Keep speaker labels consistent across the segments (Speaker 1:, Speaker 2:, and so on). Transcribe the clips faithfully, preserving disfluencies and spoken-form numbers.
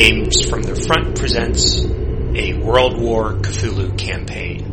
Speaker 1: Games from the Front presents a World War Cthulhu campaign.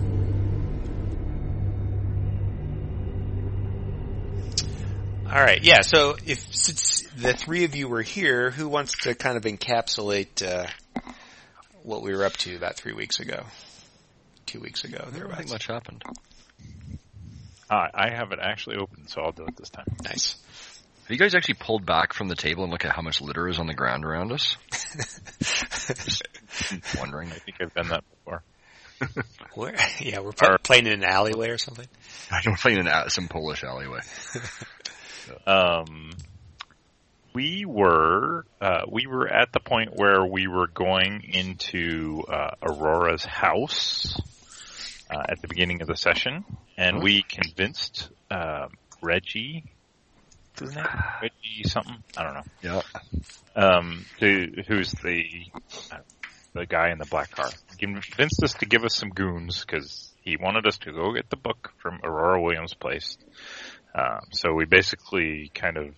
Speaker 1: Alright, yeah, so if since the three of you were here, who wants to kind of encapsulate uh, what we were up to about three weeks ago? Two weeks ago.
Speaker 2: I don't think much happened.
Speaker 3: Uh, I have it actually open, so I'll do it this time.
Speaker 1: Nice.
Speaker 2: Have you guys actually pulled back from the table and look at how much litter is on the ground around us? Just wondering.
Speaker 3: I think I've done that before.
Speaker 1: Where? Yeah, we're play- playing in an alleyway or something.
Speaker 2: I don't play in an, some Polish alleyway.
Speaker 3: um, we were uh, we were at the point where we were going into uh, Aurora's house uh, at the beginning of the session, and oh. we convinced uh, Reggie. His name? Reggie something? I don't know.
Speaker 2: Yeah.
Speaker 3: Um, to, who's the uh, the guy in the black car? He convinced us to give us some goons because he wanted us to go get the book from Aurora Williams' place. Um, so we basically kind of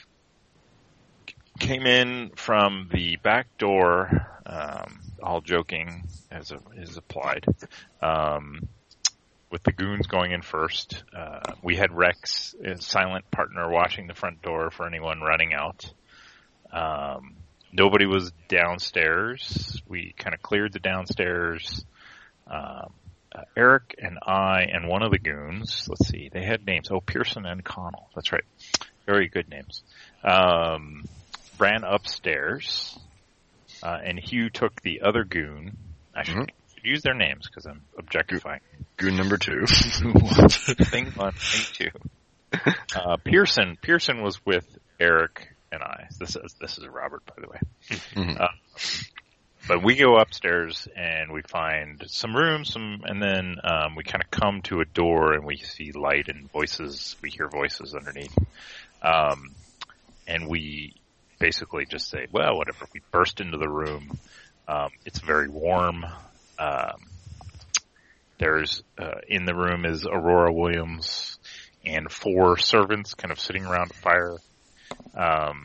Speaker 3: came in from the back door, um, all joking as a, is applied. Um, with the goons going in first. Uh, we had Rex, a silent partner, watching the front door for anyone running out. Um, nobody was downstairs. We kind of cleared the downstairs. Um, uh, Eric and I and one of the goons, let's see, they had names. Oh, Pearson and Connell. That's right. Very good names. Um, ran upstairs, uh, and Hugh took the other goon. I should mm-hmm. use their names because I'm objectifying.
Speaker 2: Goon number two.
Speaker 3: Thing one, thing two. Uh, Pearson, Pearson was with Eric and I. This is, this is Robert, by the way. Mm-hmm. Uh, but we go upstairs and we find some rooms, some, and then, um, we kind of come to a door and we see light and voices. We hear voices underneath. Um, and we basically just say, well, whatever. We burst into the room. Um, it's very warm. Um, there's, uh, in the room is Aurora Williams and four servants kind of sitting around a fire. Um,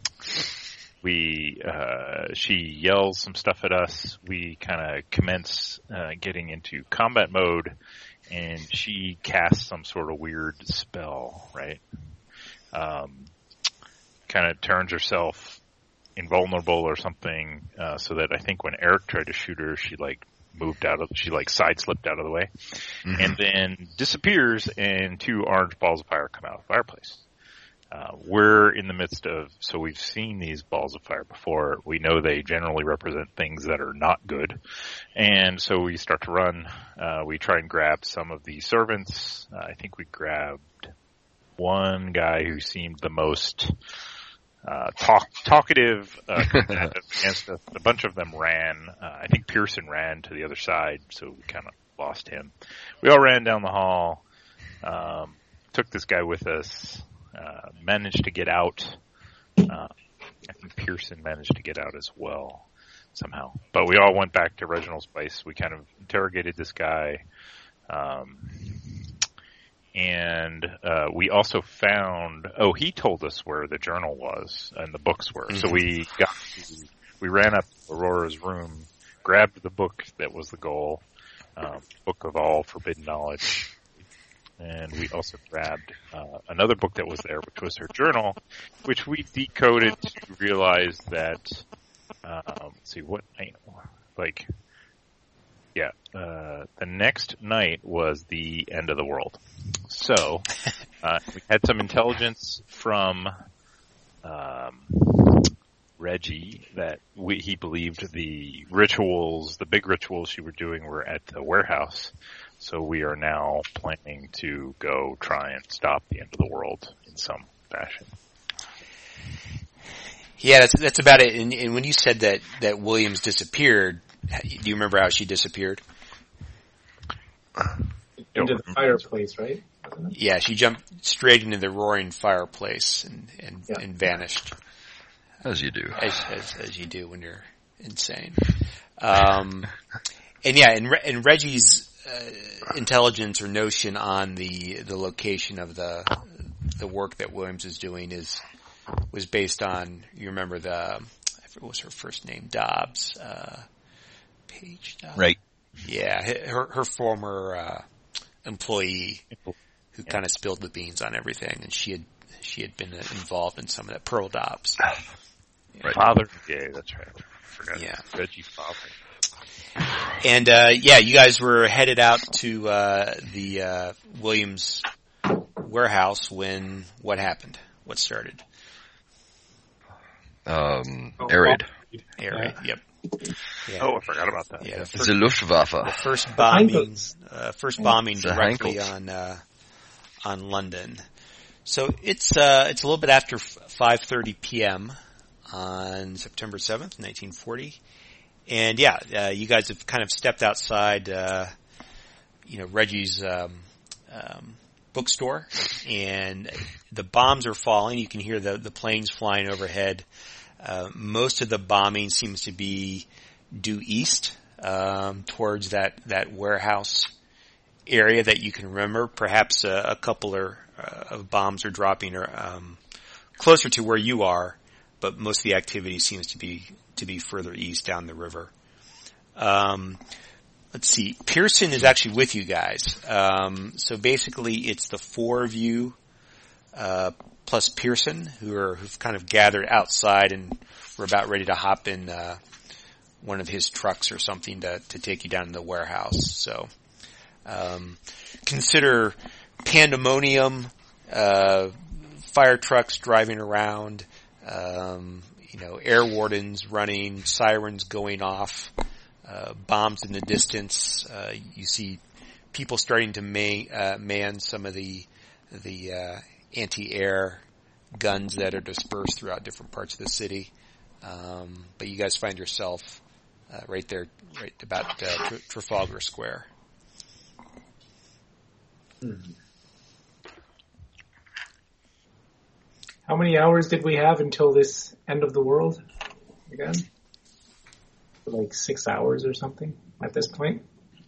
Speaker 3: we, uh, she yells some stuff at us. We kind of commence, uh, getting into combat mode and she casts some sort of weird spell, right? Um, kind of turns herself invulnerable or something, uh, so that I think when Eric tried to shoot her, she like moved out of, she like side slipped out of the way, mm-hmm. and then disappears and two orange balls of fire come out of the fireplace. Uh, we're in the midst of, so we've seen these balls of fire before. We know they generally represent things that are not good. And so we start to run. Uh, we try and grab some of the servants. Uh, I think we grabbed one guy who seemed the most Uh, talk, talkative, uh, against us. A bunch of them ran. Uh, I think Pearson ran to the other side, so we kind of lost him. We all ran down the hall, um, took this guy with us, uh, managed to get out. Uh, I think Pearson managed to get out as well, somehow. But we all went back to Reginald's place. We kind of interrogated this guy, um, and uh we also found, oh, he told us where the journal was and the books were. Mm-hmm. So we got to, we ran up to Aurora's room, grabbed the book that was the goal, um, Book of All Forbidden Knowledge, and we also grabbed uh, another book that was there, which was her journal, which we decoded to realize that, um, let's see, what, like, yeah, uh, the next night was the end of the world. So, uh, we had some intelligence from, um, Reggie that we, he believed the rituals, the big rituals she were doing were at the warehouse. So we are now planning to go try and stop the end of the world in some fashion.
Speaker 1: Yeah, that's, that's about it. And, and when you said that, that Williams disappeared, do you remember how she disappeared?
Speaker 4: Into the fireplace, right?
Speaker 1: Yeah, she jumped straight into the roaring fireplace and and, yeah. and vanished.
Speaker 2: As you do.
Speaker 1: As, as as you do when you're insane. Um, and yeah, and, Re- and Reggie's uh, intelligence or notion on the the location of the the work that Williams is doing is was based on, you remember the, I what was her first name? Dobbs, uh, Paige Dobbs.
Speaker 3: Right.
Speaker 1: Yeah, her her former uh, employee who
Speaker 3: yeah.
Speaker 1: kind of spilled the beans on everything, and she had she had been involved in some of that. Pearl Dobbs.
Speaker 3: Right. Father Gay, that's right. I forgot.
Speaker 1: Yeah.
Speaker 3: Reggie's father.
Speaker 1: And, uh, yeah, you guys were headed out to, uh, the, uh, Williams warehouse when, what happened? What started?
Speaker 2: Um, air raid.
Speaker 1: Air raid, yep. Yeah.
Speaker 3: Oh, I forgot about that.
Speaker 1: Yeah, the
Speaker 2: The
Speaker 1: first,
Speaker 2: Luftwaffe.
Speaker 1: the first bombing, uh, first bombing
Speaker 2: The
Speaker 1: directly
Speaker 2: Henkels.
Speaker 1: on, uh, on London. So it's, uh, it's a little bit after five thirty p.m. on September seventh, nineteen forty. And yeah, uh, you guys have kind of stepped outside, uh, you know, Reggie's, um, um, bookstore, and the bombs are falling. You can hear the, the planes flying overhead. Uh, most of the bombing seems to be due east, um, towards that, that warehouse area that you can remember. Perhaps a, a couple are, uh, of bombs are dropping, or, um, closer to where you are, but most of the activity seems to be to be further east down the river. Um, let's see. Pearson is actually with you guys. Um, so basically, it's the four of you uh, plus Pearson who are who've kind of gathered outside, and we're about ready to hop in uh, one of his trucks or something to to take you down to the warehouse. So um, consider pandemonium, uh, fire trucks driving around. Um, you know, air wardens running, sirens going off, uh, bombs in the distance. Uh, you see people starting to man, uh, man some of the, the, uh, anti-air guns that are dispersed throughout different parts of the city. Um, but you guys find yourself, uh, right there, right about, uh, Tr- Trafalgar Square.
Speaker 4: Hmm. How many hours did we have until this end of the world again? Like six hours or something at this point?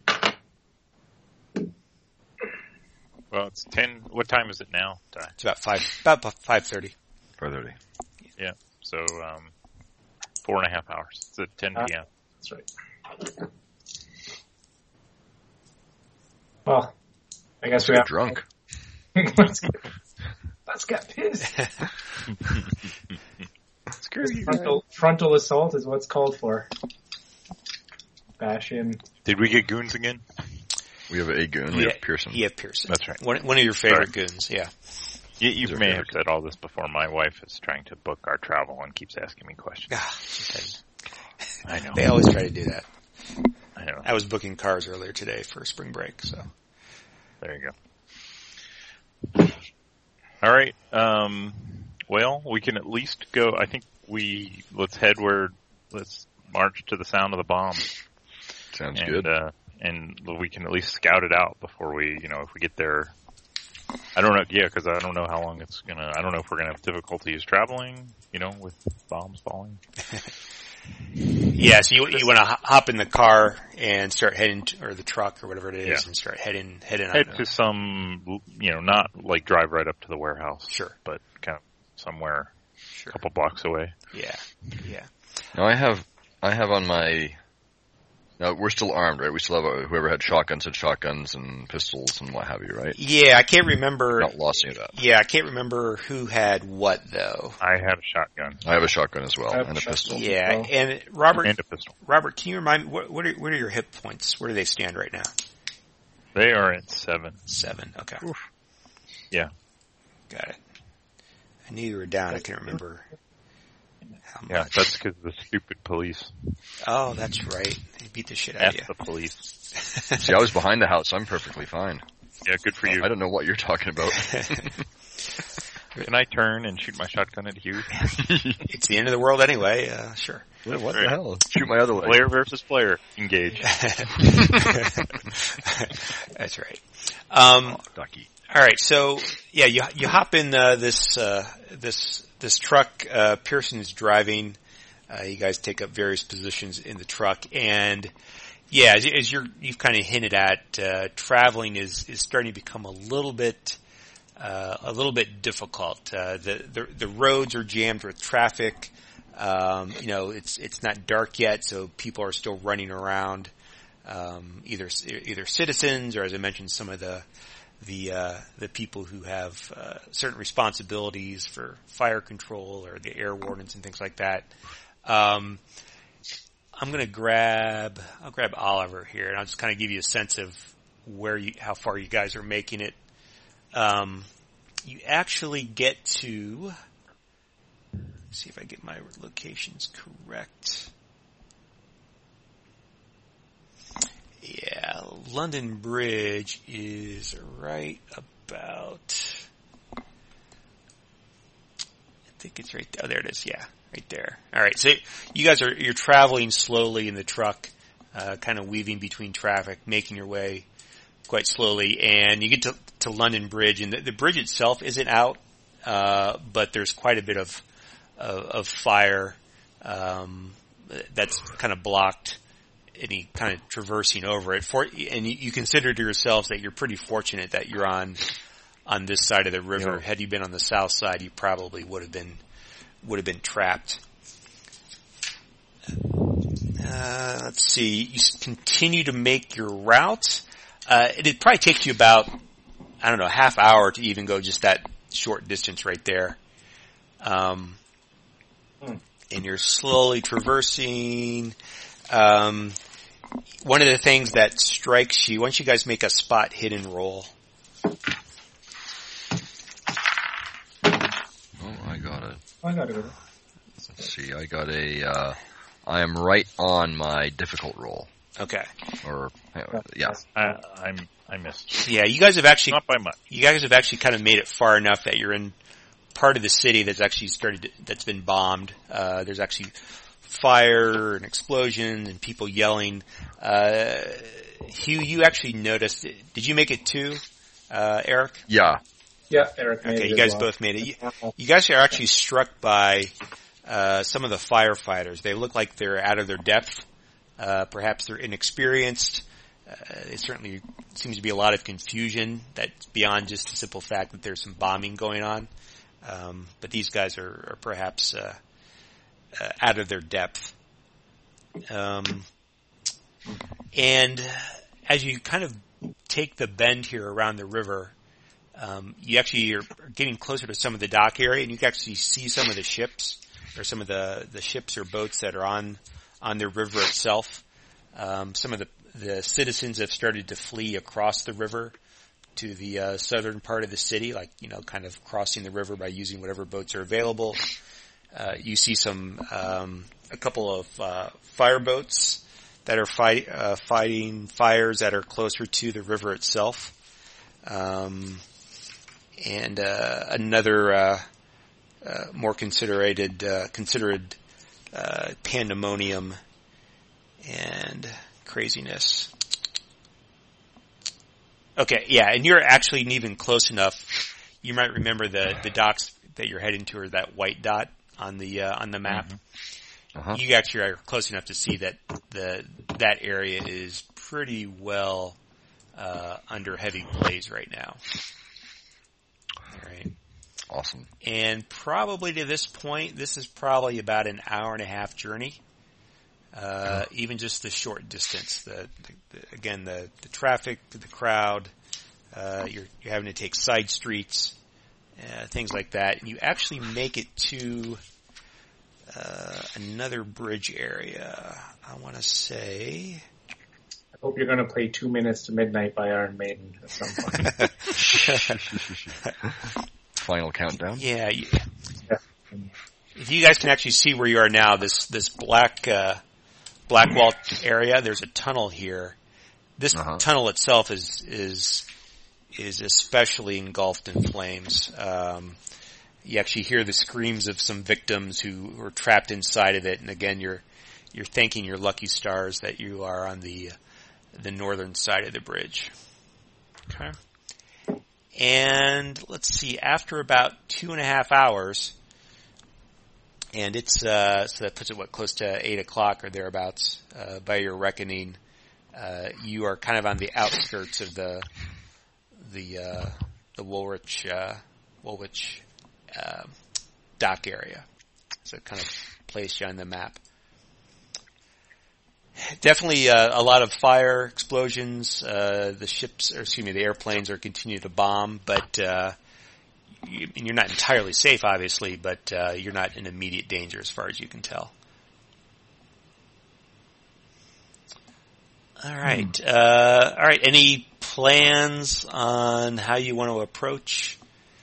Speaker 3: Well, it's ten. What time is it now, Ty?
Speaker 1: It's about five, about five thirty.
Speaker 2: five thirty.
Speaker 3: Yeah. So, um, four and a half hours. It's at ten p.m.
Speaker 4: That's right. Well, I guess we
Speaker 2: Get
Speaker 4: have
Speaker 2: drunk.
Speaker 4: let's, get, let's get pissed.
Speaker 3: Screw you.
Speaker 4: Frontal, frontal assault is what's called for. Bash in.
Speaker 3: Did we get goons again?
Speaker 2: We have a goon. We
Speaker 1: Yeah,
Speaker 2: have Pearson.
Speaker 1: You have Pearson.
Speaker 3: That's right.
Speaker 1: One, one of your favorite
Speaker 3: Sorry.
Speaker 1: goons, yeah.
Speaker 3: You, you
Speaker 2: These are
Speaker 3: may have
Speaker 2: favorite
Speaker 3: said all this before. My wife is trying to book our travel and keeps asking me questions.
Speaker 1: Ah, okay.
Speaker 3: I know.
Speaker 1: They always try to do that.
Speaker 3: I know.
Speaker 1: I was booking cars earlier today for spring break, so.
Speaker 3: There you go. All right. Um, well, we can at least go. I think we let's head where. Let's march to the sound of the bomb.
Speaker 2: Sounds
Speaker 3: and,
Speaker 2: good.
Speaker 3: Uh, and we can at least scout it out before we, you know, if we get there. I don't know. Yeah, because I don't know how long it's gonna. I don't know if we're gonna have difficulties traveling. You know, with bombs falling.
Speaker 1: Yeah, so you you want to hop in the car and start heading, to, or the truck or whatever it is,
Speaker 3: Yeah.
Speaker 1: and start heading heading
Speaker 3: Head
Speaker 1: on.
Speaker 3: to some, you know, not like drive right up to the warehouse.
Speaker 1: Sure.
Speaker 3: But kind of somewhere
Speaker 1: Sure.
Speaker 3: a couple blocks away.
Speaker 1: Yeah, yeah.
Speaker 2: Now I have, I have on my. Now we're still armed, right? We still have a, whoever had shotguns had shotguns and pistols and what have you, right?
Speaker 1: Yeah, I can't remember.
Speaker 2: Not lost any of that.
Speaker 1: Yeah, I can't remember who had what though.
Speaker 3: I had a shotgun
Speaker 2: I have a shotgun as well
Speaker 4: I have
Speaker 2: and a
Speaker 4: a
Speaker 2: pistol.
Speaker 4: shotgun.
Speaker 1: Yeah,
Speaker 4: Oh.
Speaker 1: and Robert,
Speaker 3: and a pistol.
Speaker 1: Robert, can you remind me what what are, what are your hit points? Where do they stand right now?
Speaker 3: They are at seven.
Speaker 1: Seven. Okay.
Speaker 3: Yeah.
Speaker 1: Got it. I knew you were down. I can't remember how much.
Speaker 3: Yeah, that's because of the stupid police.
Speaker 1: Oh, that's right. They beat the shit out
Speaker 3: F
Speaker 1: of
Speaker 3: the police.
Speaker 2: See, I was behind the house, so I'm perfectly fine.
Speaker 3: Yeah, good for you.
Speaker 2: I don't know what you're talking about.
Speaker 3: Can I turn and shoot my shotgun at you?
Speaker 1: It's the end of the world anyway. Uh, sure.
Speaker 2: What the hell? Shoot my other leg.
Speaker 3: Player versus player. Engage.
Speaker 1: That's right. Um,
Speaker 2: Oh, ducky.
Speaker 1: all right. So yeah, you you hop in uh, this uh, this this truck. Uh, Pearson is driving. Uh, you guys take up various positions in the truck, and yeah, as, as you're you've kind of hinted at, uh, traveling is is starting to become a little bit uh, a little bit difficult. Uh, the, the the roads are jammed with traffic. Um, you know, it's it's not dark yet, so people are still running around. Um, either either citizens or, as I mentioned, some of the the uh, the people who have uh, certain responsibilities for fire control or the air wardens and things like that. Um, I'm going to grab I'll grab Oliver here, and I'll just kind of give you a sense of where you how far you guys are making it. Um, you actually get to. See if I get my locations correct. Yeah, London Bridge is right about. I think it's right there. Oh, there it is. Yeah, right there. All right. So you guys are you're traveling slowly in the truck, uh, kind of weaving between traffic, making your way quite slowly, and you get to to London Bridge, and the, the bridge itself isn't out, uh, but there's quite a bit of Of, of fire um, that's kind of blocked any kind of traversing over it. For and you, you consider to yourselves that you're pretty fortunate that you're on on this side of the river.
Speaker 2: Yeah.
Speaker 1: Had you been on the south side, you probably would have been would have been trapped. Uh, let's see. You continue to make your route. Uh, it'd probably take you about I don't know half hour to even go just that short distance right there. Um, And you're slowly traversing. Um, one of the things that strikes you, why don't you guys make a spot hidden roll?
Speaker 2: Oh, I got it.
Speaker 4: I got it.
Speaker 2: Let's see, I got a, uh, I am right on my difficult roll.
Speaker 1: Okay.
Speaker 2: Or, yeah.
Speaker 3: I, I'm I missed.
Speaker 1: Yeah, you guys have actually,
Speaker 3: Not by much.
Speaker 1: you guys have actually kind of made it far enough that you're in part of the city that's actually started, to, that's been bombed. Uh, there's actually fire and explosions and people yelling. Uh, Hugh, you actually noticed, did you make it too, uh, Eric?
Speaker 2: Yeah.
Speaker 4: Yeah, Eric made
Speaker 1: Okay,
Speaker 4: it
Speaker 1: you
Speaker 4: as
Speaker 1: guys
Speaker 4: well.
Speaker 1: both made it. You, you guys are actually struck by, uh, some of the firefighters. They look like they're out of their depth. Uh, perhaps they're inexperienced. Uh, there certainly seems to be a lot of confusion that's beyond just the simple fact that there's some bombing going on. Um, but these guys are, are perhaps uh, uh, out of their depth. Um, and as you kind of take the bend here around the river, um, you actually are getting closer to some of the dock area, and you can actually see some of the ships, or some of the, the ships or boats that are on on the river itself. Um, some of the, the citizens have started to flee across the river to the uh, southern part of the city, like, you know, kind of crossing the river by using whatever boats are available. Uh, you see some, um, a couple of uh, fireboats that are fight, uh, fighting fires that are closer to the river itself. Um, and uh, another uh, uh, more considerated, uh, considered uh, pandemonium and craziness. Okay, yeah, and you're actually even close enough. You might remember the, the docks that you're heading to are that white dot on the uh, on the map.
Speaker 2: Mm-hmm. Uh-huh.
Speaker 1: You actually are close enough to see that the that area is pretty well uh, under heavy blaze right now. All right.
Speaker 2: Awesome.
Speaker 1: And probably to this point, this is probably about an hour and a half journey. Uh, even just the short distance, the, the, the again, the, the traffic, the crowd, uh, you're, you're having to take side streets, uh, things like that. And you actually make it to, uh, another bridge area. I want to say.
Speaker 4: I hope you're going to play Two Minutes to Midnight by Iron Maiden at some point.
Speaker 2: Final countdown?
Speaker 1: Yeah. You,
Speaker 4: Yeah.
Speaker 1: if you guys can actually see where you are now, this, this black, uh, Blackwall area, there's a tunnel here. This
Speaker 2: uh-huh.
Speaker 1: tunnel itself is is is especially engulfed in flames. Um, you actually hear the screams of some victims who were trapped inside of it, and again, you're you're thanking your lucky stars that you are on the the northern side of the bridge. Okay. And let's see, after about two and a half hours. And it's, uh, so that puts it, what, close to eight o'clock or thereabouts, uh, by your reckoning. Uh, you are kind of on the outskirts of the, the, uh, the Woolwich, uh, Woolwich, uh, dock area. So kind of place you on the map. Definitely uh, a lot of fire, explosions. Uh, the ships, or excuse me, the airplanes are continuing to bomb, but uh, you, you're not entirely safe, obviously, but uh, you're not in immediate danger as far as you can tell. All right. Mm. Uh, all right. Any plans on how you want to approach?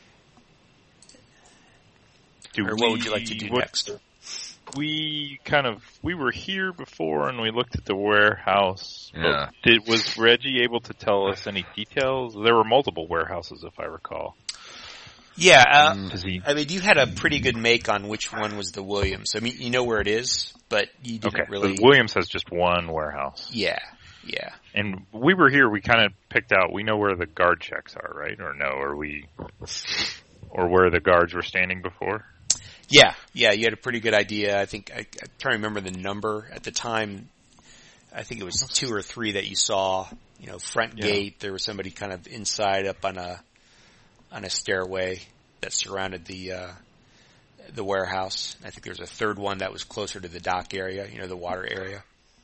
Speaker 3: Do
Speaker 1: or
Speaker 3: we,
Speaker 1: what would you like to do
Speaker 3: what,
Speaker 1: next?
Speaker 3: We kind of we were here before and we looked at the warehouse.
Speaker 2: Yeah.
Speaker 3: Did, was Reggie able to tell us any details? There were multiple warehouses, if I recall.
Speaker 1: Yeah. Uh,
Speaker 3: mm. he,
Speaker 1: I mean, you had a pretty good make on which one was the Williams. I mean, you know where it is, but you didn't
Speaker 3: okay.
Speaker 1: really.
Speaker 3: The Williams has just one warehouse.
Speaker 1: Yeah. Yeah.
Speaker 3: And we were here, we kind of picked out, we know where the guard checks are, right? Or no, or we, or where the guards were standing before?
Speaker 1: Yeah, yeah, you had a pretty good idea. I think, I, I'm trying to remember the number at the time. I think it was two or three that you saw, you know, front
Speaker 3: yeah.
Speaker 1: gate. There was somebody kind of inside up on a, on a stairway that surrounded the, uh, the warehouse. I think there was a third one that was closer to the dock area, you know, the water area.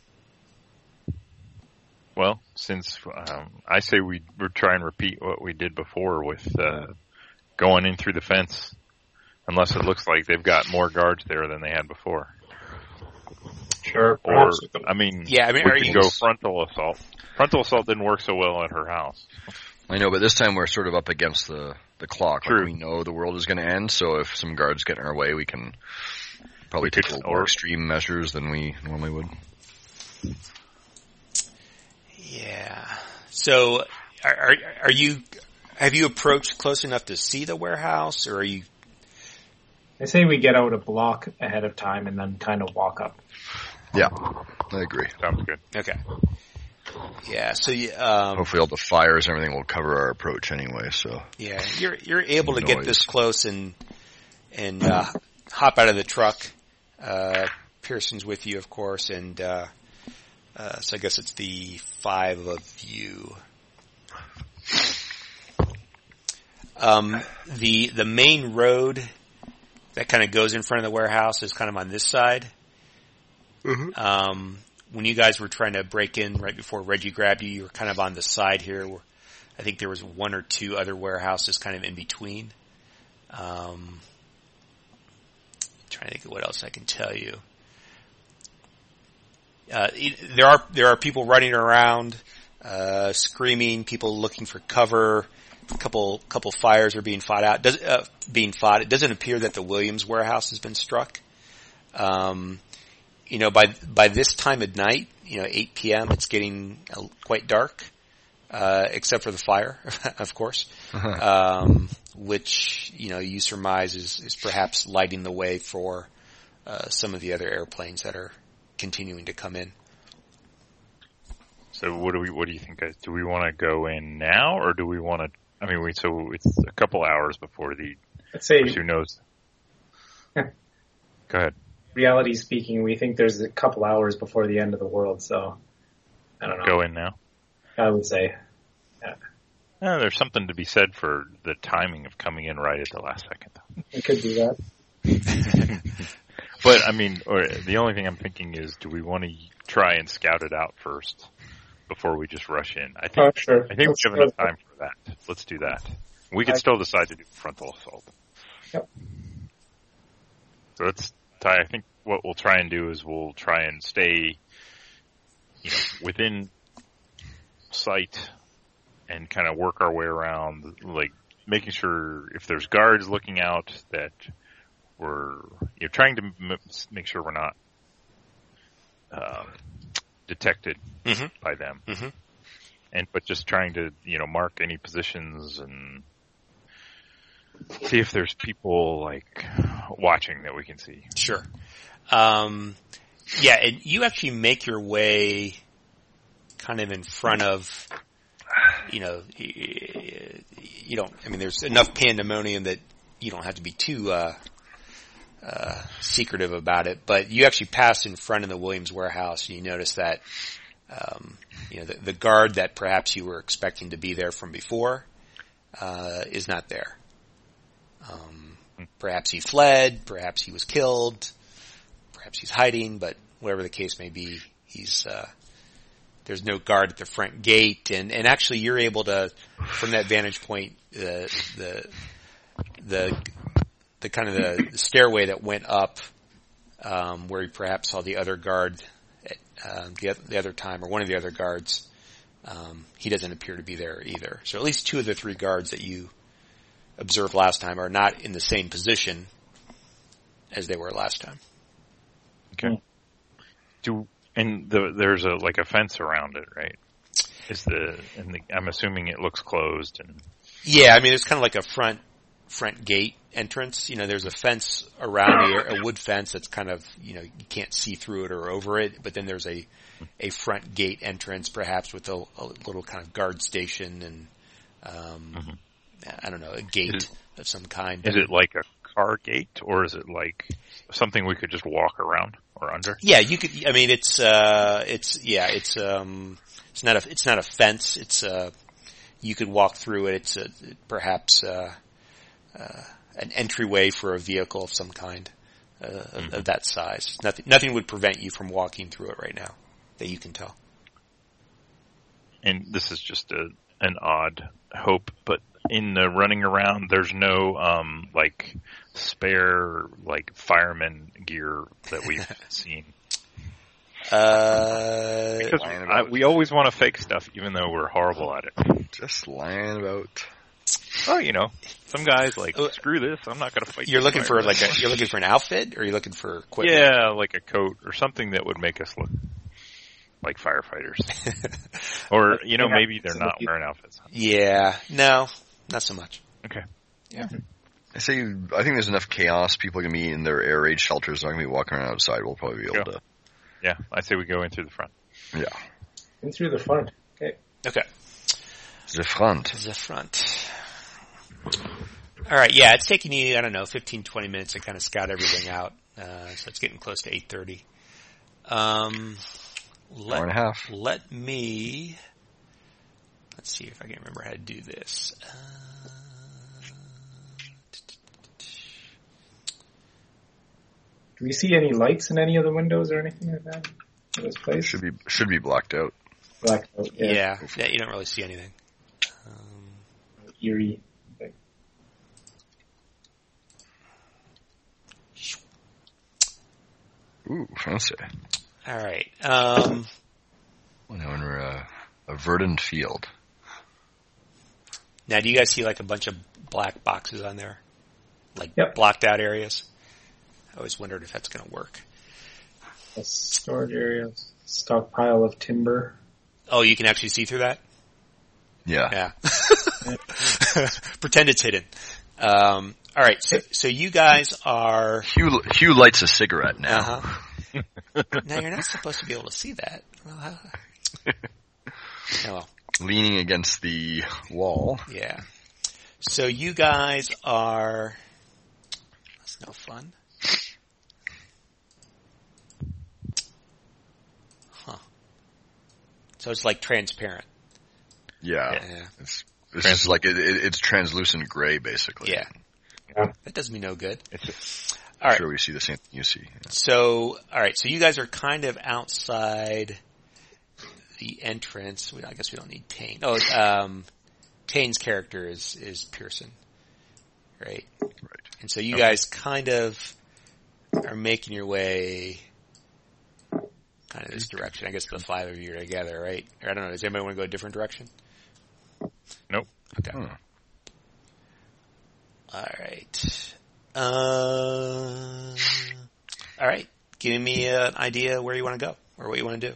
Speaker 3: Well, since um, I say we we're try and repeat what we did before with uh, going in through the fence, unless it looks like they've got more guards there than they had before.
Speaker 4: Sure.
Speaker 3: Or, I mean,
Speaker 1: yeah, I mean,
Speaker 3: we
Speaker 1: are
Speaker 3: could
Speaker 1: you...
Speaker 3: go frontal assault. Frontal assault didn't work so well at her house.
Speaker 2: I know, but this time we're sort of up against the, the clock.
Speaker 3: True.
Speaker 2: Like we know the world is going to end, so if some guards get in our way, we can probably
Speaker 3: we
Speaker 2: take
Speaker 3: could,
Speaker 2: a little more extreme measures than we normally would.
Speaker 1: Yeah. So, are, are are you? Have you approached close enough to see the warehouse, or are you?
Speaker 4: I say we get out a block ahead of time and then kind of walk up.
Speaker 2: Yeah, I agree.
Speaker 3: Sounds good.
Speaker 1: Okay. Yeah. So, you, um,
Speaker 2: hopefully, all the fires and everything will cover our approach anyway. So.
Speaker 1: Yeah, you're you're able to
Speaker 2: Noise.
Speaker 1: get this close and and uh, hop out of the truck. Uh, Pearson's with you, of course, and. Uh, Uh, so I guess it's the five of you. Um, the the main road that kind of goes in front of the warehouse is kind of on this side.
Speaker 2: Mm-hmm.
Speaker 1: Um, when you guys were trying to break in right before Reggie grabbed you, you were kind of on the side here. Where I think there was one or two other warehouses kind of in between. Um, trying to think of what else I can tell you. Uh, there are, there are people running around, uh, screaming, people looking for cover. A couple, couple fires are being fought out, does, uh, being fought. It doesn't appear that the Williams warehouse has been struck. Um, you know, by, by this time of night, you know, eight p.m., it's getting uh, quite dark, uh, except for the fire, of course, uh-huh. um, which, you know, you surmise is, is perhaps lighting the way for, uh, some of the other airplanes that are continuing to come in.
Speaker 3: So what do we, what do you think, guys? Do we want to go in now or do we want to, I mean, we, so it's a couple hours before the,
Speaker 4: let's say,
Speaker 3: who knows? Go ahead.
Speaker 4: Reality speaking, we think there's a couple hours before the end of the world, so I don't know.
Speaker 3: Go in now?
Speaker 4: I would say. Yeah.
Speaker 3: Uh, there's something to be said for the timing of coming in right at the last second.
Speaker 4: We could do that.
Speaker 3: But, I mean, or the only thing I'm thinking is, do we want to try and scout it out first before we just rush in? I think,
Speaker 4: oh, sure.
Speaker 3: I think
Speaker 4: Let's
Speaker 3: we have enough time for that. Let's do that. We can
Speaker 4: I,
Speaker 3: still decide to do frontal assault.
Speaker 4: Yep.
Speaker 3: So let's, Ty, I think what we'll try and do is we'll try and stay, you know, within sight and kind of work our way around, like making sure if there's guards looking out that we're, you know, trying to m- make sure we're not um, detected
Speaker 1: mm-hmm.
Speaker 3: by them,
Speaker 1: mm-hmm.
Speaker 3: and but just trying to, you know, mark any positions and see if there's people like watching that we can see.
Speaker 1: Sure. Um, yeah, and you actually make your way kind of in front of, you know, you don't. I mean, there's enough pandemonium that you don't have to be too. Uh, Uh, secretive about it, but you actually pass in front of the Williams warehouse and you notice that, um, you know, the, the guard that perhaps you were expecting to be there from before, uh, is not there. Um, perhaps he fled, perhaps he was killed, perhaps he's hiding, but whatever the case may be, he's, uh, there's no guard at the front gate, and, and actually you're able to, from that vantage point, uh, the, the, the kind of the, the stairway that went up, um, where you perhaps saw the other guard at, uh, the, the other time, or one of the other guards, um, he doesn't appear to be there either. So at least two of the three guards that you observed last time are not in the same position as they were last time.
Speaker 3: Okay. Do and the, there's a like a fence around it, right? Is the and the, I'm assuming it looks closed and.
Speaker 1: Yeah, I mean it's kind of like a front front gate entrance. You know, there's a fence around the a wood fence that's kind of you know you can't see through it or over it, but then there's a a front gate entrance, perhaps with a, a little kind of guard station and um, mm-hmm. I don't know a gate
Speaker 3: is,
Speaker 1: of some kind.
Speaker 3: Is it like a car gate, or is it like something we could just walk around or under?
Speaker 1: Yeah, you could. I mean, it's uh, it's yeah, it's um, it's not a it's not a fence. It's uh, you could walk through it. It's a, perhaps uh, uh, an entryway for a vehicle of some kind uh, mm-hmm. of, of that size. Nothing nothing would prevent you from walking through it right now that you can tell.
Speaker 3: And this is just a an odd hope, but in the running around, there's no um, like spare like fireman gear that we've seen.
Speaker 1: Uh,
Speaker 3: because I, we always want to fake stuff, even though we're horrible at it.
Speaker 2: Just lying about.
Speaker 3: Oh, you know, some guys like screw this. I'm not going to fight.
Speaker 1: You're looking for like a you're looking for an outfit, or you're looking for equipment?
Speaker 3: Yeah, like a coat or something that would make us look like firefighters. Or you know, maybe they're not wearing outfits.
Speaker 1: Yeah, no. Not so much.
Speaker 3: Okay.
Speaker 1: Yeah.
Speaker 2: I say, I think there's enough chaos. People can be in their air raid shelters. They're not going to be walking around outside. We'll probably be able
Speaker 3: Go.
Speaker 2: to.
Speaker 3: Yeah, I say we go in through the front.
Speaker 2: Yeah.
Speaker 4: In through the front. Okay.
Speaker 1: Okay.
Speaker 2: The front.
Speaker 1: The front. All right. Yeah, it's taking you, I don't know, fifteen, twenty minutes to kind of scout everything out. Uh, so it's getting close to eight thirty. Um, let,
Speaker 2: Hour and a half.
Speaker 1: Let me... Let's see if I can remember how to do this. Uh,
Speaker 4: do we see any lights in any of the windows or anything like that in this place?
Speaker 2: Should be should be blacked out.
Speaker 4: Blacked out. Yeah.
Speaker 1: yeah, yeah, you don't really see anything. Um,
Speaker 4: Eerie. Thing.
Speaker 2: Ooh, fancy.
Speaker 1: All right. Um,
Speaker 2: well, now we're uh, a verdant field.
Speaker 1: Now, do you guys see like a bunch of black boxes on there? Like
Speaker 4: yep.
Speaker 1: blocked out areas? I always wondered if that's going to work.
Speaker 4: A storage area, stockpile of timber.
Speaker 1: Oh, you can actually see through that?
Speaker 2: Yeah.
Speaker 1: Yeah. Pretend it's hidden. Um, all right, so, so you guys are...
Speaker 2: Hugh, Hugh lights a cigarette now.
Speaker 1: Uh-huh. Now, you're not supposed to be able to see that. Well, how... Oh, well.
Speaker 2: Leaning against the wall.
Speaker 1: Yeah. So you guys are... That's no fun. Huh. So it's like transparent.
Speaker 2: Yeah.
Speaker 1: Yeah.
Speaker 2: It's, it's just like, it, it, it's translucent gray, basically.
Speaker 1: Yeah.
Speaker 4: Yeah.
Speaker 1: That does me no good.
Speaker 2: It's,
Speaker 1: all right.
Speaker 2: sure we see the same thing you see. Yeah.
Speaker 1: So, alright, so you guys are kind of outside the entrance. I guess we don't need Tane. Oh, um, Tane's character is, is Pearson. Right?
Speaker 2: Right.
Speaker 1: And so you
Speaker 3: okay.
Speaker 1: guys kind of are making your way kind of this direction. I guess the five of you are together, right? Or I don't know, does anybody want to go a different direction?
Speaker 3: Nope.
Speaker 1: Okay.
Speaker 2: Hmm.
Speaker 1: Alright. Uh, alright. Give me an idea where you want to go, or what you want to do.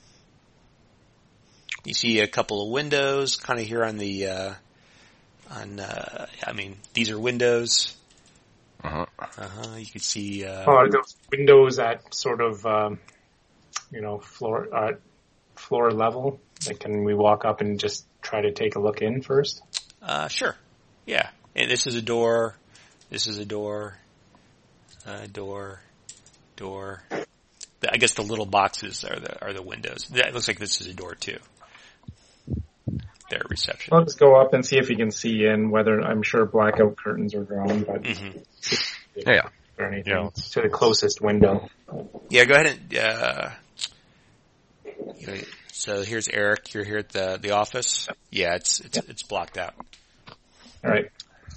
Speaker 1: You see a couple of windows, kind of here on the, uh, on, uh, I mean, these are windows.
Speaker 2: Uh-huh.
Speaker 1: Uh-huh. You can see, uh,
Speaker 4: Oh, are those windows at sort of, um, you know, floor, uh, floor level? Like, can we walk up and just try to take a look in first?
Speaker 1: uh, sure. Yeah. And this is a door. This is a door. Uh, door. Door. I guess the little boxes are the, are the windows. It looks like this is a door too. Their reception.
Speaker 4: I'll just go up and see if you can see in, whether I'm sure blackout curtains are drawn, but
Speaker 1: Mm-hmm.
Speaker 2: Yeah, yeah.
Speaker 4: or anything
Speaker 3: Yeah, let's-
Speaker 4: to the closest window.
Speaker 1: Yeah, go ahead and, uh, you know, so here's Eric. You're here at the, the office. Yeah, it's, it's,
Speaker 4: Yep.
Speaker 1: it's blocked out.
Speaker 4: All right.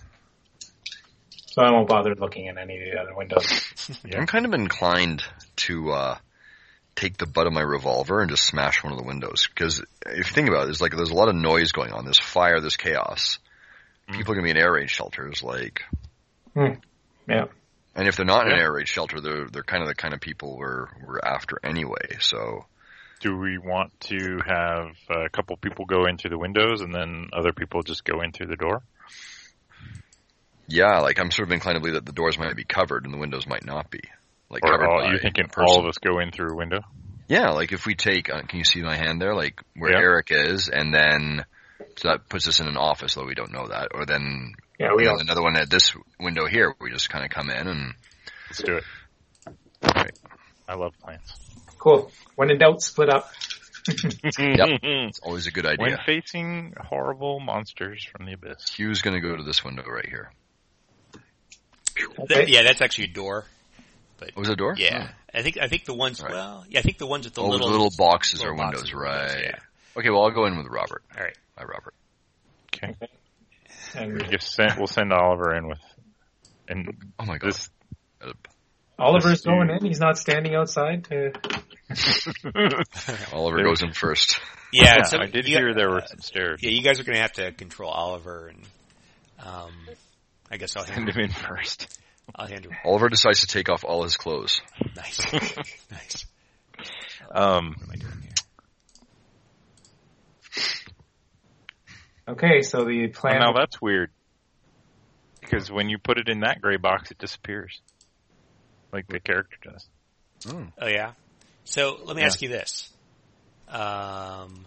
Speaker 4: So I won't bother looking at any of the other windows.
Speaker 3: Yeah.
Speaker 2: I'm kind of inclined to uh, take the butt of my revolver and just smash one of the windows. Because if you think about it, there's like there's a lot of noise going on. There's fire. There's chaos.
Speaker 3: Mm.
Speaker 2: People are going to be in air raid shelters. Like,
Speaker 4: Hmm. Yeah.
Speaker 2: and if they're not in an
Speaker 3: Yeah.
Speaker 2: air raid shelter, they're they're kind of the kind of people we're we're after anyway. So
Speaker 3: Do we want to have a couple people go in through the windows and then other people just go in through the door?
Speaker 2: yeah, like I'm sort of inclined to believe that the doors might be covered and the windows might not be. Like
Speaker 3: Or
Speaker 2: covered
Speaker 3: all,
Speaker 2: by
Speaker 3: you're thinking
Speaker 2: a person.
Speaker 3: all of us go in through a window?
Speaker 2: Yeah, like if we take, uh, can you see my hand there? Like where
Speaker 3: Yeah.
Speaker 2: Eric is, and then so that puts us in an office, though we don't know that. Or then
Speaker 4: Yeah, we
Speaker 2: you
Speaker 4: all
Speaker 2: know, another one at this window here. We just kind of come in and
Speaker 3: Let's do it.
Speaker 2: Right.
Speaker 3: I love plans.
Speaker 4: cool. When in doubt, split up.
Speaker 2: it's always a good
Speaker 3: When
Speaker 2: idea.
Speaker 3: facing horrible monsters from the abyss.
Speaker 2: Hugh's going to go to this window right here.
Speaker 4: Okay.
Speaker 1: That- yeah, that's actually a door. But
Speaker 2: Oh, was it a door?
Speaker 1: yeah, I think, I think the ones,
Speaker 2: Right.
Speaker 1: well, yeah, I think the ones with the
Speaker 2: Oh,
Speaker 1: little,
Speaker 2: the little boxes
Speaker 1: little
Speaker 2: are
Speaker 1: boxes
Speaker 2: windows,
Speaker 1: are windows,
Speaker 2: right?
Speaker 1: yeah.
Speaker 2: Okay, well I'll go in with Robert.
Speaker 1: All right.
Speaker 2: Hi, Robert.
Speaker 3: Okay.
Speaker 4: And
Speaker 3: We just send, we'll send Oliver in with, and
Speaker 2: Oh my God.
Speaker 3: this,
Speaker 4: Oliver's
Speaker 3: This
Speaker 4: going
Speaker 3: dude-
Speaker 4: in. He's not standing outside to.
Speaker 2: Oliver
Speaker 3: There
Speaker 2: goes
Speaker 3: was-
Speaker 2: in first.
Speaker 1: Yeah,
Speaker 3: yeah,
Speaker 1: so
Speaker 3: I did
Speaker 1: you
Speaker 3: hear
Speaker 1: got-
Speaker 3: there were
Speaker 1: uh,
Speaker 3: some stairs.
Speaker 1: Yeah, you guys are going to have to control Oliver, and um, I guess I'll
Speaker 3: Send
Speaker 1: handle.
Speaker 3: him in first.
Speaker 1: I'll handle.
Speaker 2: Oliver decides to take off all his clothes.
Speaker 1: Nice, nice.
Speaker 3: Um,
Speaker 1: What am I doing here?
Speaker 4: Okay, so the
Speaker 3: well,
Speaker 4: plan.
Speaker 3: now that's weird. Because when you put it in that gray box, it disappears. Like the character does.
Speaker 2: Oh.
Speaker 1: Oh yeah. So let me
Speaker 3: Yeah.
Speaker 1: ask you this. Um,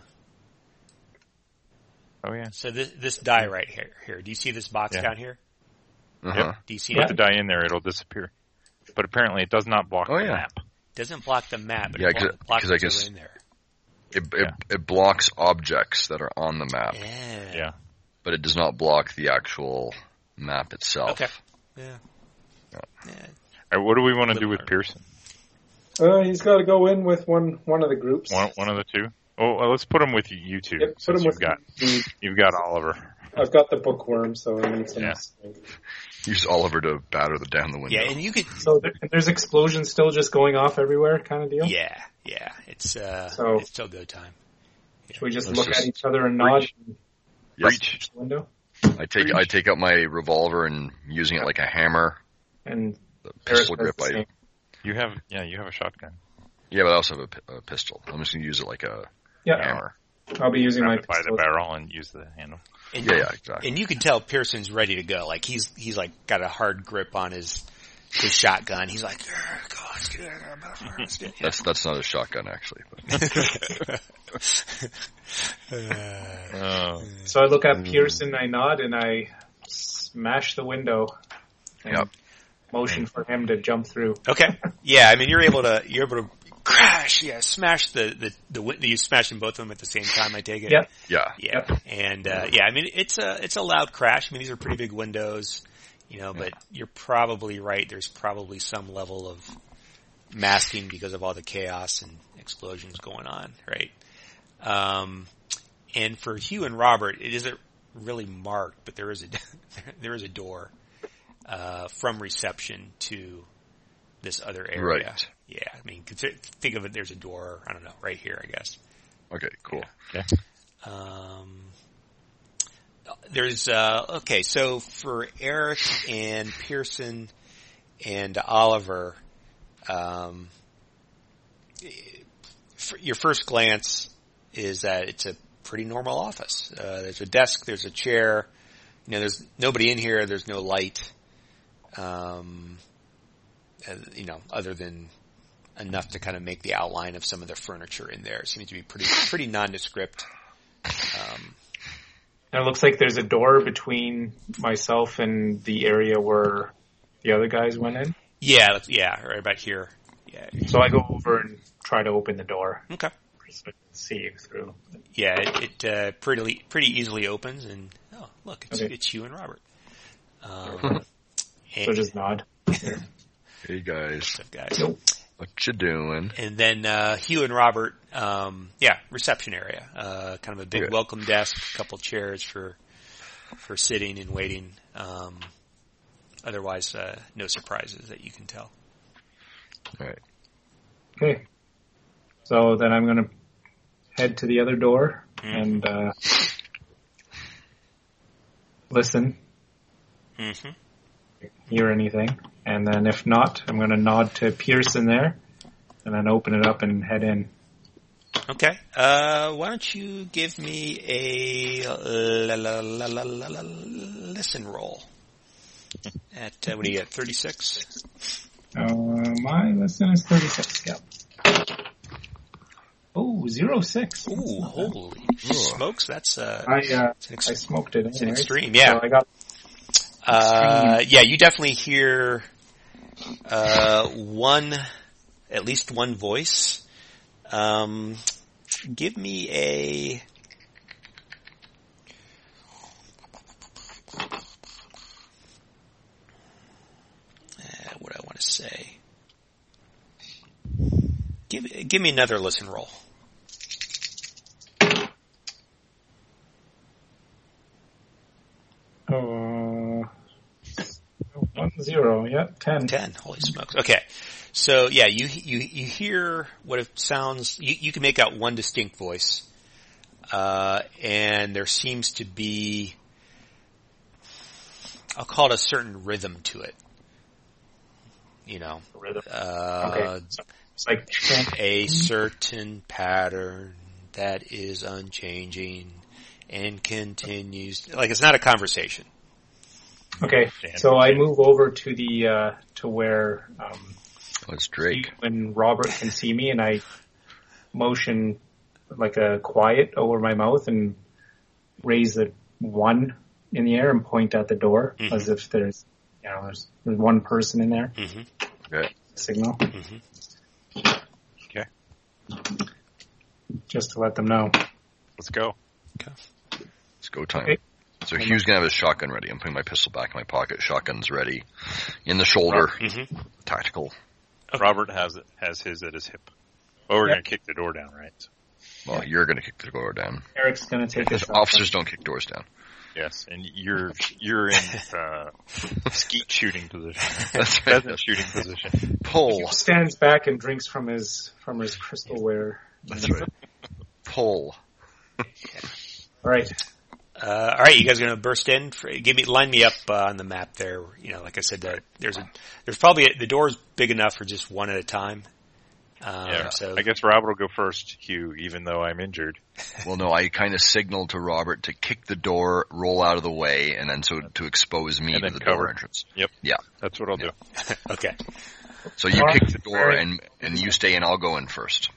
Speaker 3: Oh yeah.
Speaker 1: so this this die right here, here. Do you see this box
Speaker 3: Yeah.
Speaker 1: down here?
Speaker 2: Uh-huh.
Speaker 1: Do you see
Speaker 3: Put
Speaker 1: it?
Speaker 3: the die in there, it'll disappear. But apparently it does not block
Speaker 2: Oh,
Speaker 3: the
Speaker 2: yeah.
Speaker 3: map.
Speaker 1: Doesn't block the map, but
Speaker 2: Yeah,
Speaker 1: it blo-
Speaker 2: 'cause-
Speaker 1: blocks
Speaker 2: 'cause I
Speaker 1: what's
Speaker 2: guess-
Speaker 1: over in there.
Speaker 2: It, it,
Speaker 3: Yeah.
Speaker 2: it blocks objects that are on the map,
Speaker 1: Yeah.
Speaker 3: Yeah.
Speaker 2: but it does not block the actual map itself.
Speaker 1: Okay. Yeah.
Speaker 2: Yeah.
Speaker 1: Yeah.
Speaker 3: All right, what do we want to do with Pearson?
Speaker 5: Uh, he's got to go in with one one of the groups.
Speaker 3: One, one of the two? Oh, well, let's put him with you two.
Speaker 5: Yep, put
Speaker 3: since
Speaker 5: him
Speaker 3: you've
Speaker 5: with
Speaker 3: got
Speaker 5: the,
Speaker 3: you've got Oliver.
Speaker 5: I've got the bookworm, so I need some.
Speaker 3: Yeah.
Speaker 2: Use Oliver to batter the, down the window.
Speaker 1: Yeah, and you could.
Speaker 4: So there, there's explosions still just going off everywhere, kind of deal.
Speaker 1: Yeah, yeah. It's uh,
Speaker 4: So-
Speaker 1: it's still go time.
Speaker 4: Should we just
Speaker 2: Let's
Speaker 4: look
Speaker 2: just-
Speaker 4: at each other and nod and
Speaker 2: Yes.
Speaker 3: Breach.
Speaker 4: the window?
Speaker 2: I take I take out my revolver and using it like a hammer,
Speaker 4: And
Speaker 2: the
Speaker 4: Eric
Speaker 2: pistol
Speaker 4: does
Speaker 2: grip.
Speaker 4: the
Speaker 2: I,
Speaker 4: same.
Speaker 3: You have, yeah, you have a shotgun.
Speaker 2: yeah, but I also have a, pi- a pistol. I'm just gonna use it like a
Speaker 4: Yeah,
Speaker 2: hammer.
Speaker 4: I'll be using my
Speaker 3: Grab it by the
Speaker 4: pistol.
Speaker 3: barrel and use the handle.
Speaker 1: And,
Speaker 2: Yeah, yeah, exactly.
Speaker 1: And you can tell Pearson's ready to go. Like he's he's like got a hard grip on his his shotgun. He's like, "Ugh, God, let's get it. Let's get it."
Speaker 2: That's that's not a shotgun actually. But.
Speaker 3: Oh.
Speaker 4: So I look
Speaker 2: Mm.
Speaker 4: at Pearson, I nod, and I smash the window. And
Speaker 2: Yep.
Speaker 4: motion for him to jump through.
Speaker 1: Okay. Yeah, I mean you're able to you're able to crash. Yeah, smash the the the win- you smashing both of them at the same time. I take it.
Speaker 4: Yep.
Speaker 2: Yeah.
Speaker 1: Yeah, and uh, yeah, I mean it's a it's a loud crash. I mean these are pretty big windows, you know, but you're probably right. There's probably some level of masking because of all the chaos and explosions going on, right? Um, and for Hugh and Robert, it isn't really marked, but there is a there is a door uh, from reception to this other area.
Speaker 2: Right.
Speaker 1: Yeah, I mean, consider, think of it. There's a door. I don't know, right here, I guess.
Speaker 2: Okay. Cool.
Speaker 3: Okay.
Speaker 1: Um, there's uh, okay. So for Eric and Pearson and Oliver, um, for your first glance is that it's a pretty normal office. Uh, there's a desk, there's a chair. You know, there's nobody in here. There's no light. Um, uh, you know, other than enough to kind of make the outline of some of the furniture in there. It seems to be pretty pretty nondescript. Um,
Speaker 4: And it looks like there's a door between myself and the area where the other guys went in.
Speaker 1: yeah, that's- yeah, right about here. Yeah,
Speaker 4: So I go over and try to open the door
Speaker 1: okay.
Speaker 4: so I can see through.
Speaker 1: Yeah, it, it uh, pretty pretty easily opens, and oh, look, it's
Speaker 4: Okay.
Speaker 1: it's Hugh and Robert. Um,
Speaker 4: So
Speaker 1: and,
Speaker 4: just nod.
Speaker 2: Hey guys,
Speaker 1: What's up, guys?
Speaker 4: Nope.
Speaker 2: what you doing?
Speaker 1: And then uh, Hugh and Robert, um, yeah, reception area, uh, kind of a big
Speaker 2: Good.
Speaker 1: welcome desk, a couple chairs for for sitting and waiting. Um, otherwise, uh, no surprises that you can tell.
Speaker 2: All right.
Speaker 4: Okay. So then I'm going to head to the other door and uh, listen,
Speaker 1: Mm-hmm.
Speaker 4: hear anything. And then if not, I'm going to nod to Pearson there and then open it up and head in.
Speaker 1: Okay. Uh, why don't you give me a la, la, la, la, la, la, listen roll? At uh, what do you get? thirty-six.
Speaker 4: Uh, my listen is thirty-six. Yep. Oh, zero six.
Speaker 1: Ooh, holy smokes! That's uh,
Speaker 4: I uh,
Speaker 1: it's an ex-
Speaker 4: I smoked it.
Speaker 1: it's an
Speaker 4: anyways.
Speaker 1: extreme, yeah.
Speaker 4: So I got
Speaker 1: Uh, yeah, you definitely hear uh, one, at least one voice. Um, give me a. Uh, what do I want to say? Give give me another listen roll.
Speaker 4: uh, one zero. Yeah, ten.
Speaker 1: Ten. Holy smokes. Okay. So yeah, you, you, you hear what it sounds, you, you can make out one distinct voice. Uh, and there seems to be, I'll call it a certain rhythm to it. You know,
Speaker 4: Rhythm.
Speaker 1: uh,
Speaker 4: Okay. So it's like
Speaker 1: a certain pattern that is unchanging and continues, like it's not a conversation.
Speaker 4: okay. So I move over to the uh, to where um,
Speaker 2: Oh, it's Drake.
Speaker 4: when Robert can see me, and I motion like a quiet over my mouth and raise the one in the air and point at the door
Speaker 1: Mhm.
Speaker 4: as if there's, you know, there's, there's one person in there.
Speaker 1: Mm-hmm.
Speaker 2: Okay.
Speaker 4: Signal.
Speaker 1: Mm-hmm.
Speaker 3: Okay.
Speaker 4: Just to let them know.
Speaker 3: Let's go.
Speaker 2: It's go time.
Speaker 4: Okay.
Speaker 2: So Hugh's gonna have his shotgun ready. I'm putting my pistol back in my pocket. Shotgun's ready. In the shoulder.
Speaker 1: Mm-hmm.
Speaker 2: Tactical.
Speaker 3: Robert has it, has his at his hip. Well, we're
Speaker 4: Yep.
Speaker 3: going to kick the door down, right? So,
Speaker 2: Well, you're gonna kick the door down.
Speaker 4: Eric's going to take his
Speaker 2: Officers don't kick doors down.
Speaker 3: yes, and you're you're in uh, skeet shooting position,
Speaker 2: That's right.
Speaker 3: pheasant shooting position.
Speaker 2: Pull.
Speaker 4: stands back and drinks from his from his crystalware.
Speaker 2: That's right. Pull.
Speaker 4: All right.
Speaker 1: Uh, all right, you guys are going to burst in. For, give me, line me up uh, on the map there. You know, like I said, uh, there's a, there's probably a, the door's big enough for just one at a time. Um,
Speaker 3: Yeah,
Speaker 1: so
Speaker 3: I guess Robert will go first, Hugh, even though I'm injured.
Speaker 2: Well, no, I kind of signaled to Robert to kick the door, roll out of the way, and then so to expose me
Speaker 3: And
Speaker 2: to
Speaker 3: then
Speaker 2: the door
Speaker 3: cover.
Speaker 2: entrance.
Speaker 3: Yep.
Speaker 2: Yeah.
Speaker 3: That's what I'll do.
Speaker 1: okay.
Speaker 2: So you
Speaker 4: All
Speaker 2: kick
Speaker 4: right.
Speaker 2: the door and and you stay in. I'll go in first.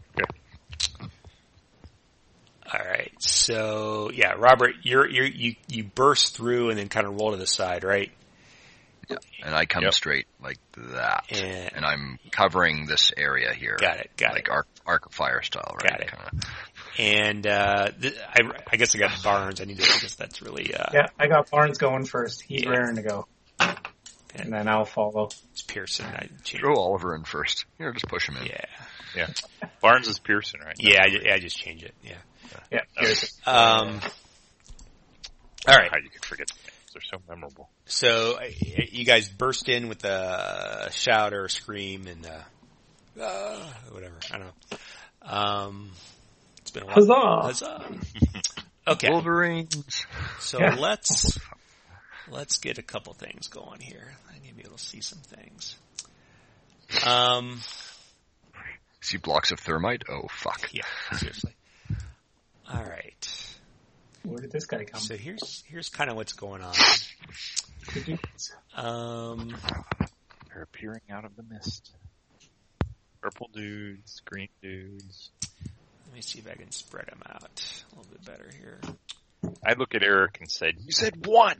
Speaker 1: All right. So yeah, Robert, you're you're you you burst through and then kind of roll to the side, right?
Speaker 2: Yeah. And I come
Speaker 3: Yep.
Speaker 2: straight like that,
Speaker 1: And-
Speaker 2: and I'm covering this area here.
Speaker 1: Got it. Got
Speaker 2: like
Speaker 1: it.
Speaker 2: arc arc of fire style, right?
Speaker 1: Got it.
Speaker 2: Kinda.
Speaker 1: And uh, th- I, I guess I got Barnes. I need to because that's really uh,
Speaker 4: Yeah, I got Barnes going first. He's
Speaker 1: Yeah.
Speaker 4: raring to go. And then I'll follow.
Speaker 1: it's Pearson. I changed.
Speaker 2: Throw Oliver in first. Here, just push him in.
Speaker 1: Yeah.
Speaker 3: Yeah. Barnes is Pearson, right?
Speaker 1: Yeah. I, yeah. I just changed it. Yeah.
Speaker 4: Yeah, here's it.
Speaker 1: Um. All right.
Speaker 3: How you could forget the names. They're so memorable.
Speaker 1: So uh, you guys burst in with a shout or a scream and uh, uh, whatever. I don't know. Um, it's been a while.
Speaker 4: Huzzah!
Speaker 1: Huzzah. Okay,
Speaker 2: Wolverines.
Speaker 1: so
Speaker 4: Yeah.
Speaker 1: let's let's get a couple things going here. I need to be able to see some things. Um,
Speaker 2: See blocks of thermite. Oh fuck.
Speaker 1: yeah, seriously. All right.
Speaker 4: Where did this guy come
Speaker 1: So here's here's kind of what's going on.
Speaker 4: from?
Speaker 1: Um,
Speaker 3: They're appearing out of the mist. Purple dudes, green dudes.
Speaker 1: let me see if I can spread them out a little bit better here.
Speaker 3: I look at Eric and said, "You said one."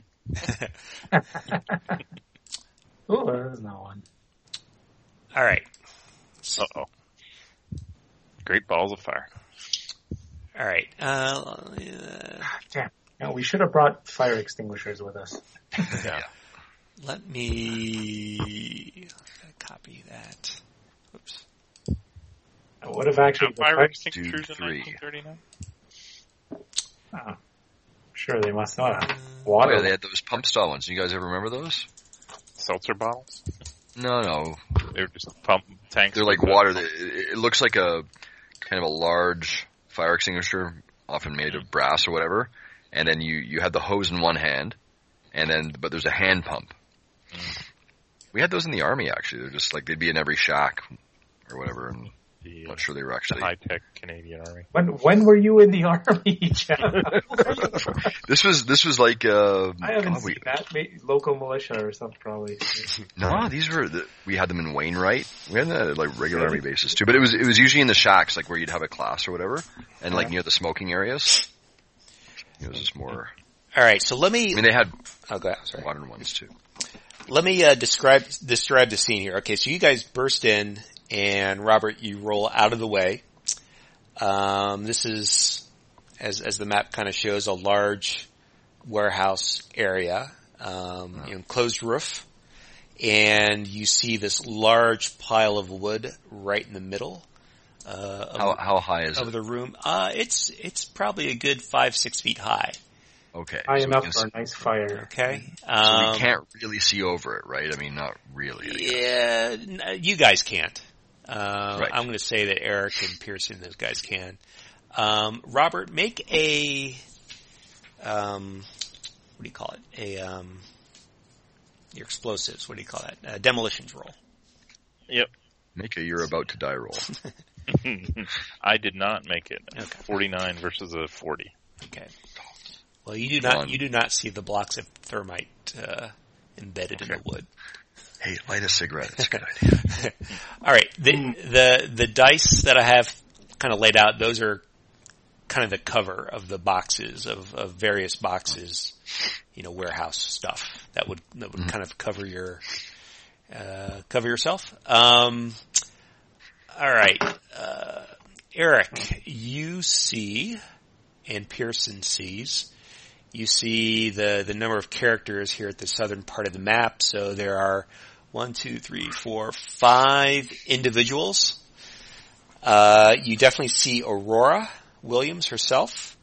Speaker 4: Oh, there's no one.
Speaker 1: All right.
Speaker 3: Uh oh. Great balls of fire.
Speaker 1: All right. Uh, uh,
Speaker 4: Damn. No, we should have brought fire extinguishers with us.
Speaker 3: Yeah.
Speaker 1: let me copy that. Oops.
Speaker 4: What if actually
Speaker 3: Now,
Speaker 4: the
Speaker 3: fire
Speaker 4: fire-
Speaker 3: extinguishers in
Speaker 2: three.
Speaker 3: nineteen thirty-nine?
Speaker 4: Oh, sure, they must not.
Speaker 2: Oh,
Speaker 4: Water.
Speaker 2: yeah, they had those pump style ones. You guys ever remember those?
Speaker 3: Seltzer bottles?
Speaker 2: No, no.
Speaker 3: They were just pump tanks.
Speaker 2: They're like
Speaker 3: with
Speaker 2: water. It, it looks like a kind of a large fire extinguisher, often made of brass or whatever. And then you, you have the hose in one hand, and then but there's a hand pump.
Speaker 3: Mm.
Speaker 2: We had those in the army actually. They're just like they'd be in every shack or whatever. And
Speaker 3: the,
Speaker 2: I'm
Speaker 3: uh,
Speaker 2: not sure they were
Speaker 3: the
Speaker 2: actually.
Speaker 3: high-tech Canadian Army.
Speaker 4: When when were you in the army, Jeff?
Speaker 2: This was this was like uh,
Speaker 4: I haven't
Speaker 2: God, we,
Speaker 4: seen that. Maybe local militia or something, probably.
Speaker 2: No, these were the, we had them in Wainwright. We had them at like regular army bases too, but it was it was usually in the shacks, like where you'd have a class or whatever, and like near the smoking areas. It was just more.
Speaker 1: All right, so let me.
Speaker 2: I mean, they had
Speaker 1: Oh, go ahead. Sorry.
Speaker 2: modern ones too.
Speaker 1: Let me uh, describe describe the scene here. Okay, so you guys burst in, and Robert, you roll out of the way. Um, this is, as as the map kind of shows, a large warehouse area, um, you know, closed roof, and you see this large pile of wood right in the middle. Uh, of,
Speaker 2: How how high is
Speaker 1: of
Speaker 2: it?
Speaker 1: the room? Uh, it's it's probably a good five six feet high.
Speaker 2: Okay,
Speaker 4: High
Speaker 2: so we
Speaker 4: enough
Speaker 2: can
Speaker 4: for
Speaker 2: see-
Speaker 4: a nice fire.
Speaker 1: Okay,
Speaker 2: so
Speaker 1: um,
Speaker 2: we can't really see over it, right? I mean, not really. I guess.
Speaker 1: Yeah, n- you guys can't. Uh,
Speaker 2: Right.
Speaker 1: I'm going to say that Eric and Pearson, those guys can. Um, Robert, make a, um, what do you call it? A, um, your explosives. What do you call that? Uh, demolitions roll.
Speaker 3: Yep.
Speaker 2: Make a you're about to die roll.
Speaker 3: I did not make it.
Speaker 1: Okay.
Speaker 3: forty-nine versus a forty.
Speaker 1: Okay. Well, you do not.
Speaker 2: One.
Speaker 1: You do not see the blocks of thermite uh, embedded in
Speaker 2: Okay.
Speaker 1: the wood.
Speaker 2: Hey, light a cigarette. It's a good idea.
Speaker 1: All right. The the the dice that I have kind of laid out, those are kind of the cover of the boxes of, of various boxes, you know, warehouse stuff that would that would
Speaker 2: Mm-hmm.
Speaker 1: kind of cover your uh, cover yourself. Um, all right, uh, Eric, you see, and Pearson sees. You see the the number of characters here at the southern part of the map. So there are one, two, three, four, five individuals. Uh, you definitely see Aurora Williams herself.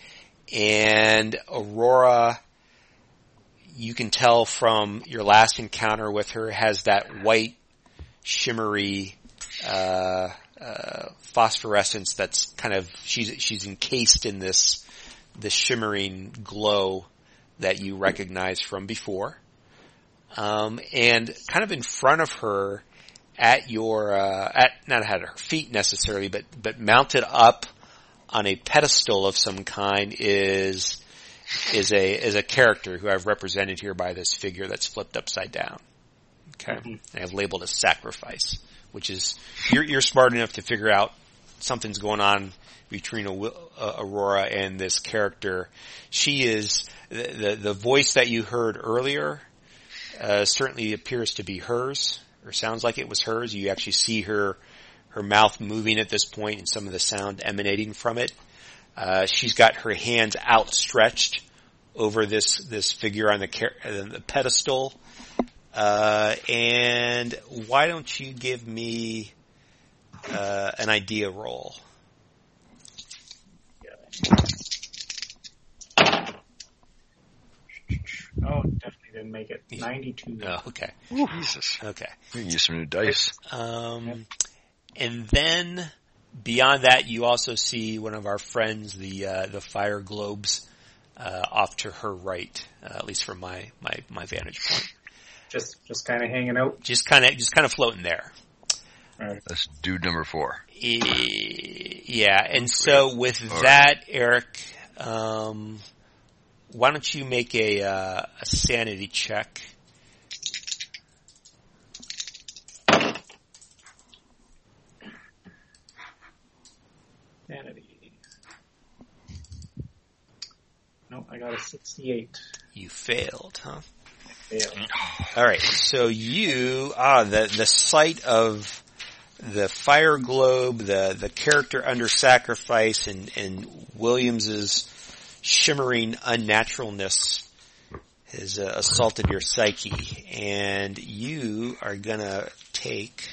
Speaker 1: And Aurora, you can tell from your last encounter with her, has that white, shimmery, uh, uh, phosphorescence that's kind of, she's, she's encased in this, this shimmering glow that you recognize from before. Um, and kind of in front of her, at your, uh, at, not at her feet necessarily, but, but mounted up on a pedestal of some kind is, is a, is a character who I've represented here by this figure that's flipped upside down. Okay. Mm-hmm. And I've labeled as sacrifice, which is, you're, you're smart enough to figure out something's going on between a, uh, Aurora and this character. She is, the, the, the voice that you heard earlier, uh, certainly appears to be hers, or sounds like it was hers. You actually see her, her mouth moving at this point and some of the sound emanating from it. Uh, she's got her hands outstretched over this, this figure on the, car- the pedestal. Uh, and why don't you give me, uh, an idea roll?
Speaker 4: Oh, definitely didn't make it. ninety-two.
Speaker 1: Oh, okay.
Speaker 2: Jesus.
Speaker 1: Okay.
Speaker 2: We can use some new dice.
Speaker 1: Um, and then beyond that, you also see one of our friends, the, uh, the fire globes, uh, off to her right, uh, at least from my, my, my vantage point.
Speaker 4: Just, just kind of hanging out.
Speaker 1: Just kind of, just kind of floating there.
Speaker 2: That's dude number four.
Speaker 1: E- yeah, and so with that, Eric, um, why don't you make a, uh, a sanity check?
Speaker 4: Sanity. No, I got a sixty-eight.
Speaker 1: You failed, huh?
Speaker 4: Failed.
Speaker 1: All right, so you ah the the sight of the fire globe, the the character under sacrifice, and and Williams's shimmering unnaturalness has uh, assaulted your psyche, and you are gonna take.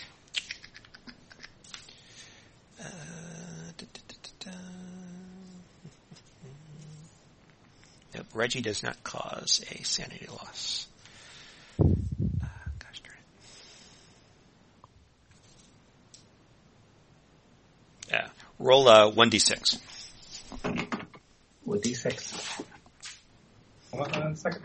Speaker 1: Uh, da, da, da, da, da. Nope, Reggie does not cause a sanity loss. Uh, gosh darn it. Yeah, roll uh, one d six.
Speaker 4: With d six. Hold on a second.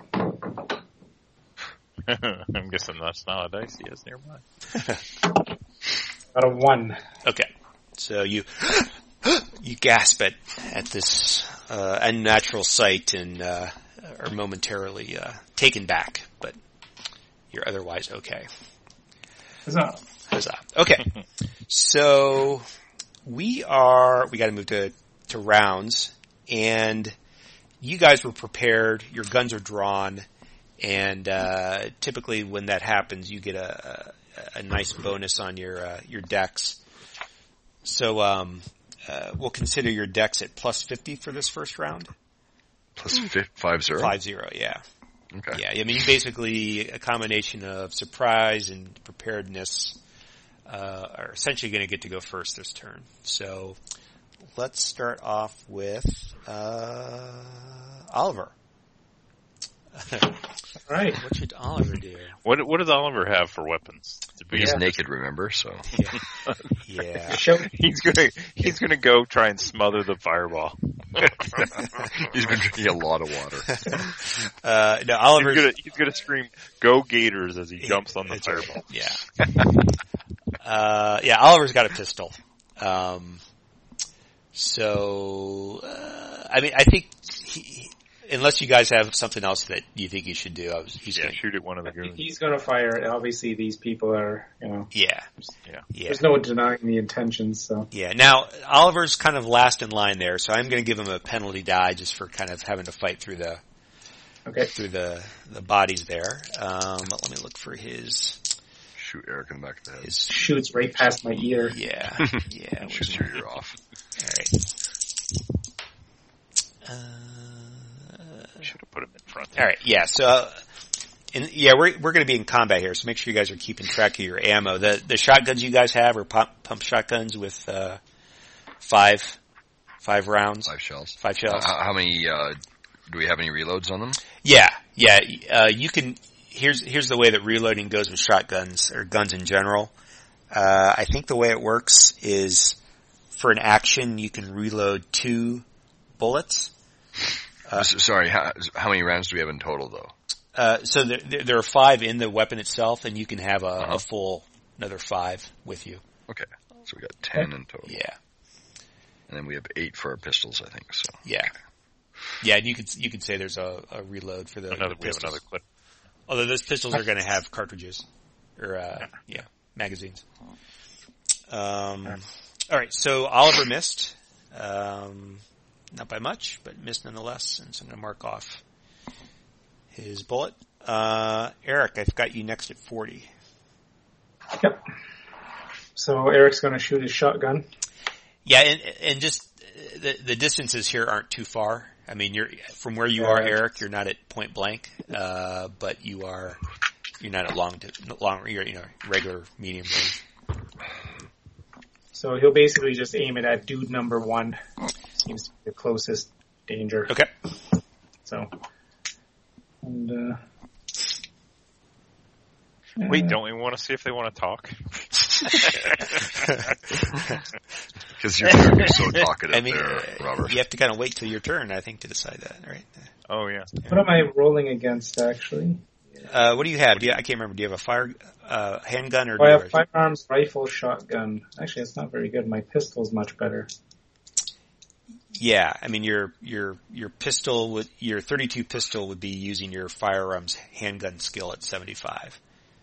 Speaker 3: I'm guessing that's not a dice he has nearby.
Speaker 4: Got a one.
Speaker 1: Okay, so you you gasp at at this uh, unnatural sight and uh, are momentarily uh, taken back, but you're otherwise okay.
Speaker 4: Huzzah.
Speaker 1: Huzzah. Okay, so we are we got to move to to rounds, and you guys were prepared. Your guns are drawn, and uh, typically when that happens, you get a a, a nice bonus on your uh, your dex. So um, uh, we'll consider your dex at plus fifty for this first round.
Speaker 2: Plus fi- five zero?
Speaker 1: Five zero, yeah.
Speaker 2: Okay.
Speaker 1: Yeah, I mean, basically a combination of surprise and preparedness uh, are essentially going to get to go first this turn. So let's start off with uh, Oliver.
Speaker 4: All right.
Speaker 1: What should Oliver do?
Speaker 3: What what does Oliver have for weapons?
Speaker 2: He's
Speaker 4: Yeah.
Speaker 2: naked, remember, so.
Speaker 1: Yeah. yeah.
Speaker 4: Show,
Speaker 3: He's gonna he's gonna go try and smother the fireball.
Speaker 2: He's been drinking a lot of water.
Speaker 1: Uh, no,
Speaker 3: He's
Speaker 1: Oliver's
Speaker 3: gonna he's gonna scream "Go Gators" as he jumps on the
Speaker 1: That's right.
Speaker 3: fireball.
Speaker 1: Yeah. Uh, yeah, Oliver's got a pistol. Um, so, uh, I mean, I think he, unless you guys have something else that you think he should do, I was, he's
Speaker 3: Yeah,
Speaker 1: gonna,
Speaker 3: shoot at one of the goons.
Speaker 4: he's going to fire. Obviously, these people are, you know,
Speaker 1: yeah,
Speaker 3: Yeah.
Speaker 1: yeah,
Speaker 4: there's no denying the intentions, so.
Speaker 1: yeah. Now, Oliver's kind of last in line there, so I'm gonna give him a penalty die just for kind of having to fight through the,
Speaker 4: Okay.
Speaker 1: through the, the bodies there. Um, but let me look for his,
Speaker 2: Shoot Eric in the back of the head.
Speaker 1: his,
Speaker 4: Shoots right past my ear.
Speaker 1: yeah, yeah.
Speaker 2: Shoots your ear off.
Speaker 1: Alright. Uh,
Speaker 3: Should have put him in front.
Speaker 1: All right, yeah. So, uh, and yeah, we're we're going to be in combat here, so make sure you guys are keeping track of your ammo. The the shotguns you guys have are pump, pump shotguns with uh, five five rounds,
Speaker 2: Five shells.
Speaker 1: five shells.
Speaker 2: Uh, how, how many, uh, do we have any reloads on them?
Speaker 1: Yeah, yeah. Uh, you can. Here's here's the way that reloading goes with shotguns or guns in general. Uh, I think the way it works is for an action you can reload two bullets.
Speaker 2: Uh, sorry, how, how many rounds do we have in total, though?
Speaker 1: Uh, so there, there are five in the weapon itself, and you can have a,
Speaker 2: Uh-huh.
Speaker 1: a full another five with you.
Speaker 2: Okay, so we got ten in total.
Speaker 1: Yeah,
Speaker 2: And then we have eight for our pistols, I think, so.
Speaker 1: yeah, yeah. And you could you could say there's a, a reload for the,
Speaker 3: Another
Speaker 1: the
Speaker 3: we have
Speaker 1: pistols.
Speaker 3: another clip.
Speaker 1: Although those pistols are going to have cartridges or uh, yeah magazines. Um, all right, so Oliver missed, um, not by much, but missed nonetheless, and so I'm going to mark off his bullet. Uh, Eric, I've got you next at forty.
Speaker 5: Yep. So Eric's going to shoot his shotgun.
Speaker 1: Yeah, and, and just uh, the the distances here aren't too far. I mean, you're from where you are, Eric. You're not at point blank, uh, but you are you're not at long long. You're you know regular medium range.
Speaker 5: So he'll basically just aim it at dude number one. Seems to be the closest danger.
Speaker 1: Okay.
Speaker 5: So, and uh,
Speaker 3: Wait,
Speaker 5: uh,
Speaker 3: don't we want to see if they want to talk?
Speaker 2: Because you're, you're so talkative
Speaker 1: I mean,
Speaker 2: there,
Speaker 1: uh,
Speaker 2: Robert.
Speaker 1: you have to kind of wait till your turn, I think, to decide that, right?
Speaker 3: Oh yeah.
Speaker 5: What am I rolling against actually?
Speaker 1: Uh, what do you have? Do you, I can't remember. Do you have a fire uh, handgun or?
Speaker 5: Oh, I
Speaker 1: do you
Speaker 5: have firearms, rifle, shotgun. Actually, it's not very good. My pistol's much better.
Speaker 1: Yeah, I mean your your your pistol would your thirty-two pistol would be using your firearms handgun skill at seventy-five.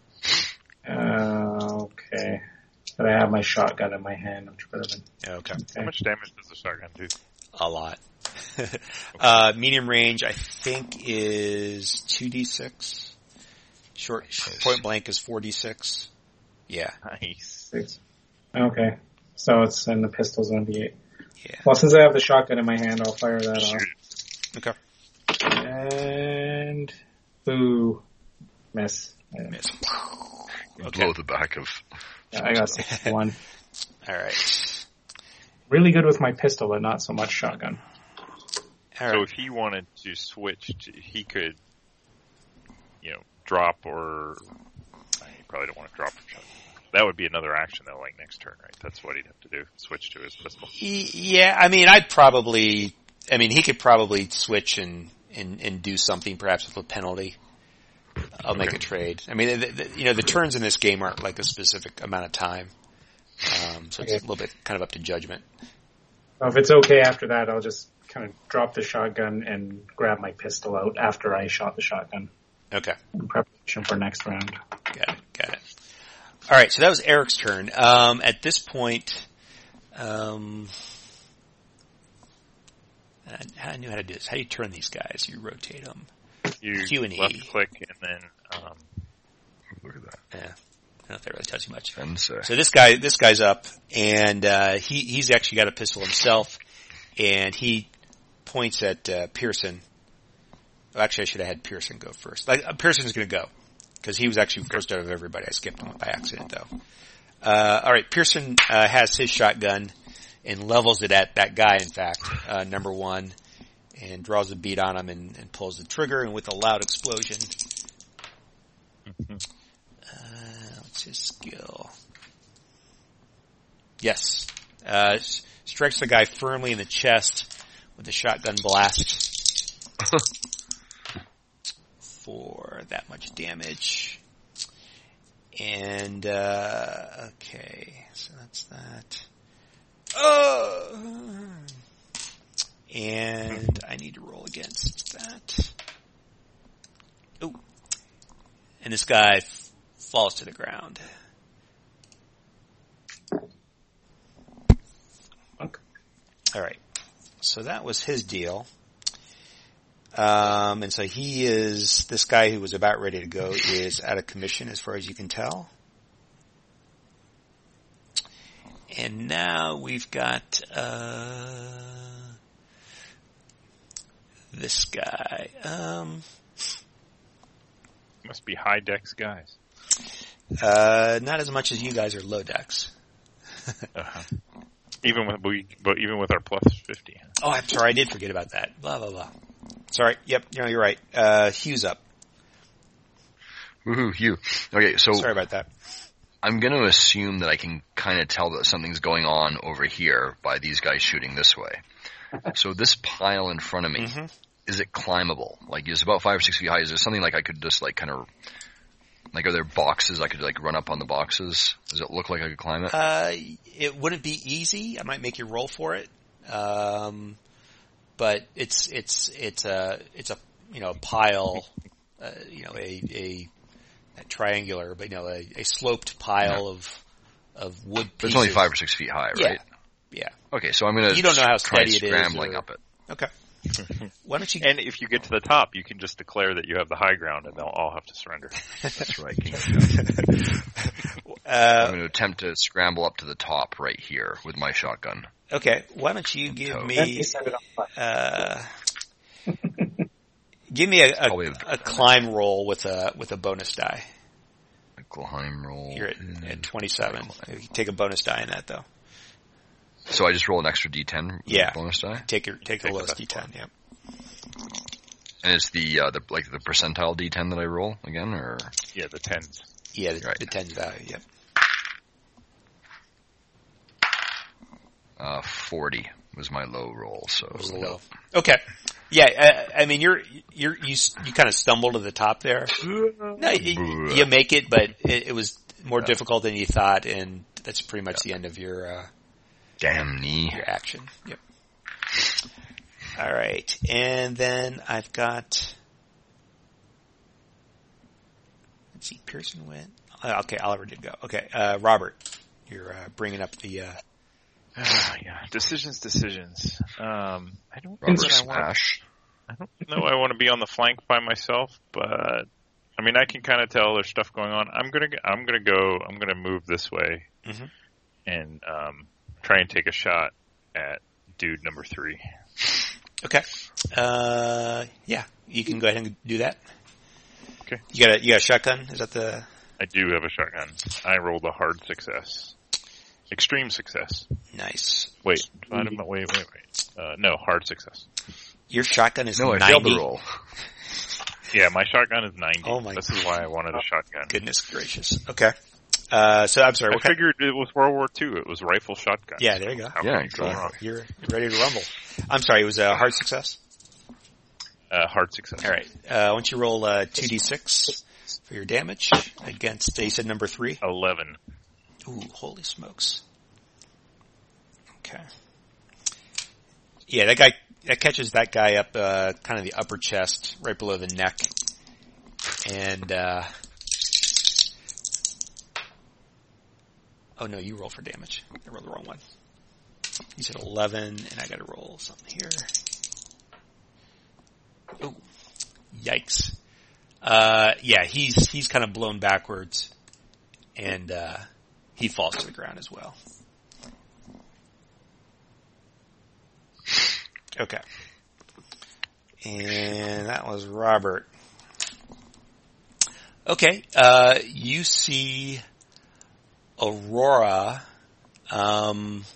Speaker 5: Uh, okay. But I have my shotgun in my hand, which would have been
Speaker 1: Okay,
Speaker 3: How much damage does the shotgun do?
Speaker 1: a lot. uh, medium range, I think, is two d six. Short point blank is four d six. Yeah,
Speaker 3: Nice.
Speaker 5: six. Okay. So it's, and the pistol's one d eight.
Speaker 1: yeah.
Speaker 5: Well, since I have the shotgun in my hand, I'll fire that
Speaker 3: Shoot
Speaker 5: off.
Speaker 3: it.
Speaker 1: Okay.
Speaker 5: And Boo. Miss.
Speaker 1: Miss.
Speaker 2: You
Speaker 1: Okay.
Speaker 2: Blow the back of.
Speaker 5: I got sixty-one.
Speaker 1: All right.
Speaker 5: Really good with my pistol, but not so much shotgun.
Speaker 1: All
Speaker 3: So
Speaker 1: right.
Speaker 3: if he wanted to switch, to, he could, you know, drop or he probably don't want to drop. That would be another action though, like next turn, right? That's what he'd have to do: switch to his pistol.
Speaker 1: Y- Yeah, I mean, I'd probably. I mean, he could probably switch and and, and do something, perhaps with a penalty. I'll make a trade. I mean, the, the, you know, the turns in this game aren't like a specific amount of time, um, so it's
Speaker 5: Okay.
Speaker 1: a little bit kind of up to judgment.
Speaker 5: Well, if it's okay after that, I'll just kind of drop the shotgun and grab my pistol out after I shot the shotgun
Speaker 1: Okay,
Speaker 5: in preparation for next round.
Speaker 1: got it, got it. All right, so that was Eric's turn. Um, at this point, um, I, I knew how to do this. How do you turn these guys? You rotate them.
Speaker 3: You
Speaker 1: Q and E.
Speaker 3: left click and then um,
Speaker 2: Look at that.
Speaker 1: Yeah, I don't know if that really tells you much.
Speaker 2: And say.
Speaker 1: So this guy, this guy's up, and uh, he he's actually got a pistol himself, and he points at uh, Pearson. Well, actually, I should have had Pearson go first. Like, uh, Pearson's going to go because he was actually first out of everybody. I skipped him by accident, though. Uh, all right, Pearson uh, has his shotgun and levels it at that guy. In fact, uh, number one, and draws a bead on him and, and pulls the trigger, and with a loud explosion. Uh, what's his skill? Yes. Uh, s- strikes the guy firmly in the chest with a shotgun blast for that much damage. And, uh, okay, so that's that. Oh! And I need to roll against that. Oh. And this guy f- falls to the ground.
Speaker 5: Okay.
Speaker 1: All right. So that was his deal. Um, and so he is, this guy who was about ready to go is out of commission as far as you can tell. And now we've got, uh, this guy. Um,
Speaker 3: must be high dex guys.
Speaker 1: uh, not as much as you guys are low decks.
Speaker 3: Uh-huh. Even with we, but even with our plus fifty.
Speaker 1: Oh, I'm sorry, I did forget about that. Blah, blah, blah. Sorry, yep, no, you're right. Uh, Hugh's up.
Speaker 2: Woohoo, Hugh. Okay, so
Speaker 1: Sorry about that.
Speaker 2: I'm going to assume that I can kind of tell that something's going on over here by these guys shooting this way. So this pile in front of me,
Speaker 1: Mm-hmm.
Speaker 2: is it climbable? Like, it's about five or six feet high. Is there something like I could just like kind of, like, are there boxes I could like run up on the boxes? Does it look like I could climb it?
Speaker 1: Uh, it wouldn't be easy. I might make you roll for it. Um, but it's, it's, it's a, it's a, you know, a pile, uh, you know, a, a, a triangular, but you know, a, a sloped pile
Speaker 2: Yeah.
Speaker 1: of, of wood
Speaker 2: But
Speaker 1: pieces.
Speaker 2: it's only five or six feet high,
Speaker 1: Yeah.
Speaker 2: right?
Speaker 1: Yeah.
Speaker 2: Okay, so I'm going to
Speaker 1: You don't know how
Speaker 2: try
Speaker 1: steady it is
Speaker 2: scrambling
Speaker 1: or-
Speaker 2: up it.
Speaker 1: Okay. Why don't you,
Speaker 3: And if you get to the top, you can just declare that you have the high ground, and they'll all have to surrender.
Speaker 2: That's right. King.
Speaker 1: uh,
Speaker 2: I'm going to attempt to scramble up to the top right here with my shotgun.
Speaker 1: okay, why don't you give
Speaker 2: Oh.
Speaker 5: Then
Speaker 1: me,
Speaker 5: you set it on fire.
Speaker 1: uh, give me a, a,
Speaker 2: Probably a-
Speaker 1: a climb roll with a, with a bonus die.
Speaker 2: A climb roll.
Speaker 1: You're at, at twenty-seven. You take a bonus die in that though.
Speaker 2: So I just roll an extra D ten with
Speaker 1: Yeah.
Speaker 2: a bonus die?
Speaker 1: Take your, take the
Speaker 3: Take the
Speaker 1: lowest
Speaker 3: best
Speaker 1: D ten, yep.
Speaker 2: And it's the, uh, the, like the percentile D ten that I roll again, or?
Speaker 3: Yeah, the tens.
Speaker 1: Yeah, the,
Speaker 2: Right.
Speaker 1: the tens value, yep.
Speaker 2: Uh, forty was my low roll, so.
Speaker 1: Was a low. Okay. Yeah, I, I mean, you're, you're, you, s- you kind of stumble to the top there. No, you, you make it, but it, it was more
Speaker 2: Yeah.
Speaker 1: difficult than you thought, and that's pretty much the end of your, uh,
Speaker 2: Damn knee.
Speaker 1: your action. Yep. All right, and then I've got. Let's see, Pearson went. Uh, okay, Oliver did go. Okay, uh, Robert, you're uh, bringing up the. Uh,
Speaker 3: Ah, yeah, decisions, decisions. Um, I don't know
Speaker 2: Robert
Speaker 3: that I want.
Speaker 2: Smash.
Speaker 3: I don't know. I want to be on the flank by myself, but I mean, I can kind of tell there's stuff going on. I'm gonna, I'm gonna go. I'm gonna move this way
Speaker 1: Mhm.
Speaker 3: and um, try and take a shot at dude number three.
Speaker 1: okay, uh, yeah, you can go ahead and do that.
Speaker 3: Okay.
Speaker 1: You got a you got a shotgun? Is that the?
Speaker 3: I do have a shotgun. I rolled a hard success. Extreme success.
Speaker 1: Nice.
Speaker 3: Wait, wait, wait, wait, wait. Uh, no, hard success.
Speaker 1: Your shotgun is
Speaker 2: No, I
Speaker 1: ninety.
Speaker 2: failed the roll.
Speaker 3: Yeah, my shotgun is ninety.
Speaker 1: Oh my
Speaker 3: This is why I wanted a shotgun.
Speaker 1: Goodness gracious. Okay. Uh, so I'm sorry.
Speaker 3: I
Speaker 1: What kind?
Speaker 3: figured it was World War Two. It was rifle shotgun.
Speaker 1: Yeah, there you go.
Speaker 3: How
Speaker 2: Yeah,
Speaker 3: could it go
Speaker 2: exactly.
Speaker 3: wrong?
Speaker 1: You're, you're ready to rumble. I'm sorry. It was a hard success.
Speaker 3: Uh, hard success.
Speaker 1: All right. Uh, why don't you roll uh, two d six for your damage against? You said number three.
Speaker 3: Eleven.
Speaker 1: Ooh, holy smokes. Okay. Yeah, that guy, that catches that guy up, uh, kind of the upper chest, right below the neck. And, uh, oh no, you roll for damage. I rolled the wrong one. You said eleven, and I gotta roll something here. Oh, yikes. Uh, yeah, he's, he's kind of blown backwards, and, uh, he falls to the ground as well. Okay. And that was Robert. Okay, uh, you see Aurora, um,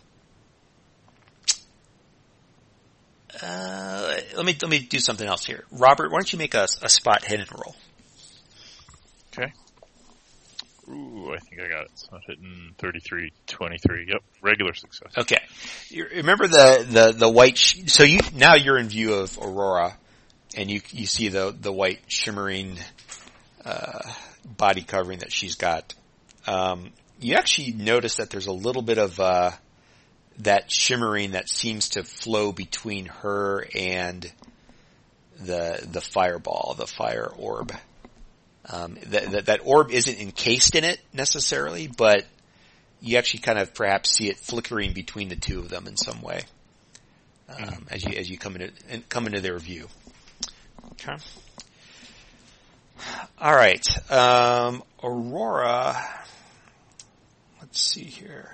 Speaker 1: uh, let me, let me do something else here. Robert, why don't you make a, a spot hidden roll?
Speaker 3: Okay. Ooh, I think I got it. So I'm hitting thirty-three, twenty-three. Yep, regular success.
Speaker 1: Okay. You remember the, the, the white, sh- so you, now you're in view of Aurora, and you, you see the, the white shimmering, uh, body covering that she's got. Um, you actually notice that there's a little bit of, uh, that shimmering that seems to flow between her and the, the fireball, the fire orb. Um, that, that, that orb isn't encased in it necessarily, but you actually kind of perhaps see it flickering between the two of them in some way, um, as you, as you come into, come into their view. Okay. All right. Um, Aurora, let's see here.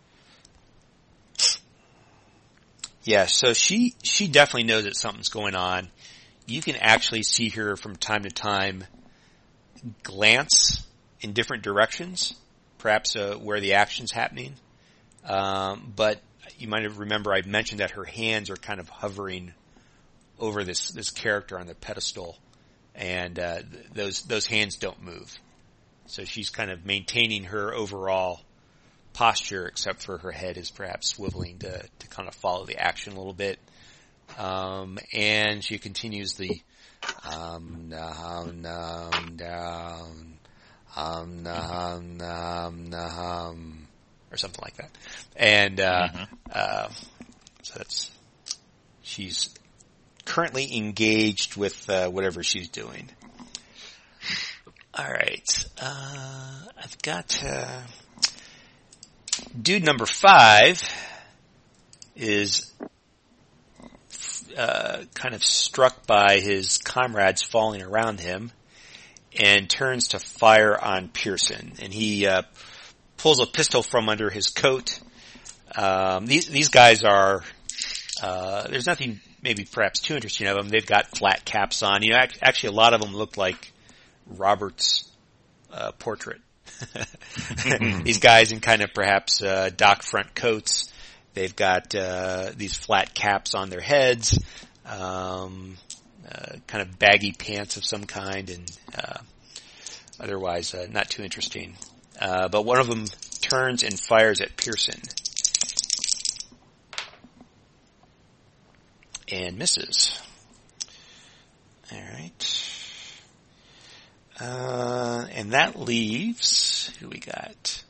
Speaker 1: Yeah, so she, she definitely knows that something's going on. You can actually see her from time to time glance in different directions, perhaps uh, where the action's happening. Um, but you might have remember I mentioned that her hands are kind of hovering over this this character on the pedestal, and uh, th- those those hands don't move. So she's kind of maintaining her overall posture, except for her head is perhaps swiveling to to kind of follow the action a little bit. Um, and she continues the um nahum nahum down um nahum nahum nahum or something like that. And uh mm-hmm. uh so that's she's currently engaged with uh, whatever she's doing. All right. Uh I've got uh dude number five is Uh, kind of struck by his comrades falling around him and turns to fire on Pearson. And he uh, pulls a pistol from under his coat. Um, these these guys are uh, there's nothing maybe perhaps too interesting of them. They've got flat caps on. You know, actually a lot of them look like Robert's uh, portrait. These guys in kind of perhaps uh, dock front coats. They've got uh, these flat caps on their heads, um, uh, kind of baggy pants of some kind, and uh, otherwise uh, not too interesting. Uh, but one of them turns and fires at Pearson, and misses. All right, uh, and that leaves who we got.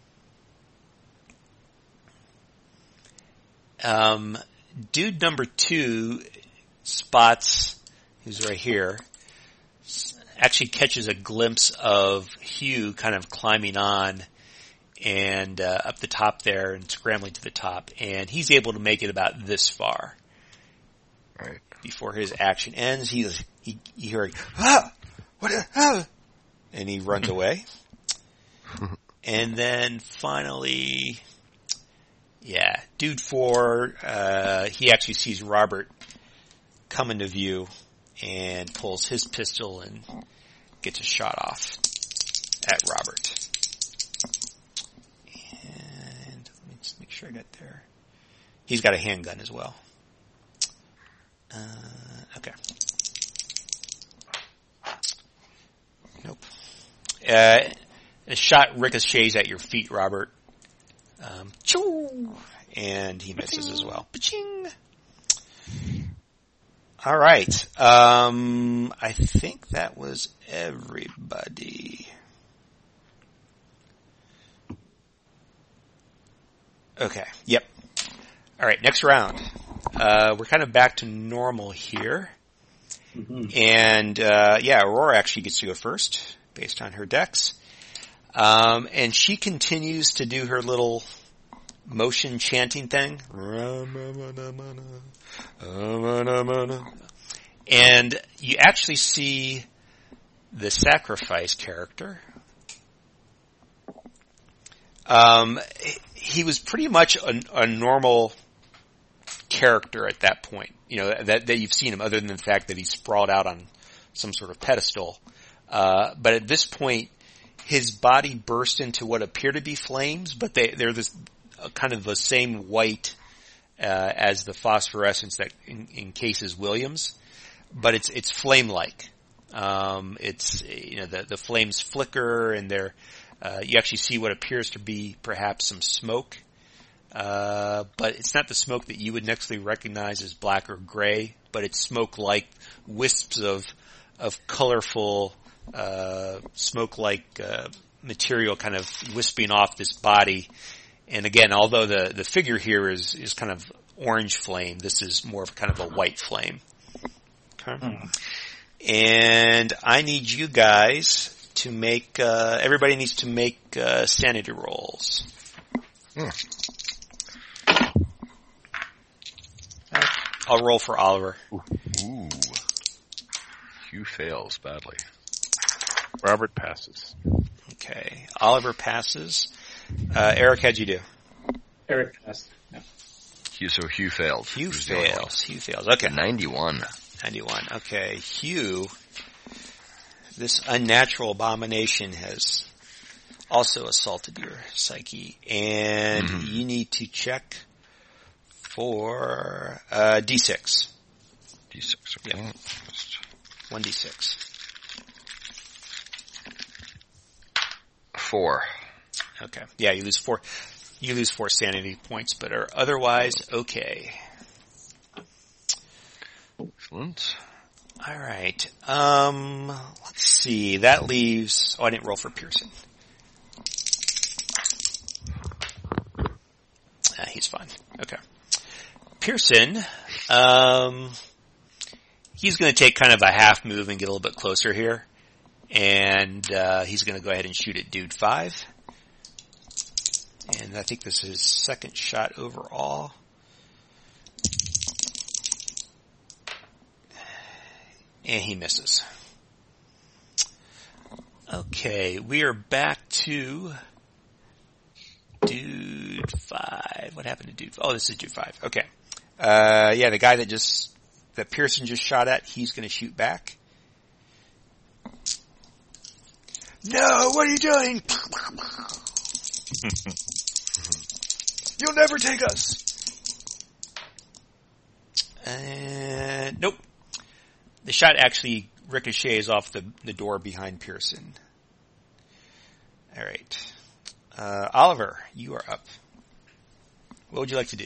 Speaker 1: Um, dude number two spots, who's right here, actually catches a glimpse of Hugh kind of climbing on and uh, up the top there and scrambling to the top, and he's able to make it about this far.
Speaker 2: Right.
Speaker 1: Before his action ends, he he you hear ah what ah, and he runs away, and then finally. Yeah, dude four, uh, he actually sees Robert come into view and pulls his pistol and gets a shot off at Robert. And let me just make sure I got there. He's got a handgun as well. Uh, okay. Nope. Uh, a shot ricochets at your feet, Robert. Um, choo! And he misses as well. Ba-ching! All right. Um, I think that was everybody. Okay. Yep. All right. Next round. Uh, we're kind of back to normal here. Mm-hmm. And, uh, yeah, Aurora actually gets to go first based on her dex. Um, and she continues to do her little motion chanting thing. And you actually see the sacrifice character. Um, he was pretty much a, a normal character at that point, you know, that, that you've seen him, other than the fact that he's sprawled out on some sort of pedestal. Uh, but at this point, his body burst into what appear to be flames, but they, they're this uh, kind of the same white uh, as the phosphorescence that en- encases Williams, but it's it's flame-like. Um, it's you know the the flames flicker, and they're uh, you actually see what appears to be perhaps some smoke. Uh, but it's not the smoke that you would necessarily recognize as black or gray, but it's smoke like wisps of, of colorful, uh, smoke like, uh, material kind of wisping off this body. And again, although the, the figure here is, is kind of orange flame, this is more of kind of a white flame. Okay. Mm. And I need you guys to make, uh, everybody needs to make, uh, sanity rolls. Mm. I'll roll for Oliver.
Speaker 2: Ooh. Ooh. Hugh fails badly.
Speaker 3: Robert passes.
Speaker 1: Okay. Oliver passes. Uh, Eric, how'd you do?
Speaker 5: Eric passed. Yeah.
Speaker 2: Hugh, so Hugh failed.
Speaker 1: Hugh fails. Hugh fails. Okay.
Speaker 2: ninety-one.
Speaker 1: ninety-one. Okay. Hugh, this unnatural abomination has also assaulted your psyche, and mm-hmm. you need to check for uh, D six.
Speaker 2: D six, okay.
Speaker 1: Yep. one D six.
Speaker 2: Four.
Speaker 1: Okay. Yeah, you lose four. You lose four sanity points, but are otherwise okay.
Speaker 2: Excellent.
Speaker 1: All right. Um, let's see. That leaves. Oh, I didn't roll for Pearson. Uh, he's fine. Okay. Pearson, um, he's going to take kind of a half move and get a little bit closer here, and uh, he's going to go ahead and shoot at Dude Five. And I think this is his second shot overall. And he misses. Okay, we are back to Dude Five. What happened to Dude? Oh, this is Dude Five. Okay. Uh, yeah, the guy that just, that Pearson just shot at, he's gonna shoot back. No, what are you doing? You'll never take us. Uh, nope. The shot actually ricochets off the, the door behind Pearson. Alright. Uh, Oliver, you are up. What would you like to do?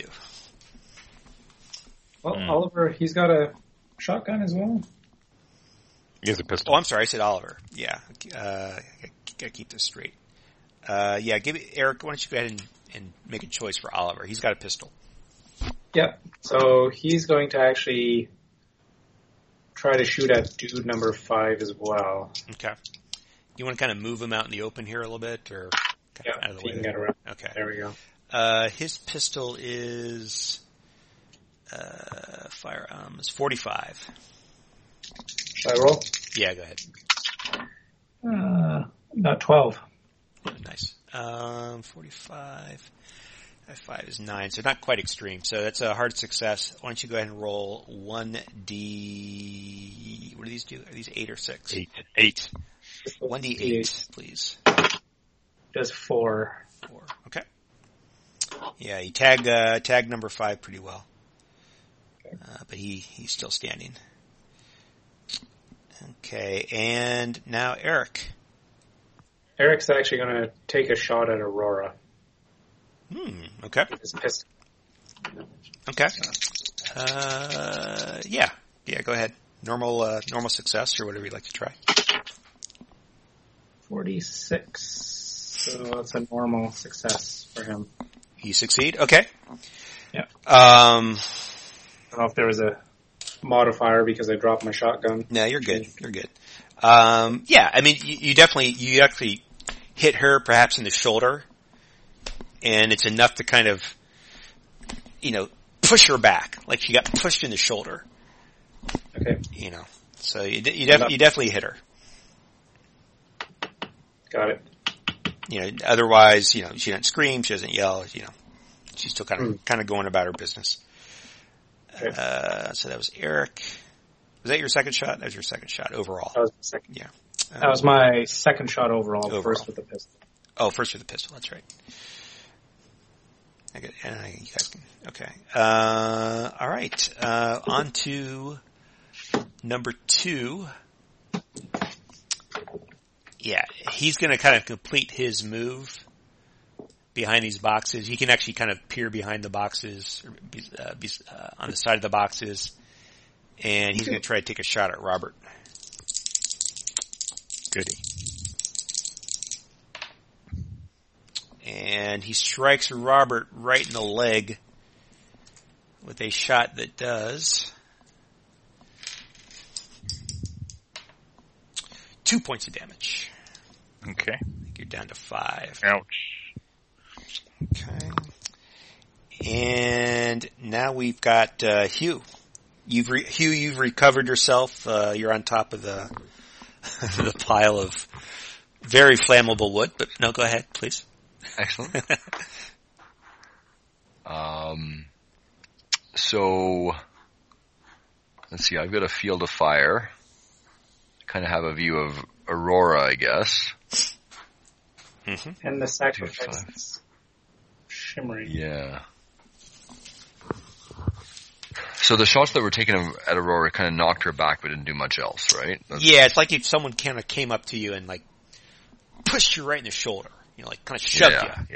Speaker 5: Well, mm. Oliver, he's got a shotgun as well.
Speaker 3: He has a pistol.
Speaker 1: Oh, I'm sorry, I said Oliver. Yeah, uh, I gotta keep this straight. Uh, yeah, give it, Eric, why don't you go ahead and, and make a choice for Oliver? He's got a pistol.
Speaker 5: Yeah, so he's going to actually try to shoot at dude number five as well.
Speaker 1: Okay. You want to kind of move him out in the open here a little bit, or kind
Speaker 5: yeah,
Speaker 1: of out of the
Speaker 5: way?
Speaker 1: way?
Speaker 5: Can get around.
Speaker 1: Okay.
Speaker 5: There we go.
Speaker 1: Uh, his pistol is uh, firearms forty-five.
Speaker 5: Should I roll?
Speaker 1: Yeah, go ahead.
Speaker 5: Uh, not twelve.
Speaker 1: Nice. Um, forty-five. Five is nine, so not quite extreme. So that's a hard success. Why don't you go ahead and roll one D? What do these do? Are these eight or six?
Speaker 3: Eight. Eight.
Speaker 1: one d eight, please.
Speaker 5: Does four.
Speaker 1: Four. Okay. Yeah, you tag uh, tag number five pretty well,
Speaker 5: Okay.
Speaker 1: uh, but he he's still standing. Okay, and now Eric.
Speaker 5: Eric's actually going to take a shot at Aurora.
Speaker 1: Hmm. Okay.
Speaker 5: With his pistol.
Speaker 1: Okay. Uh, yeah, yeah. Go ahead. Normal, uh, normal success or whatever you'd like to try.
Speaker 5: forty-six. So that's a normal success for him.
Speaker 1: You succeed. Okay.
Speaker 5: Yeah.
Speaker 1: Um.
Speaker 5: I don't know if there was a modifier because I dropped my shotgun.
Speaker 1: No, you're good. You're good. Um. Yeah. I mean, you, you definitely, you actually hit her perhaps in the shoulder, and it's enough to kind of, you know, push her back, like she got pushed in the shoulder.
Speaker 5: Okay.
Speaker 1: You know. So you you, def- you definitely hit her.
Speaker 5: Got it.
Speaker 1: You know, otherwise, you know, she doesn't scream, she doesn't yell, you know, she's still kind of,
Speaker 5: Mm.
Speaker 1: kind of going about her business.
Speaker 5: Okay.
Speaker 1: Uh, so that was Eric. Was that your second shot? That was your second shot overall.
Speaker 5: That was the second.
Speaker 1: Yeah. Um,
Speaker 5: That was my second shot overall,
Speaker 1: Overall.
Speaker 5: first with the pistol.
Speaker 1: oh, first with the pistol, that's right. I get, and I, you guys can, okay. Uh, alright, uh, on to number two. Yeah, he's gonna kind of complete his move behind these boxes. He can actually kind of peer behind the boxes, or be, uh, be, uh, on the side of the boxes, and he's gonna try to take a shot at Robert.
Speaker 3: Goody.
Speaker 1: And he strikes Robert right in the leg with a shot that does two points of damage.
Speaker 3: Okay.
Speaker 1: I think you're down to five.
Speaker 3: Ouch.
Speaker 1: Okay. And now we've got uh, Hugh. You've re- Hugh, you've recovered yourself. Uh, you're on top of the the pile of very flammable wood. But no, go ahead, please.
Speaker 2: Excellent. um, so let's see. I've got a field of fire. Kind of have a view of Aurora, I guess.
Speaker 1: Mm-hmm.
Speaker 5: And the
Speaker 2: Two,
Speaker 5: sacrifice
Speaker 2: five.
Speaker 5: is shimmering.
Speaker 2: Yeah. So the shots that were taken at Aurora kind of knocked her back, but didn't do much else, right? That's,
Speaker 1: Yeah, it's like if someone kind of came up to you and like pushed you right in the shoulder. You know, like kind of shoved
Speaker 2: yeah,
Speaker 1: you.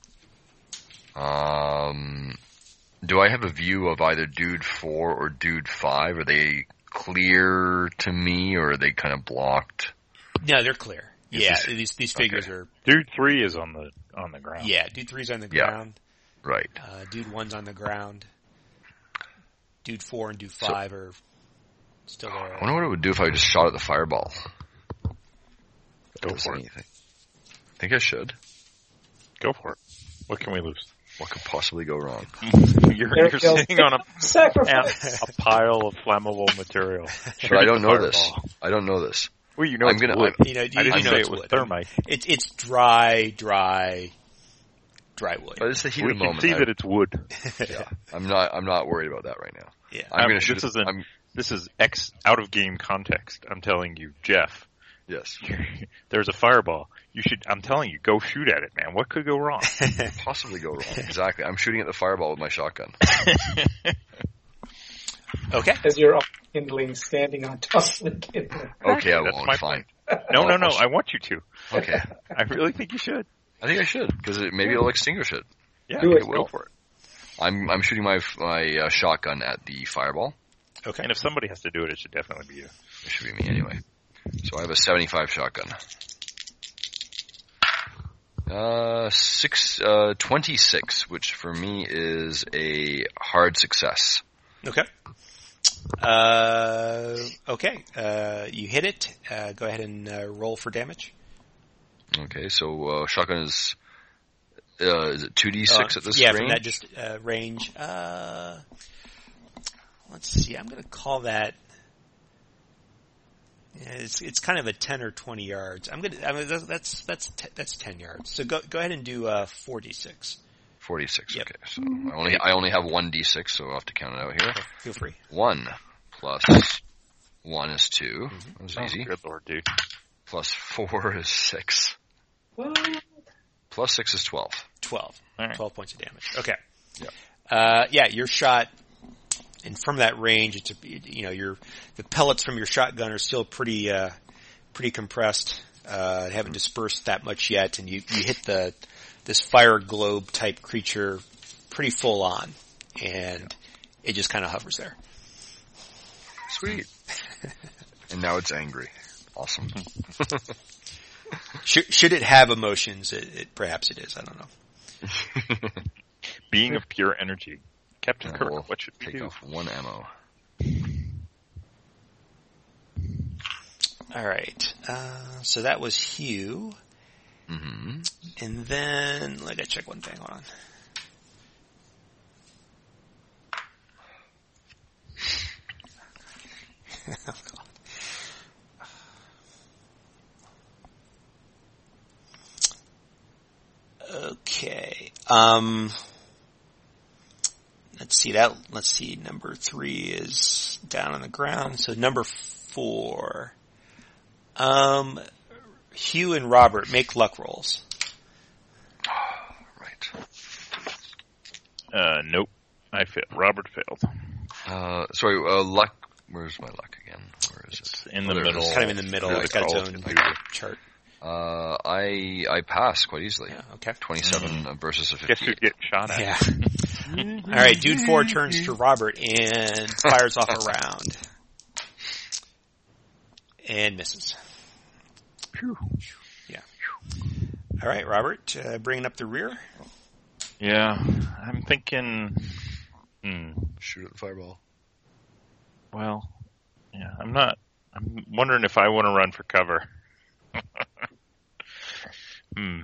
Speaker 2: yeah. Um, do I have a view of either Dude Four or Dude Five? Are they clear to me, or are they kind of blocked?
Speaker 1: No, they're clear.
Speaker 2: Is
Speaker 1: Yeah,
Speaker 2: this-
Speaker 1: these these figures
Speaker 2: okay.
Speaker 1: are.
Speaker 3: Dude three is on the on the ground.
Speaker 1: Yeah, dude three's on the
Speaker 2: Yeah.
Speaker 1: ground.
Speaker 2: Right.
Speaker 1: Uh, dude one's on the ground. Dude four and dude
Speaker 2: So-
Speaker 1: five are still
Speaker 2: I
Speaker 1: there.
Speaker 2: wonder what it would do if I just shot at the fireball.
Speaker 3: Go
Speaker 2: Doesn't
Speaker 3: for
Speaker 2: say
Speaker 3: it.
Speaker 2: anything. I think I should.
Speaker 3: Go for it. What can we lose?
Speaker 2: What could possibly go wrong?
Speaker 3: You're,
Speaker 5: There
Speaker 3: you're
Speaker 5: goes-
Speaker 3: sitting on a,
Speaker 5: Sacrifice!
Speaker 3: a pile of flammable material.
Speaker 2: But I don't know
Speaker 3: Fireball.
Speaker 2: this. I don't know this.
Speaker 3: Well, you know
Speaker 2: I'm
Speaker 3: it's
Speaker 2: gonna-
Speaker 3: wood.
Speaker 1: You know, you,
Speaker 3: I didn't
Speaker 1: you know
Speaker 3: say
Speaker 1: it's
Speaker 3: it was
Speaker 1: wood.
Speaker 3: thermite.
Speaker 1: It's it's dry, dry, dry wood.
Speaker 2: But it's the heat
Speaker 3: We
Speaker 2: of the
Speaker 3: can
Speaker 2: moment.
Speaker 3: see
Speaker 2: I,
Speaker 3: that it's wood.
Speaker 2: yeah, I'm not. I'm not worried about that right now.
Speaker 1: Yeah.
Speaker 2: I'm
Speaker 3: Um,
Speaker 2: gonna shoot.
Speaker 3: this
Speaker 2: it-
Speaker 3: is an-
Speaker 2: I'm,
Speaker 3: This is X out of game context. I'm telling you, Jeff.
Speaker 2: yes.
Speaker 3: There's a fireball. You should. I'm telling you, go shoot at it, man. What could go wrong?
Speaker 2: Possibly go wrong. Exactly. I'm shooting at the fireball with my shotgun.
Speaker 1: Okay.
Speaker 5: As you're all kindling, standing on top of the kindling.
Speaker 2: Okay, I
Speaker 3: That's
Speaker 2: won't.
Speaker 3: my
Speaker 2: Fine.
Speaker 3: No, no,
Speaker 2: I'll-
Speaker 3: no.
Speaker 2: I'll sh-
Speaker 3: I want you to.
Speaker 2: Okay.
Speaker 3: I really think you should.
Speaker 2: I think I should because it, maybe it'll extinguish it.
Speaker 3: Yeah,
Speaker 5: Do
Speaker 3: I
Speaker 5: it.
Speaker 3: think will for it.
Speaker 2: I'm I'm shooting my my uh, shotgun at the fireball.
Speaker 1: Okay.
Speaker 3: And if somebody has to do it, it should definitely be you.
Speaker 2: It should be me anyway. So I have a seventy-five shotgun. Uh, six, uh, twenty-six, which for me is a hard success.
Speaker 1: Okay. Uh, okay. Uh, you hit it. Uh, go ahead and uh, roll for damage.
Speaker 2: Okay, so uh, shotgun is uh, is it two d six
Speaker 1: Uh,
Speaker 2: at this
Speaker 1: yeah,
Speaker 2: range?
Speaker 1: from that just uh, range. Uh, let's see. I'm going to call that. Yeah, it's it's kind of a ten or twenty yards. I'm gonna. I mean, that's that's that's, te- that's ten yards. So go go ahead and do uh, forty-six.
Speaker 2: forty-six.
Speaker 1: Yep.
Speaker 2: Okay, so I only I only have one d six, so I'll have to count it out here.
Speaker 1: Feel free.
Speaker 2: One plus one is two. That was
Speaker 3: Oh,
Speaker 2: easy.
Speaker 3: good lord, dude.
Speaker 2: Plus four is six.
Speaker 5: What?
Speaker 2: Plus six is twelve.
Speaker 1: Twelve.
Speaker 3: All right.
Speaker 1: Twelve points of damage. Okay.
Speaker 2: Yeah.
Speaker 1: Uh, yeah, your shot, and from that range, it's a, you know, your the pellets from your shotgun are still pretty uh, pretty compressed. Uh, haven't dispersed that much yet, and you you hit the this fire globe type creature pretty full on, and it just kind of hovers there.
Speaker 2: Sweet. And now it's angry. Awesome.
Speaker 1: should, should it have emotions? It, it, perhaps it is. I don't know.
Speaker 3: Being of pure energy. Captain
Speaker 2: Yeah,
Speaker 3: Kirk,
Speaker 2: we'll
Speaker 3: what should we
Speaker 2: take
Speaker 3: do?
Speaker 2: off one ammo.
Speaker 1: All right. Uh, so that was Hugh.
Speaker 2: Mm-hmm.
Speaker 1: And then, let me check one thing. Hold on. Oh, God. Okay. Um, let's see that. Let's see. Number three is down on the ground. So number four. Um, Hugh and Robert make luck rolls.
Speaker 2: Right.
Speaker 3: Uh, nope. I failed. Robert failed.
Speaker 2: Uh, sorry, uh, luck. Where's my luck again? Where is
Speaker 3: It's
Speaker 2: it?
Speaker 3: in
Speaker 2: Oh,
Speaker 3: the
Speaker 2: there it
Speaker 3: middle.
Speaker 2: is.
Speaker 1: It's kind of in the middle.
Speaker 3: Yeah,
Speaker 1: It's got its
Speaker 3: it's
Speaker 1: own
Speaker 3: called-
Speaker 1: chart.
Speaker 2: Uh, I I passed quite easily.
Speaker 1: Yeah. Okay.
Speaker 2: Twenty-seven versus a
Speaker 3: Guess who
Speaker 2: fifty-eight.
Speaker 3: get shot at?
Speaker 1: Yeah. All right. Dude four turns to Robert and fires off a round. And misses.
Speaker 3: Phew.
Speaker 1: Yeah. All right, Robert, uh, bringing up the rear.
Speaker 3: Yeah, I'm thinking. Hmm.
Speaker 2: Shoot at the fireball.
Speaker 3: Well, yeah, I'm not. I'm wondering if I want to run for cover. hmm.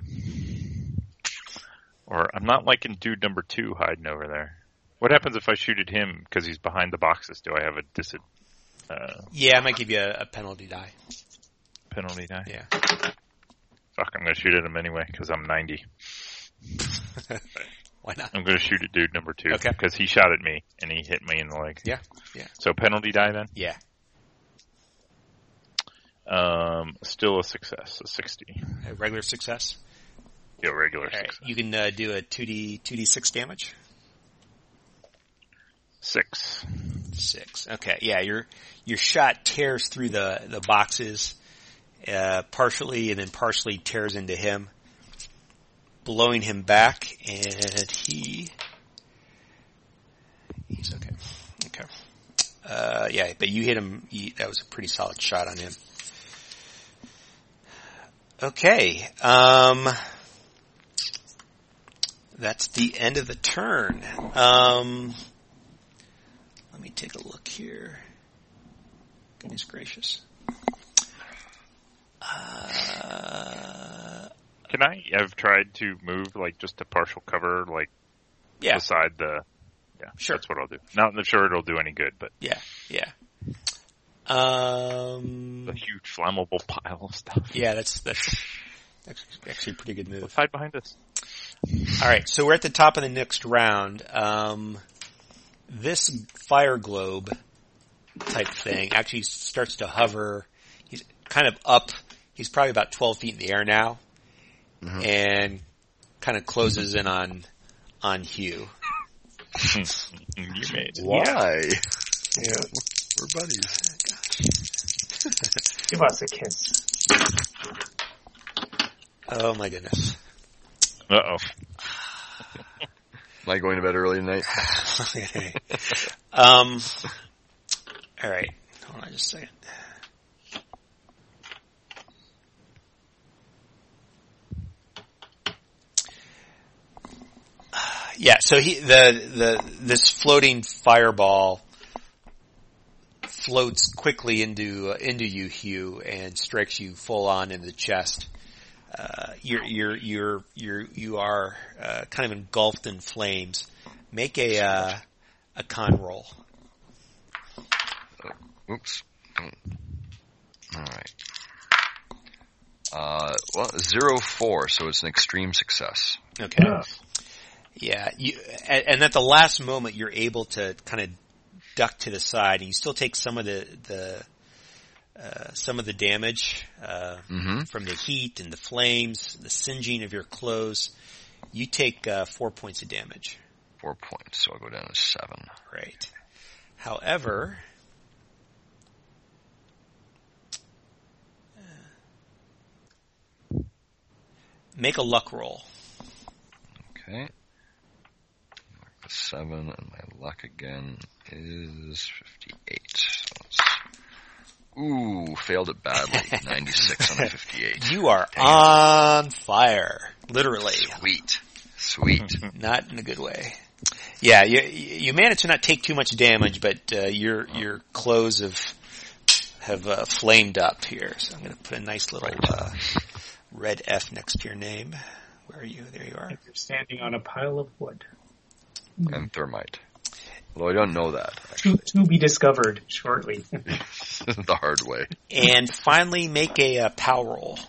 Speaker 3: Or I'm not liking dude number two hiding over there. What happens if I shoot at him because he's behind the boxes? Do I have a dis uh,
Speaker 1: Yeah, I might give you a, a penalty die.
Speaker 3: penalty die?
Speaker 1: Yeah.
Speaker 3: Fuck, I'm going to shoot at him anyway because I'm ninety.
Speaker 1: Why not?
Speaker 3: I'm going to shoot at dude number two
Speaker 1: Okay.
Speaker 3: because he shot at me and he hit me in the leg.
Speaker 1: Yeah, yeah.
Speaker 3: So penalty die then?
Speaker 1: Yeah.
Speaker 3: Um, still a success, a sixty.
Speaker 1: A regular success.
Speaker 3: Yeah, regular
Speaker 1: All right.
Speaker 3: success.
Speaker 1: You can uh, do a two d two d six damage.
Speaker 3: Six.
Speaker 1: Six. Okay. Yeah, your your shot tears through the the boxes, uh, partially, and then partially tears into him, blowing him back, and he he's okay. Okay. Uh, yeah, but you hit him. You, that was a pretty solid shot on him. Okay. Um, that's the end of the turn. Um, let me take a look here. Goodness gracious. Uh,
Speaker 3: Can I have tried to move like just a partial cover, like
Speaker 1: yeah,
Speaker 3: beside the? Yeah,
Speaker 1: Sure.
Speaker 3: That's what I'll do. Not sure it'll do any good, but
Speaker 1: yeah, yeah. Um,
Speaker 3: a huge flammable pile of stuff.
Speaker 1: yeah, that's that's that's actually a pretty good move.
Speaker 3: Let's hide behind us.
Speaker 1: All right, so we're at the top of the next round. Um, this fire globe type thing actually starts to hover. He's kind of up. He's probably about twelve feet in the air now,
Speaker 2: Mhm.
Speaker 1: and kind of closes in on on Hugh.
Speaker 3: You made it.
Speaker 2: Why?
Speaker 4: Yeah.
Speaker 2: We're buddies.
Speaker 4: Give us a kiss.
Speaker 1: Oh my goodness.
Speaker 3: Uh oh.
Speaker 2: Am I going to bed early tonight?
Speaker 1: Okay. Um. All right. Hold on just a second. Yeah. So he the the this floating fireball floats quickly into uh, into you, Hugh, and strikes you full on in the chest. Uh, you're you're you're you're you are uh, kind of engulfed in flames. Make a uh, a con roll.
Speaker 2: Oops. All right. Uh, well, zero four, so it's an extreme success.
Speaker 1: Okay.
Speaker 4: Yeah.
Speaker 1: Yeah. You and, and at the last moment, you're able to kind of duck to the side, and you still take some of the the uh, some of the damage uh,
Speaker 2: Mm-hmm.
Speaker 1: from the heat and the flames, the singeing of your clothes. You take uh, four points of damage.
Speaker 2: Four points, so I'll go down to seven.
Speaker 1: Right. However, uh, make a luck roll.
Speaker 2: Okay. Seven, and my luck again is fifty-eight. So it's, ooh, failed it badly. ninety-six on a fifty-eight.
Speaker 1: You are
Speaker 2: Dang
Speaker 1: on fire, literally.
Speaker 2: Sweet. Sweet.
Speaker 1: Not in a good way. Yeah, you you managed to not take too much damage, but uh, your your clothes have have uh, flamed up here. So I'm going to put a nice little uh, red F next to your name. Where are you? There you are.
Speaker 5: You're standing on a pile of wood.
Speaker 2: And thermite. Although I don't know that,
Speaker 5: To,
Speaker 2: actually.
Speaker 5: to be discovered shortly.
Speaker 2: The hard way.
Speaker 1: And finally, make a uh, power roll.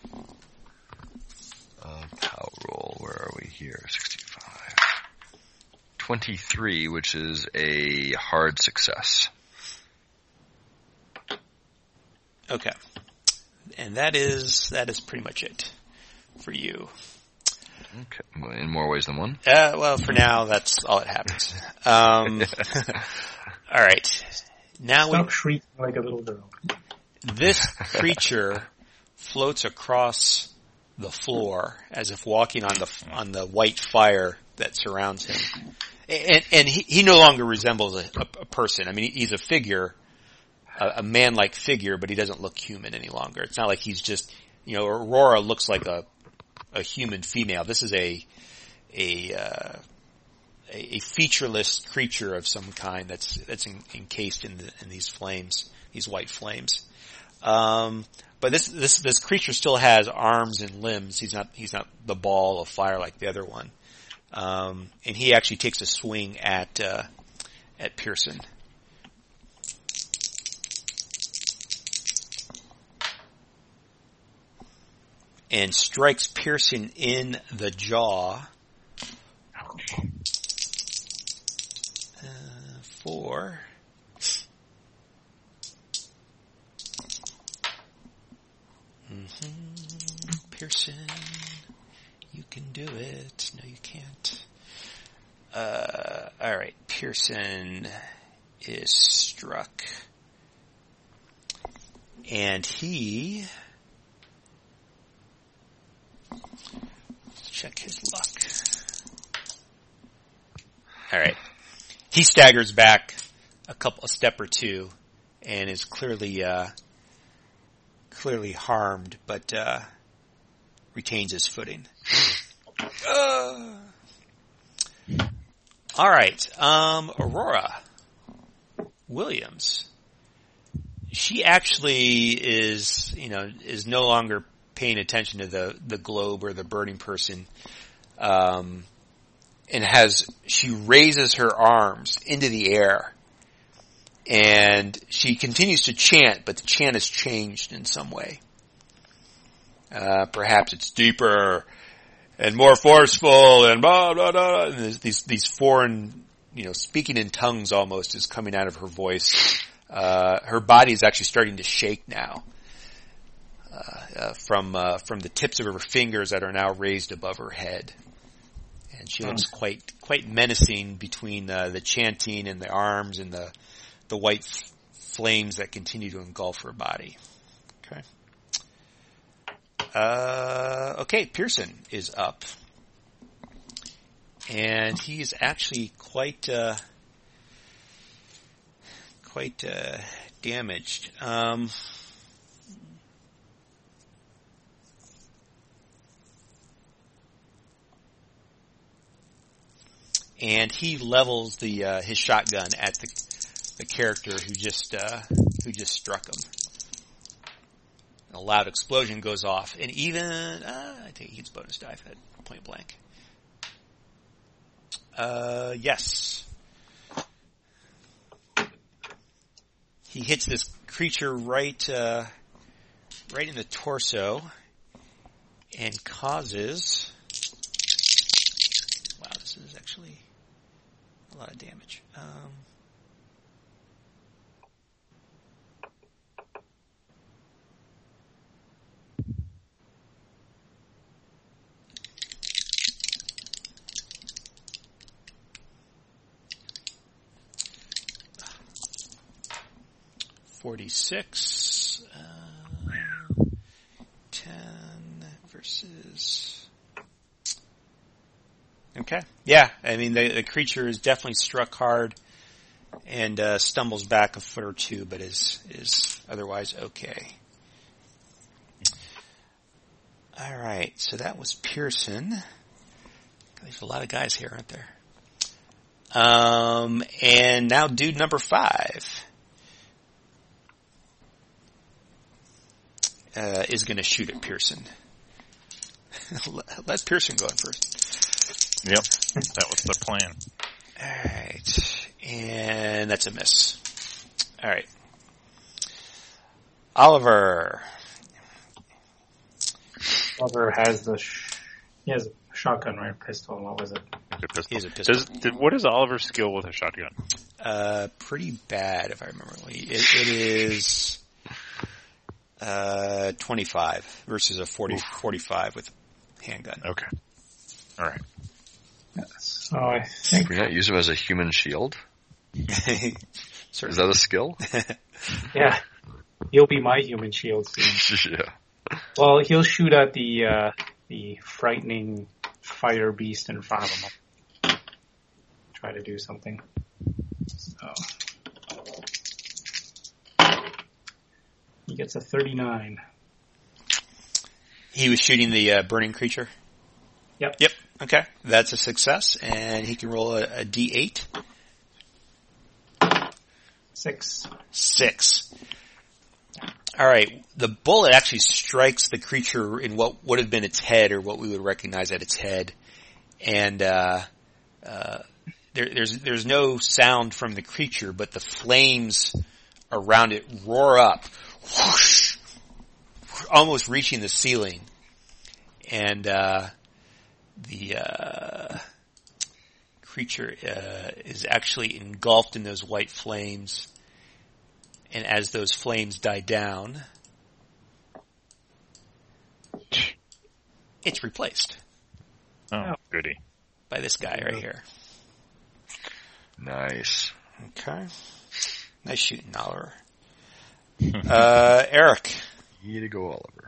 Speaker 2: Uh, power roll, where are we here? sixty-five. twenty-three, which is a hard success.
Speaker 1: Okay, and that is that is pretty much it for you.
Speaker 2: Okay, well, in more ways than one.
Speaker 1: Uh, well, for now, that's all that happens. Um, all right, now we
Speaker 5: Stop shrieking like a little girl.
Speaker 1: this creature floats across the floor as if walking on the on the white fire that surrounds him, and and he, he no longer resembles a, a, a person. I mean, he's a figure, a, a man-like figure, but he doesn't look human any longer. It's not like he's just, you know, Aurora looks like a a human female. This is a a uh, a, a featureless creature of some kind that's that's in, encased in the, in these flames, these white flames. Um, but this this this creature still has arms and limbs. He's not he's not the ball of fire like the other one. Um, and he actually takes a swing at uh, at Pearson. And strikes Pearson in the jaw uh, for mm-hmm. Pearson, you can do it. No, you can't. Uh, all right, Pearson is struck, and he. Check his luck. All right. He staggers back a couple, a step or two, and is clearly, uh, clearly harmed, but uh, retains his footing. Uh, all right. Um, Aurora Williams. She actually is, you know, is no longer paying attention to the, the globe or the burning person, um, and has, she raises her arms into the air, and she continues to chant, but the chant has changed in some way. Uh, perhaps it's deeper and more forceful and blah, blah, blah, and these, these foreign, you know, speaking in tongues almost is coming out of her voice. Uh, her body is actually starting to shake now. Uh, uh, from uh, from the tips of her fingers that are now raised above her head, and she looks quite quite menacing between uh, the chanting and the arms and the the white f- flames that continue to engulf her body. Okay. Uh, okay, Pearson is up, and he is actually quite uh, quite uh, damaged. Um, And he levels the uh, his shotgun at the the character who just uh, who just struck him. A loud explosion goes off, and even uh, I think he gets bonus die at point blank. Uh, yes, he hits this creature right uh, right in the torso, and causes. Wow, this is actually a lot of damage. Um, forty-six. Uh, ten versus... Okay. Yeah, I mean, the, the creature is definitely struck hard and uh, stumbles back a foot or two, but is is otherwise okay. All right, so that was Pearson. There's a lot of guys here, aren't there? Um, and now dude number five uh, is going to shoot at Pearson. Let Pearson go in first.
Speaker 3: Yep, that was the plan.
Speaker 1: All right, and that's a miss. All right, Oliver.
Speaker 5: Oliver has the sh- he has a shotgun, right? Pistol. What was it?
Speaker 3: Good pistol.
Speaker 1: He has a pistol.
Speaker 3: Does, did, what is Oliver's skill with a shotgun?
Speaker 1: Uh, pretty bad, if I remember. It, it is uh twenty-five versus a forty, forty-five with handgun.
Speaker 3: Okay. All right.
Speaker 5: So I think
Speaker 2: Can we not use him as a human shield? Is that a skill?
Speaker 5: yeah, he'll be my human shield soon.
Speaker 2: Yeah.
Speaker 5: Well, he'll shoot at the uh, the frightening fire beast in front of him. Try to do something. So he gets a thirty-nine.
Speaker 1: He was shooting the uh, burning creature?
Speaker 5: Yep.
Speaker 1: Yep. Okay. That's a success, and he can roll a, a D eight.
Speaker 5: Six.
Speaker 1: Six. All right. The bullet actually strikes the creature in what would have been its head, or what we would recognize at its head, and uh, uh, there, there's there's no sound from the creature, but the flames around it roar up, whoosh, almost reaching the ceiling, and uh, the uh, creature uh, is actually engulfed in those white flames. And as those flames die down, it's replaced
Speaker 3: Oh, goody.
Speaker 1: by this guy right here.
Speaker 2: Nice.
Speaker 1: Okay. Nice shooting, Oliver. Uh, Eric.
Speaker 2: Way to go, Oliver.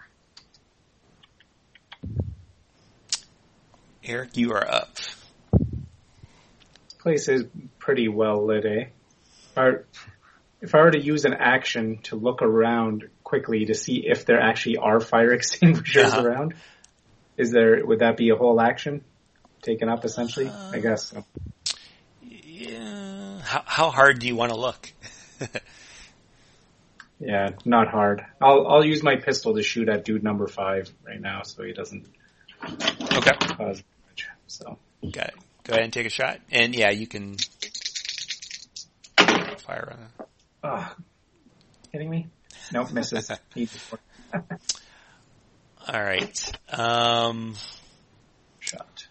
Speaker 1: Eric, you are up.
Speaker 5: This place is pretty well lit, eh? Or, if I were to use an action to look around quickly to see if there actually are fire extinguishers
Speaker 1: Uh-huh.
Speaker 5: around, is there? Would that be a whole action taken up essentially?
Speaker 1: Uh,
Speaker 5: I guess so.
Speaker 1: Yeah. How, how hard do you want to look?
Speaker 5: Yeah, not hard. I'll I'll use my pistol to shoot at dude number five right now, so he doesn't
Speaker 1: Okay.
Speaker 5: cause damage. So
Speaker 1: Got it. Go ahead and take a shot. And yeah, you can fire on it.
Speaker 5: Ah, kidding me? Nope, misses. Need to work.
Speaker 1: All right. Um,
Speaker 5: Shot.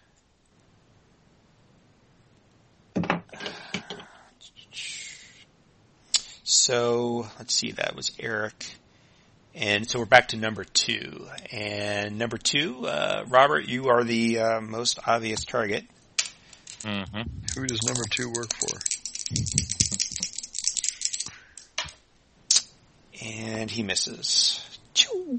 Speaker 1: so let's see. That was Eric. And so we're back to number two. And number two, uh, Robert, you are the uh, most obvious target.
Speaker 3: Mm-hmm.
Speaker 2: Who does number two work for?
Speaker 1: And he misses. Choo.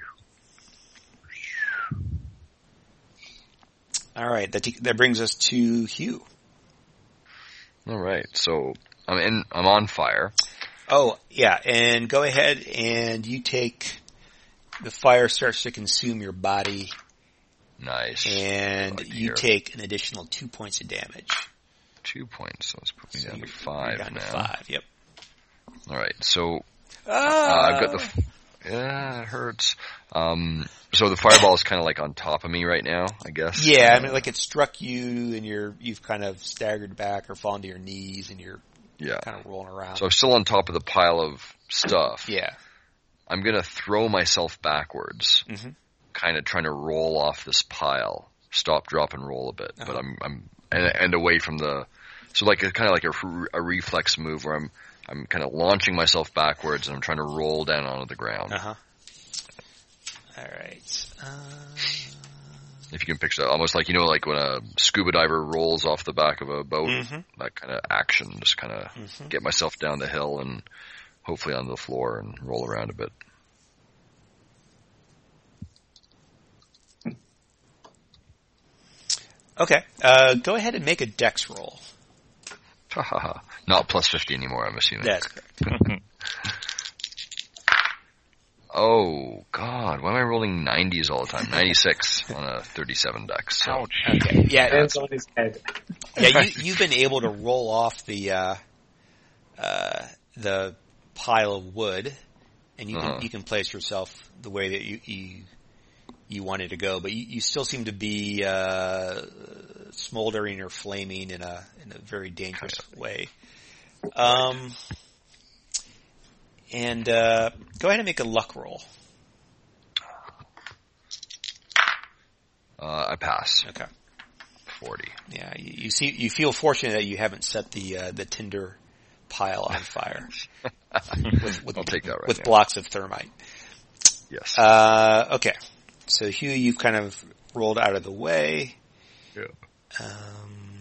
Speaker 1: All right, that that brings us to Hugh.
Speaker 2: All right, so I'm in. I'm on fire.
Speaker 1: Oh, yeah, and go ahead and you take, the fire starts to consume your body,
Speaker 2: Nice.
Speaker 1: and
Speaker 2: Like
Speaker 1: you
Speaker 2: here.
Speaker 1: take an additional two points of damage.
Speaker 2: Two points. So let's put me
Speaker 1: So
Speaker 2: down
Speaker 1: you're-
Speaker 2: to five
Speaker 1: you're down
Speaker 2: now.
Speaker 1: to five, yep.
Speaker 2: All right, so uh,
Speaker 1: Ah!
Speaker 2: I've got the. Yeah, it hurts. Um, so the fireball is kind of like on top of me right now, I guess.
Speaker 1: Yeah, I
Speaker 2: Uh,
Speaker 1: mean, like it struck you, and you're you've kind of staggered back or fallen to your knees, and you're
Speaker 2: yeah.
Speaker 1: kind of rolling around.
Speaker 2: So I'm still on top of the pile of stuff.
Speaker 1: Yeah.
Speaker 2: I'm gonna throw myself backwards,
Speaker 1: hmm
Speaker 2: kind of trying to roll off this pile, stop, drop, and roll a bit.
Speaker 1: Uh-huh.
Speaker 2: But I'm I'm and, and away from the. So like a kind of like a, a reflex move where I'm I'm kind of launching myself backwards and I'm trying to roll down onto the ground.
Speaker 1: Uh huh. All right. Uh,
Speaker 2: If you can picture that, almost like, you know, like when a scuba diver rolls off the back of a boat,
Speaker 1: Mhm.
Speaker 2: that kind of action, just kind of
Speaker 1: Mhm.
Speaker 2: get myself down the hill and hopefully onto the floor and roll around a bit.
Speaker 1: Okay. Uh, go ahead and make a dex roll.
Speaker 2: Ha ha ha. Not plus fifty anymore, I'm assuming.
Speaker 1: That's correct.
Speaker 2: Oh, God. Why am I rolling nineties all the time? ninety-six on a thirty-seven dex. So.
Speaker 3: Ouch.
Speaker 1: Okay. Yeah.
Speaker 5: Hands on his head.
Speaker 1: Yeah, you, you've been able to roll off the, uh, uh, the pile of wood, and you can,
Speaker 2: Uh-huh.
Speaker 1: you can place yourself the way that you, you, you wanted to go, but you, you still seem to be, uh, smoldering or flaming in a, in a very dangerous way. Um, and, uh, go ahead and make a luck roll.
Speaker 2: Uh, I pass.
Speaker 1: Okay.
Speaker 2: forty.
Speaker 1: Yeah, you, you see, you feel fortunate that you haven't set the, uh, the tinder pile on fire. with, with,
Speaker 2: I'll take that right
Speaker 1: with
Speaker 2: now.
Speaker 1: blocks of thermite.
Speaker 2: Yes.
Speaker 1: Uh, okay. So Hugh, you've kind of rolled out of the way.
Speaker 2: Yeah.
Speaker 1: Um,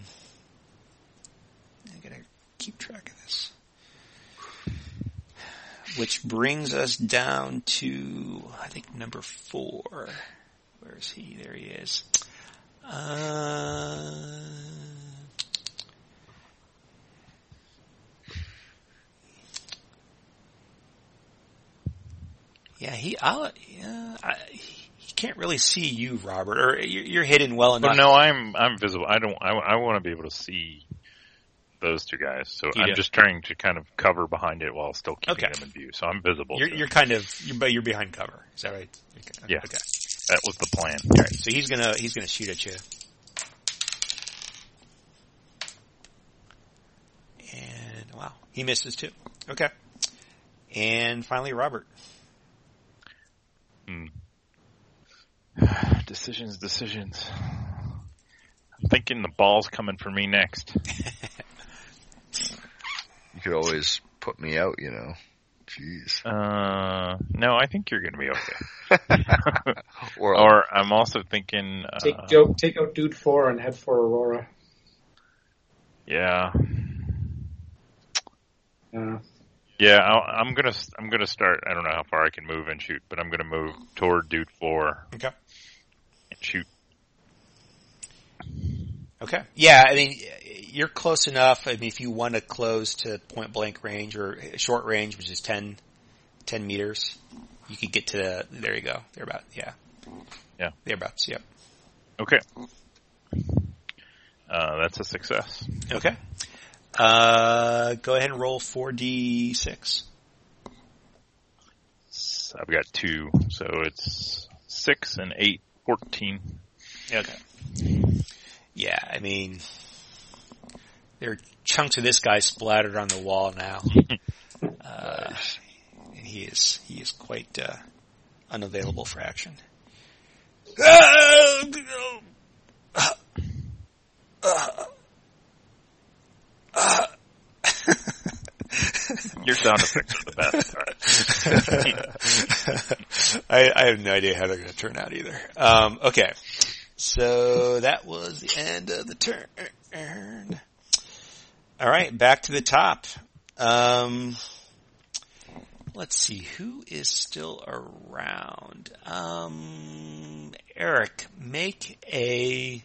Speaker 1: I gotta keep track of this. Which brings us down to, I think, number four. Where is he? There he is. Uh, yeah, he, I'll, yeah, I, he can't really see you, Robert, or you're, you're hidden well enough.
Speaker 3: But no, I'm I'm visible. I don't. I, I want to be able to see those two guys. So
Speaker 1: You
Speaker 3: I'm
Speaker 1: do.
Speaker 3: just trying to kind of cover behind it while still keeping
Speaker 1: Okay.
Speaker 3: them in view. So I'm visible.
Speaker 1: You're,
Speaker 3: to
Speaker 1: you're
Speaker 3: them.
Speaker 1: kind of, you're, but you're behind cover. Is that right? Okay.
Speaker 3: Yeah.
Speaker 1: Okay.
Speaker 3: That was the plan.
Speaker 1: All right. So he's gonna, he's gonna shoot at you. And wow, he misses too. Okay. And finally, Robert.
Speaker 3: Hmm. Decisions, decisions. I'm thinking the ball's coming for me next.
Speaker 2: You could always put me out, you know. Jeez.
Speaker 3: Uh, no, I think you're going to be okay.
Speaker 2: Or,
Speaker 3: Or I'm also thinking, uh,
Speaker 5: Take Joe, take out Dude Four and head for Aurora.
Speaker 3: yeah,
Speaker 5: Uh,
Speaker 3: yeah. I'll, I'm gonna, I'm gonna start. I don't know how far I can move and shoot, but I'm gonna move toward Dude Four
Speaker 1: Okay.
Speaker 3: and shoot.
Speaker 1: Okay. Yeah, I mean, you're close enough. I mean, if you want to close to point blank range or short range, which is ten, ten meters, you could get to the, there you go. They're about, yeah.
Speaker 3: Yeah.
Speaker 1: Thereabouts, yep.
Speaker 3: Okay. Uh, that's a success.
Speaker 1: Okay. Uh, go ahead and roll four d six.
Speaker 3: I've got two, so it's six and eight, fourteen.
Speaker 1: Okay. Yeah, I mean, there are chunks of this guy splattered on the wall now. Uh, and he is, he is quite, uh, unavailable for action.
Speaker 3: Your sound effects are the best.
Speaker 1: I, I have no idea how they're going to turn out either. Um, okay. So that was the end of the turn. All right, back to the top. Um, let's see, who is still around? Um, Eric, make a,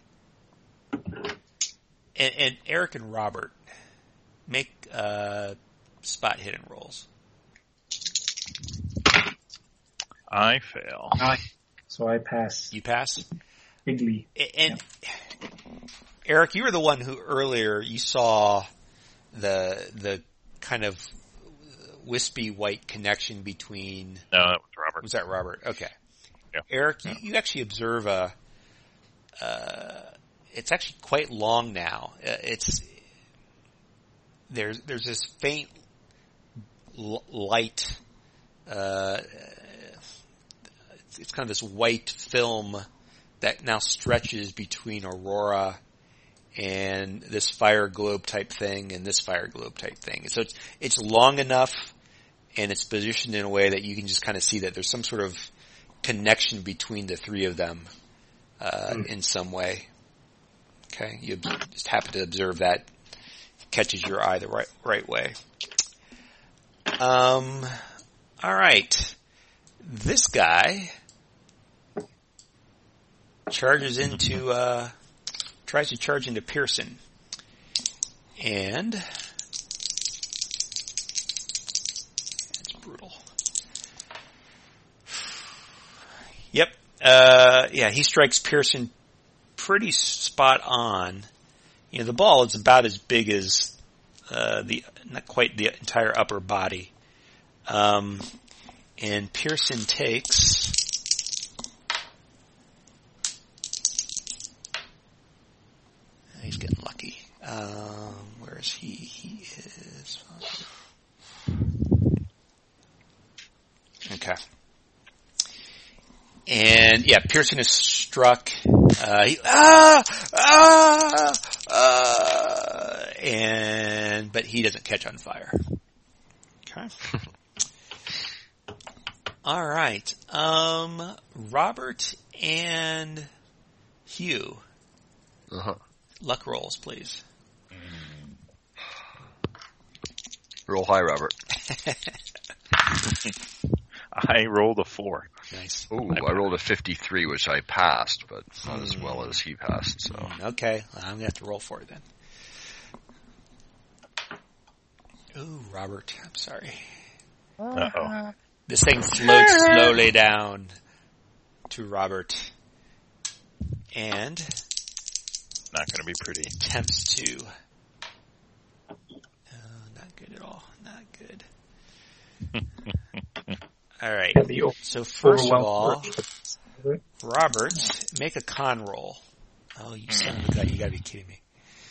Speaker 1: and, and Eric and Robert, make uh, spot hidden rolls.
Speaker 3: I fail.
Speaker 5: so I pass.
Speaker 1: You pass?
Speaker 5: Bigly.
Speaker 1: And Eric, you were the one who earlier you saw the the kind of wispy white connection between.
Speaker 3: No, that was Robert.
Speaker 1: Was that Robert? Okay.
Speaker 3: Yeah.
Speaker 1: Eric, you, you actually observe a. Uh, it's actually quite long now. Uh, it's there's there's this faint l- light. Uh, it's, it's kind of this white film that now stretches between Aurora and this fire globe type thing and this fire globe type thing. So it's, it's long enough and it's positioned in a way that you can just kind of see that there's some sort of connection between the three of them, uh, mm. in some way. Okay. You just happen to observe that catches your eye the right, right way. Um, all right. This guy charges into, uh, tries to charge into Pearson. And it's brutal. Yep. Uh, yeah, he strikes Pearson pretty spot on. You know, the ball is about as big as, uh, the, not quite the entire upper body. Um, and Pearson takes he's getting lucky. Um, where is he? He is okay. And yeah, Pearson is struck. Uh, he, ah, ah, ah, and but he doesn't catch on fire. Okay. All right. Um, Robert and Hugh.
Speaker 2: Uh-huh.
Speaker 1: Luck rolls, please.
Speaker 2: Roll high, Robert.
Speaker 3: I rolled a four.
Speaker 1: Nice.
Speaker 2: Ooh, I rolled a fifty-three, which I passed, but not as well as he passed, so.
Speaker 1: Okay, well, I'm gonna have to roll for it then. Ooh, Robert, I'm sorry.
Speaker 3: Uh-oh.
Speaker 1: This thing floats slowly down to Robert and
Speaker 3: Not gonna be pretty.
Speaker 1: attempts to. Oh, not good at all. Not good. All right.
Speaker 5: Yeah, the
Speaker 1: So first of
Speaker 5: overwhelmed
Speaker 1: all,
Speaker 5: word.
Speaker 1: Robert, make a con roll. Oh, you son of a gun! You gotta be kidding me.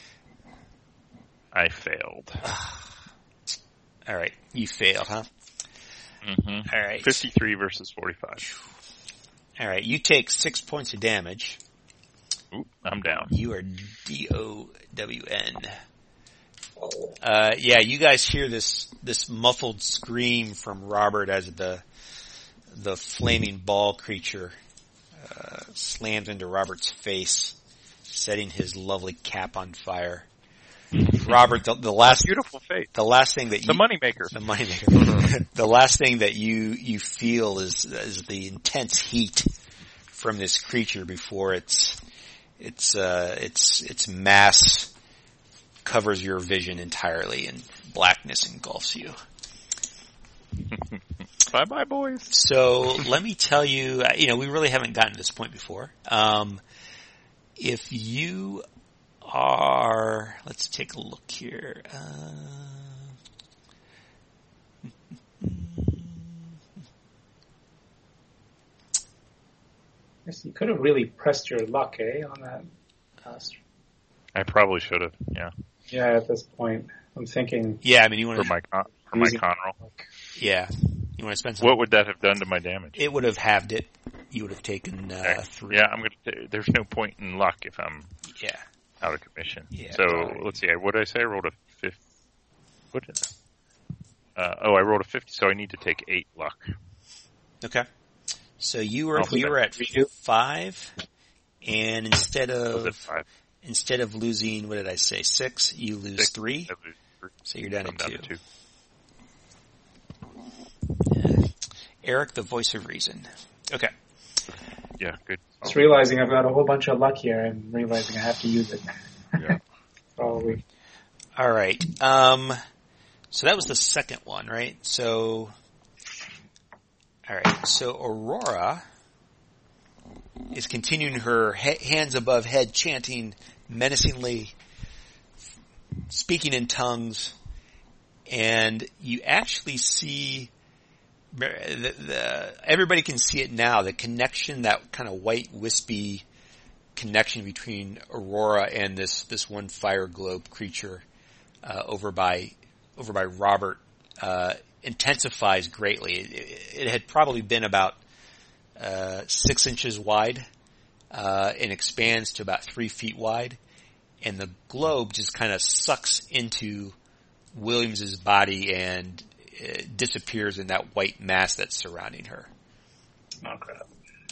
Speaker 3: I failed.
Speaker 1: All right, you failed, huh?
Speaker 3: Mm-hmm.
Speaker 1: All right.
Speaker 3: fifty-three versus forty-five.
Speaker 1: All right, you take six points of damage.
Speaker 3: Oop, I'm down.
Speaker 1: You are D O W N. Uh, yeah, you guys hear this, this muffled scream from Robert as the, the flaming ball creature, uh, slams into Robert's face, setting his lovely cap on fire. Robert, the, the last,
Speaker 3: Beautiful face.
Speaker 1: the last thing that you,
Speaker 3: The moneymaker.
Speaker 1: the moneymaker, the last thing that you, you feel is, is the intense heat from this creature before it's, it's, uh, it's, it's mass covers your vision entirely and blackness engulfs you.
Speaker 3: Bye bye, boys.
Speaker 1: So let me tell you, you know, we really haven't gotten to this point before. Um, if you are, let's take a look here. Uh,
Speaker 5: Yes, you could have really pressed your luck, eh, on that last.
Speaker 3: I probably should have. Yeah.
Speaker 5: Yeah, at this point, I'm thinking.
Speaker 1: yeah, I mean, you want
Speaker 3: For
Speaker 1: to,
Speaker 3: my con- for my
Speaker 5: Using-
Speaker 3: con roll.
Speaker 1: yeah, you want to spend some.
Speaker 3: What would that have done to my damage?
Speaker 1: It would have halved it. You would have taken uh,
Speaker 3: Okay.
Speaker 1: three.
Speaker 3: Yeah, I'm gonna. There's no point in luck if I'm
Speaker 1: Yeah.
Speaker 3: out of commission.
Speaker 1: Yeah,
Speaker 3: so
Speaker 1: right.
Speaker 3: let's see. What did I say? I rolled a fifty. What did? Uh, oh, I rolled a fifty, so I need to take eight luck.
Speaker 1: Okay. So you were
Speaker 3: I'll
Speaker 1: you
Speaker 3: spend
Speaker 1: were at
Speaker 5: three.
Speaker 1: five, and instead
Speaker 3: Was
Speaker 1: of
Speaker 3: it five?
Speaker 1: instead of losing, what did I say, six, you lose
Speaker 3: Six?
Speaker 1: three.
Speaker 3: I lose three.
Speaker 1: So you're down
Speaker 3: I'm
Speaker 1: to
Speaker 3: down
Speaker 1: two.
Speaker 3: to two.
Speaker 1: Eric, the voice of reason. Okay.
Speaker 3: Yeah, good.
Speaker 5: Just realizing I've got a whole bunch of luck here and realizing I have to use it.
Speaker 2: Yeah.
Speaker 5: Probably.
Speaker 1: All right. Um, so that was the second one, right? So, all right. So Aurora is continuing her he- hands above head, chanting menacingly, speaking in tongues, and you actually see the, the everybody can see it now. The connection, that kind of white wispy connection between Aurora and this this one fire globe creature uh, over by over by Robert uh, intensifies greatly. It, it had probably been about uh, six inches wide uh, and expands to about three feet wide, and the globe just kind of sucks into Williams's body and uh, disappears in that white mass that's surrounding her.
Speaker 5: Oh crap.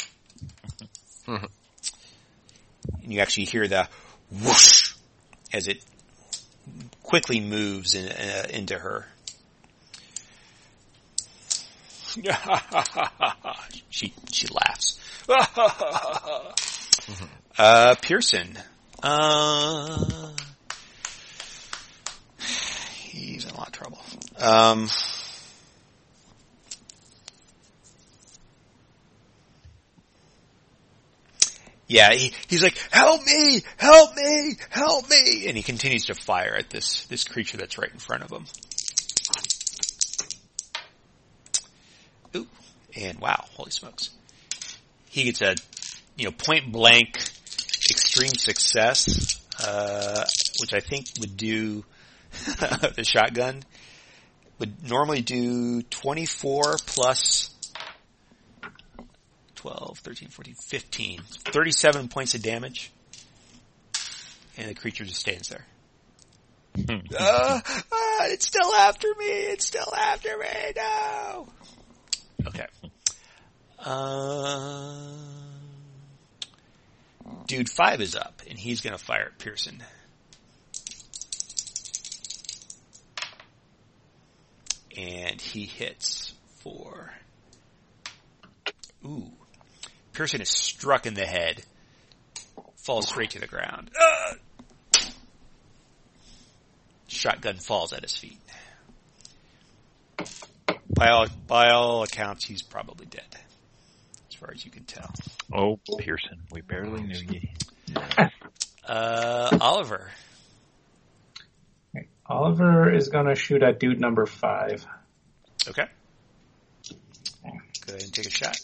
Speaker 1: And you actually hear the whoosh as it quickly moves in, uh, into her. she she laughs. uh, Pearson. Uh, he's in a lot of trouble. Um, yeah, he, he's like, help me, help me, help me, and he continues to fire at this this creature that's right in front of him. Ooh, and wow, holy smokes. He gets a, you know, point blank extreme success, uh, which I think would do, the shotgun, would normally do twenty-four plus twelve, thirteen, fourteen, fifteen, thirty-seven points of damage. And the creature just stands there. uh, uh, it's still after me, it's still after me, no! Okay. Uh, dude five is up, and he's gonna fire at Pearson. And he hits for... Ooh. Pearson is struck in the head. Falls straight to the ground. Uh! Shotgun falls at his feet. By all, by all accounts, he's probably dead. As far as you can tell.
Speaker 3: Oh, Pearson, we barely knew you.
Speaker 1: Uh, Oliver.
Speaker 5: Okay. Oliver is gonna shoot at dude number five.
Speaker 1: Okay. Go ahead and take a shot.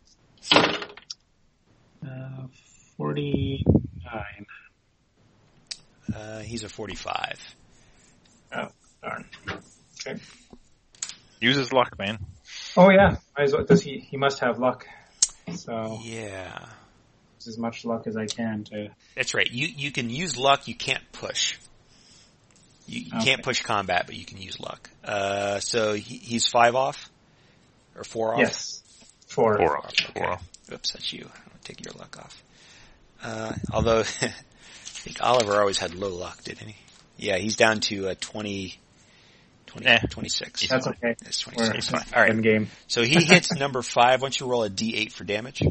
Speaker 5: Uh, forty-nine.
Speaker 1: Uh, he's a forty-five.
Speaker 5: Oh, darn. Okay.
Speaker 3: Use his luck, man.
Speaker 5: Oh yeah, might as well, does he, he must have luck. So,
Speaker 1: Yeah.
Speaker 5: use as much luck as I can to...
Speaker 1: That's right. You, you can use luck, you can't push. You, you
Speaker 5: Okay.
Speaker 1: can't push combat, but you can use luck. Uh, so he, he's five off? Or four off?
Speaker 5: Yes. Four.
Speaker 3: Four off.
Speaker 1: Okay.
Speaker 3: Four off.
Speaker 1: Oops, that's you. I'll take your luck off. Uh, although, I think Oliver always had low luck, didn't he? Yeah, he's down to uh, twenty, twenty,
Speaker 3: Eh.
Speaker 1: twenty-six.
Speaker 5: That's okay.
Speaker 1: That's
Speaker 5: We're
Speaker 1: twenty-six. Fine. All right.
Speaker 5: in game.
Speaker 1: So he hits number five. Why don't you roll a d eight for damage?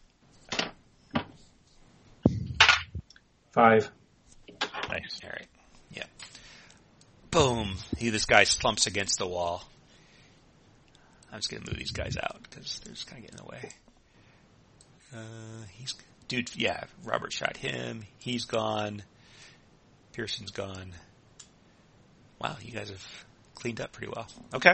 Speaker 5: Five.
Speaker 3: Nice.
Speaker 1: All right. Yeah. Boom. He, this guy slumps against the wall. I'm just going to move these guys out because they're just kind of getting in the way. Uh, he's, dude, yeah, Robert shot him. He's gone. Pearson's gone. Wow, you guys have cleaned up pretty well. Okay.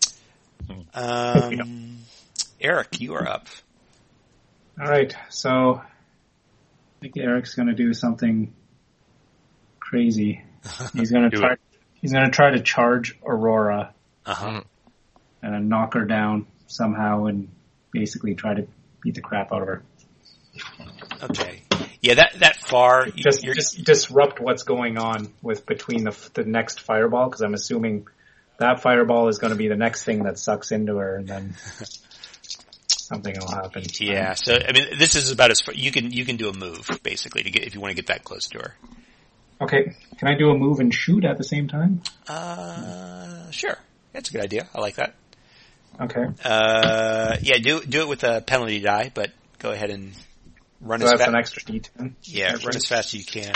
Speaker 1: Um, Eric, you are up.
Speaker 5: All right, so I think Eric's going to do something crazy. He's going to
Speaker 3: Do
Speaker 5: try.
Speaker 3: it.
Speaker 5: He's going to try to charge Aurora
Speaker 1: Uh-huh.
Speaker 5: and then knock her down somehow, and basically try to beat the crap out of her.
Speaker 1: Okay. Yeah, that, that far, you-
Speaker 5: Just,
Speaker 1: you're,
Speaker 5: just disrupt what's going on with between the the next fireball, because I'm assuming that fireball is going to be the next thing that sucks into her, and then something will happen.
Speaker 1: yeah, so, I mean, this is about as far, you can, you can do a move, basically, to get, if you want to get that close to her.
Speaker 5: Okay, can I do a move and shoot at the same time?
Speaker 1: Uh, sure. That's a good idea. I like that.
Speaker 5: Okay.
Speaker 1: Uh, yeah, do, do it with a penalty die, but go ahead and run
Speaker 5: So
Speaker 1: as
Speaker 5: that's
Speaker 1: fast.
Speaker 5: an extra D ten.
Speaker 1: Yeah, run as fast as you can.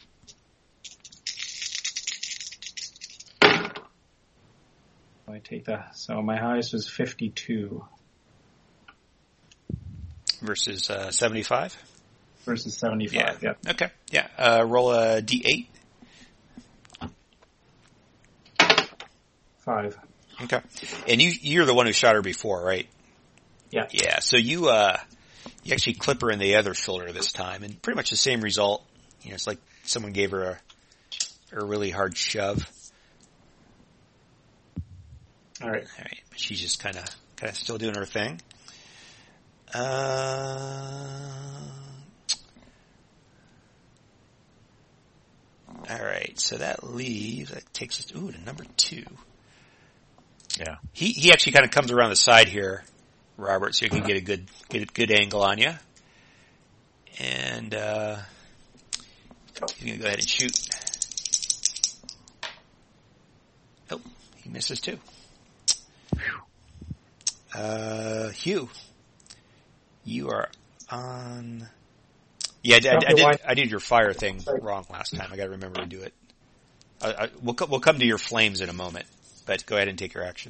Speaker 5: I take that. So my highest was fifty-two
Speaker 1: Versus, uh, seventy-five?
Speaker 5: versus seventy-five. Yeah.
Speaker 1: Okay. Yeah. Uh, roll a d eight.
Speaker 5: Five.
Speaker 1: Okay. And you, you're the one who shot her before, right?
Speaker 5: Yeah.
Speaker 1: Yeah. So you, uh, you actually clip her in the other shoulder this time, and pretty much the same result. You know, it's like someone gave her a, a really hard shove.
Speaker 5: All right.
Speaker 1: All right. But she's just kind of, kind of still doing her thing. Uh, all right. So that leaves, that takes us, ooh, to number two.
Speaker 3: Yeah.
Speaker 1: He he actually kind of comes around the side here, Robert, so you can get a good get a good angle on you. And uh, he's gonna go ahead and shoot. Oh, he misses too. Uh, Hugh, you are on. Yeah, I, I, I did. I did your fire thing wrong last time. I got to remember to do it. I, I, we'll co- we'll come to your flames in a moment, but go ahead and take your action.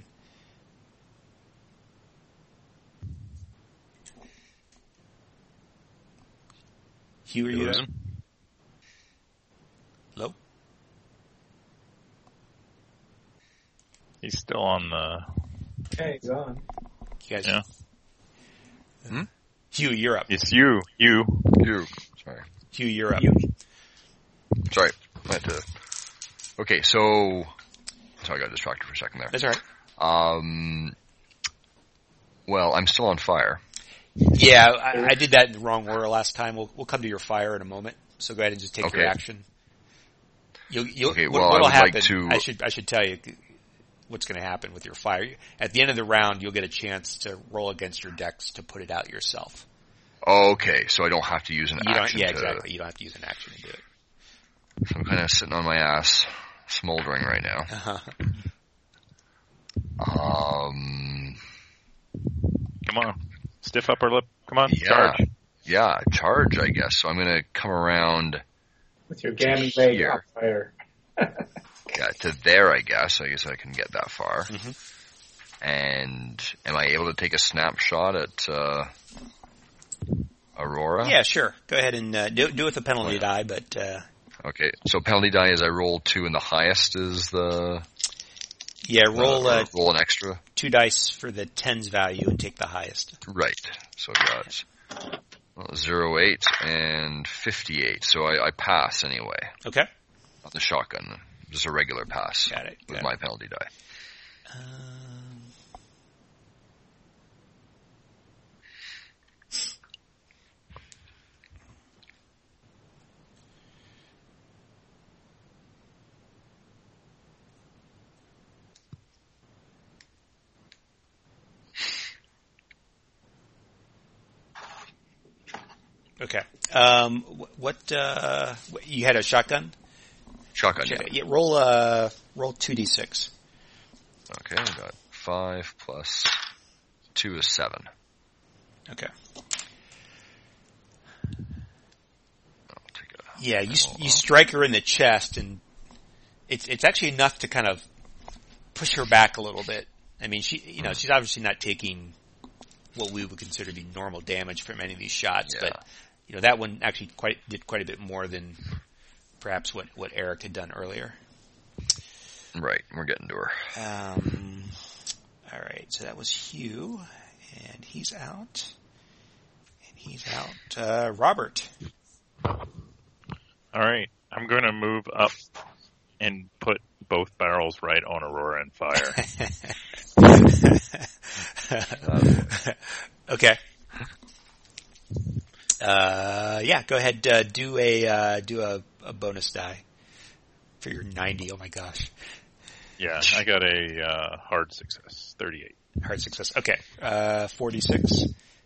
Speaker 1: Hugh, are you there? Hello?
Speaker 3: He's still on the...
Speaker 4: Okay, he's on.
Speaker 1: You guys...
Speaker 3: Yeah.
Speaker 2: Hmm?
Speaker 1: Hugh, you're up.
Speaker 3: It's you. You.
Speaker 2: You. Sorry.
Speaker 1: Hugh, you're up.
Speaker 2: Sorry. I had to... Okay, so... Sorry, I got distracted for a second there.
Speaker 1: That's all right.
Speaker 2: Um... Well, I'm still on fire.
Speaker 1: Yeah, I, I did that in the wrong order last time. We'll we'll come to your fire in a moment. So go ahead and just take
Speaker 2: Okay.
Speaker 1: your action. You'll, you'll,
Speaker 2: Okay,
Speaker 1: what,
Speaker 2: well,
Speaker 1: what'll
Speaker 2: I would
Speaker 1: happen?
Speaker 2: like to-
Speaker 1: I should I should tell you what's going to happen with your fire. At the end of the round, you'll get a chance to roll against your dex to put it out yourself.
Speaker 2: Okay, so I don't have to use an
Speaker 1: You don't,
Speaker 2: action
Speaker 1: yeah,
Speaker 2: to...
Speaker 1: exactly. You don't have to use an action to do it.
Speaker 2: So I'm kind of sitting on my ass, smoldering right now.
Speaker 1: Uh-huh.
Speaker 2: Um...
Speaker 3: Come on. Stiff upper lip. Come on.
Speaker 2: Yeah.
Speaker 3: Charge.
Speaker 2: Yeah, charge, I guess. So I'm gonna come around...
Speaker 4: With your gammy leg
Speaker 2: Here.
Speaker 4: on fire.
Speaker 2: Yeah, to there, I guess. I guess I can get that far.
Speaker 1: Mm-hmm.
Speaker 2: And am I able to take a snapshot at uh, Aurora?
Speaker 1: Yeah, sure. Go ahead and uh, do do it with a penalty die, but uh,
Speaker 2: Okay, so penalty die is I roll two, and the highest is the
Speaker 1: yeah, roll
Speaker 2: uh,
Speaker 1: uh,
Speaker 2: roll an extra.
Speaker 1: two dice for the tens value and take the highest.
Speaker 2: Right. So I've got well, zero eight and fifty-eight. So I, I pass anyway
Speaker 1: Okay.
Speaker 2: on the shotgun. Just a regular pass
Speaker 1: Got it.
Speaker 2: with
Speaker 1: Got
Speaker 2: my
Speaker 1: it.
Speaker 2: penalty die.
Speaker 1: Um, okay. Um, wh- what, uh, what, you had a shotgun?
Speaker 2: Shotgun.
Speaker 1: Yeah,
Speaker 2: Yeah.
Speaker 1: yeah, roll, uh, roll two d six.
Speaker 2: Okay, I got five plus two is seven.
Speaker 1: Okay.
Speaker 2: I'll take a,
Speaker 1: Yeah, you
Speaker 2: roll
Speaker 1: you
Speaker 2: off.
Speaker 1: strike her in the chest, and it's it's actually enough to kind of push her back a little bit. I mean, she you know she's obviously not taking what we would consider to be normal damage from any of these shots,
Speaker 2: Yeah.
Speaker 1: but you know that one actually quite did quite a bit more than perhaps what what Eric had done earlier.
Speaker 2: Right, we're getting to her.
Speaker 1: Um, all right, so that was Hugh, and he's out, and he's out. Uh, Robert.
Speaker 3: All right. I'm going to move up and put both barrels right on Aurora and fire.
Speaker 1: Okay. Uh, yeah, go ahead. Uh, do a uh, do a, a bonus die for your ninety. Oh my gosh,
Speaker 3: Yeah, I got a uh, hard success, thirty-eight.
Speaker 1: hard success. Okay, uh, forty-six.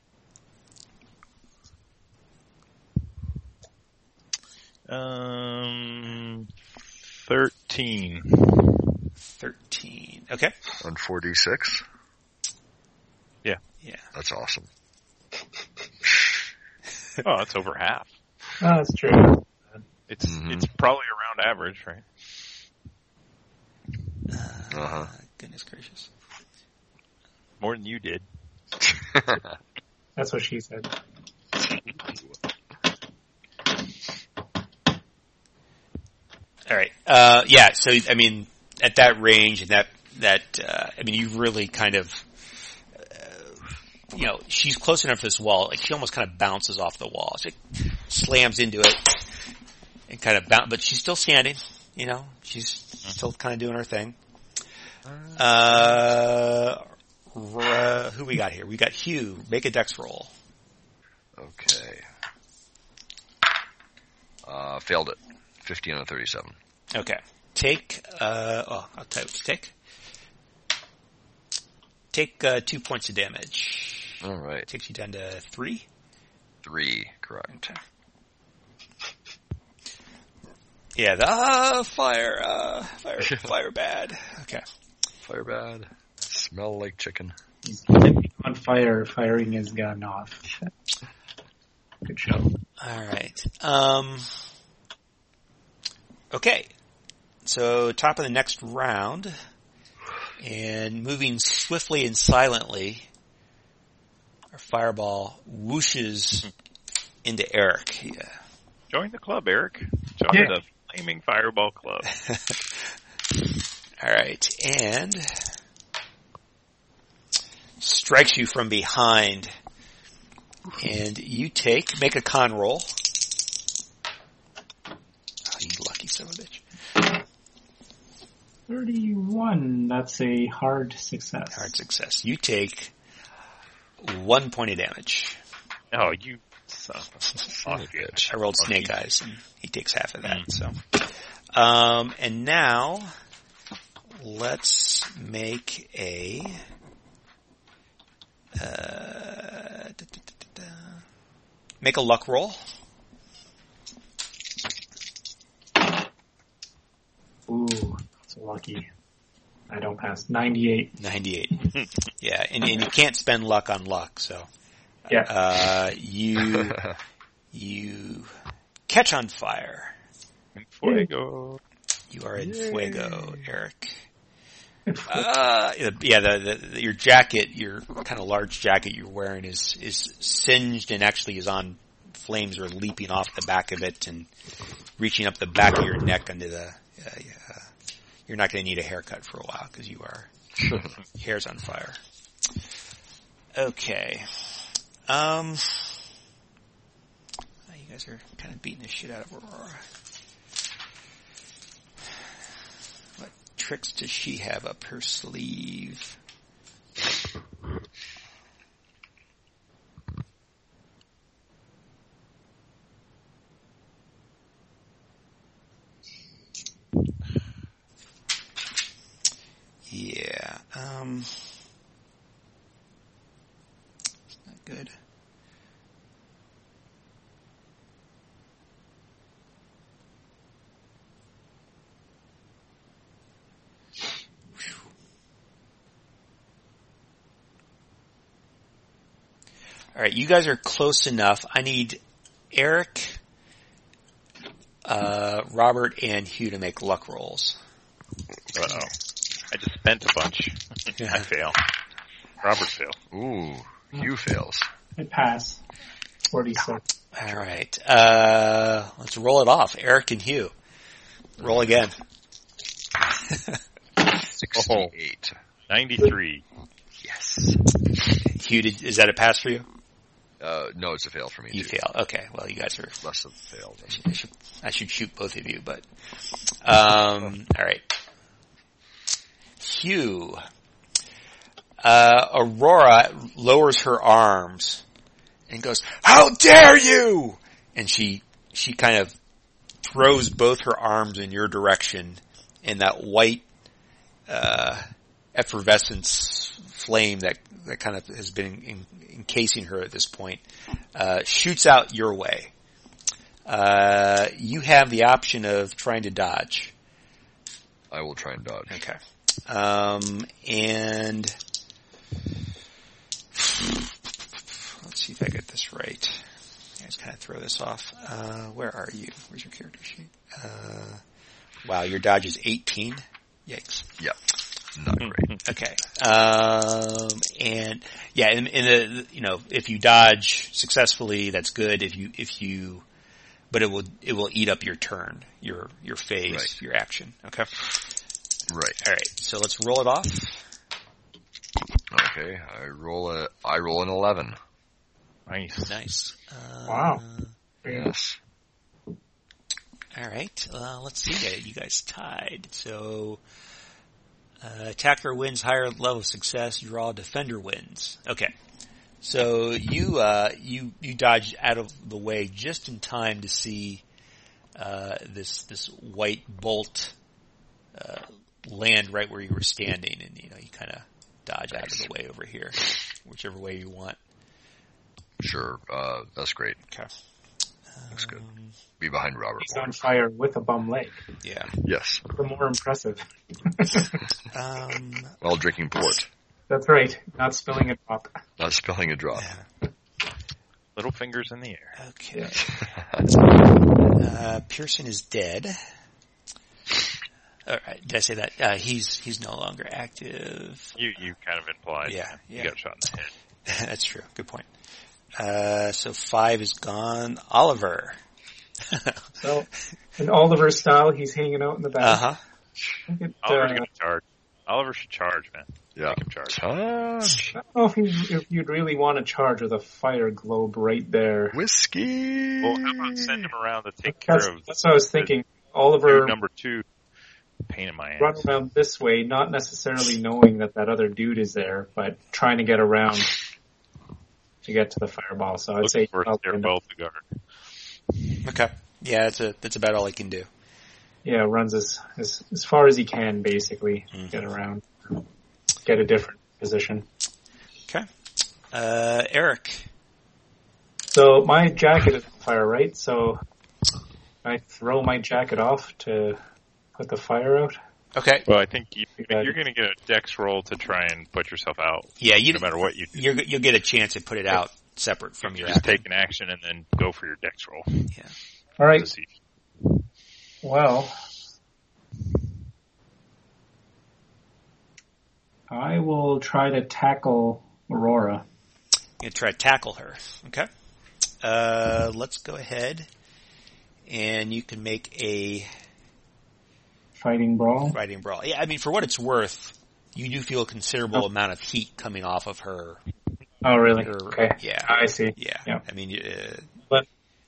Speaker 3: Um, thirteen.
Speaker 1: Thirteen. Okay.
Speaker 2: On four d six?
Speaker 3: Yeah.
Speaker 1: Yeah.
Speaker 2: That's awesome.
Speaker 3: Oh, that's over half.
Speaker 4: Oh, that's true.
Speaker 3: It's
Speaker 2: Mhm.
Speaker 3: it's probably around average, right?
Speaker 1: Uh,
Speaker 2: Uh-huh.
Speaker 1: Goodness gracious.
Speaker 3: More than you did.
Speaker 4: That's what she said.
Speaker 1: All right. Uh, yeah. So I mean, at that range and that that uh, I mean, you really kind of. You know, she's close enough to this wall, like she almost kind of bounces off the wall. She slams into it and kind of bounce, but she's still standing, you know, she's still kind of doing her thing. Uh, uh, who we got here? We got Hugh. Make a dex roll.
Speaker 2: Okay. Uh, failed it. fifteen out of thirty-seven.
Speaker 1: Okay. Take, uh, oh, I'll tell you what to take. Take, uh, two points of damage.
Speaker 2: All right.
Speaker 1: Takes you down to three.
Speaker 2: Three, correct.
Speaker 1: Okay. Yeah, the uh, fire, uh, fire, fire bad. Okay.
Speaker 2: Fire bad. Smell like chicken.
Speaker 4: He's getting
Speaker 5: fire, firing his gun off. Good show.
Speaker 1: All right. Um, okay. So top of the next round, and moving swiftly and silently, our fireball whooshes into Eric. Yeah.
Speaker 3: Join the club, Eric. Join
Speaker 5: Yeah.
Speaker 3: the Flaming Fireball Club.
Speaker 1: All right, and strikes you from behind, and you take make a con roll. Oh, you lucky son of a bitch!
Speaker 5: thirty-one. That's a hard success.
Speaker 1: Hard success. You take one point of damage.
Speaker 3: Oh, you son of a son of a bitch.
Speaker 1: I rolled snake eyes, and he takes half of that. So, um, and now let's make a. Uh, da, da, da, da, da. Make a luck roll.
Speaker 5: Ooh, that's lucky. I don't pass. ninety-eight.
Speaker 1: ninety-eight. Yeah, and, and you can't spend luck on luck, so.
Speaker 5: Yeah.
Speaker 1: Uh, you, you catch on fire.
Speaker 3: In fuego.
Speaker 1: You are in fuego, Eric. Uh, yeah, the, the, your jacket, your kind of large jacket you're wearing is, is singed and actually is on flames are leaping off the back of it and reaching up the back of your neck under the, uh, uh, you're not going to need a haircut for a while because you are, your hair's on fire. Okay. Um, you guys are kind of beating the shit out of Aurora. What tricks does she have up her sleeve? Yeah, um, it's not good. All right, you guys are close enough. I need Eric, uh, Robert, and Hugh to make luck rolls.
Speaker 3: Uh-oh. I just spent a bunch. I fail. Robert fail.
Speaker 2: Ooh, Hugh fails.
Speaker 5: I pass. forty-six.
Speaker 1: All right, uh, let's roll it off. Eric and Hugh. Roll again.
Speaker 2: sixty-eight.
Speaker 3: ninety-three.
Speaker 2: Yes.
Speaker 1: Hugh, did, is that a pass for you?
Speaker 2: Uh, no, it's a fail for me.
Speaker 1: You
Speaker 2: too.
Speaker 1: fail. Okay, well, you guys are.
Speaker 2: Less of a fail.
Speaker 1: I should, I should shoot both of you, but um, all right. Hugh, uh, Aurora lowers her arms and goes, "How dare you!" And she she kind of throws both her arms in your direction, and that white uh, effervescence flame that that kind of has been in, encasing her at this point uh, shoots out your way. Uh, you have the option of trying to dodge.
Speaker 2: I will try and dodge.
Speaker 1: Okay. Um, and let's see if I get this right. Let's kind of throw this off. Uh, where are you? Where's your character sheet? Uh, wow, your dodge is eighteen. Yikes.
Speaker 2: Yeah. Not great.
Speaker 1: Okay. Um, and yeah, in, in the, you know, if you dodge successfully, that's good. If you, if you, but it will, it will eat up your turn, your, your phase,
Speaker 2: Right.
Speaker 1: your action. Okay.
Speaker 2: Right.
Speaker 1: All right. So let's roll it off.
Speaker 2: Okay. I roll a. I roll an eleven.
Speaker 3: Nice.
Speaker 1: Nice. Uh,
Speaker 5: Wow.
Speaker 2: Yes.
Speaker 1: All right. Uh, let's see. Uh, you guys tied. So, uh, attacker wins higher level of success. Draw defender wins. Okay. So you uh, you you dodged out of the way just in time to see uh, this this white bolt uh, land right where you were standing, and you know you kind of dodge out of the way over here, whichever way you want.
Speaker 2: Sure. Uh, that's great.
Speaker 1: Okay.
Speaker 2: Looks good.
Speaker 1: Um,
Speaker 2: Be behind Robert.
Speaker 5: He's on fire with a bum leg.
Speaker 1: Yeah.
Speaker 2: Yes.
Speaker 5: The more impressive.
Speaker 1: Um,
Speaker 2: While drinking port.
Speaker 5: That's right. Not spilling a drop.
Speaker 2: Not spilling a drop.
Speaker 3: Little fingers in the air.
Speaker 1: Okay. Uh, Pearson is dead. All right. Did I say that? Uh, he's he's no longer active.
Speaker 3: You you kind of implied.
Speaker 1: Yeah,
Speaker 3: You
Speaker 1: yeah.
Speaker 3: got shot in the head.
Speaker 1: That's true. Good point. Uh, so five is gone. Oliver.
Speaker 5: So, in Oliver style, he's hanging out in the back.
Speaker 1: Uh huh.
Speaker 5: Look at,
Speaker 3: Oliver's
Speaker 5: uh,
Speaker 3: gonna charge. Oliver should charge, man.
Speaker 2: Yeah.
Speaker 3: Make him charge.
Speaker 2: Charge.
Speaker 5: I don't know if, you, if you'd really want to charge with a fire globe right there.
Speaker 2: Whiskey.
Speaker 3: Well, how about send him around to take care
Speaker 5: That's,
Speaker 3: of
Speaker 5: that's what I was thinking.
Speaker 3: dude
Speaker 5: Oliver
Speaker 3: number two? Pain in my
Speaker 5: run
Speaker 3: ass.
Speaker 5: around this way, not necessarily knowing that that other dude is there, but trying to get around to get to the fireball. So I'd
Speaker 3: Looking
Speaker 5: say
Speaker 3: for a
Speaker 5: Oliver end up-
Speaker 3: stairwell to guard.
Speaker 1: Okay. Yeah, that's a that's about all he can do.
Speaker 5: yeah, runs as, as as far as he can, basically,
Speaker 1: Mhm.
Speaker 5: get around, get a different position.
Speaker 1: Okay. Uh, Eric.
Speaker 5: So my jacket is on fire, right? So I throw my jacket off to put the fire out.
Speaker 1: Okay.
Speaker 3: Well, I think you,
Speaker 5: Okay.
Speaker 3: you're going to get a dex roll to try and put yourself out.
Speaker 1: Yeah, you
Speaker 3: No matter what you do.
Speaker 1: you're, you'll get a chance to put it out separate from
Speaker 3: You
Speaker 1: your
Speaker 3: just
Speaker 1: action.
Speaker 3: take an action and then go for your dex roll.
Speaker 1: Yeah.
Speaker 5: All right.
Speaker 3: To see.
Speaker 5: Well, I will try to tackle Aurora.
Speaker 1: You're gonna try to tackle her. Okay. Uh, let's go ahead and you can make a
Speaker 5: Fighting brawl.
Speaker 1: fighting brawl. Yeah, I mean, for what it's worth, you do feel a considerable amount of heat coming off of her.
Speaker 5: Oh, really?
Speaker 1: her
Speaker 5: Okay.
Speaker 1: Yeah.
Speaker 5: I see.
Speaker 1: Yeah.
Speaker 5: Yeah.
Speaker 1: I mean, uh,
Speaker 5: But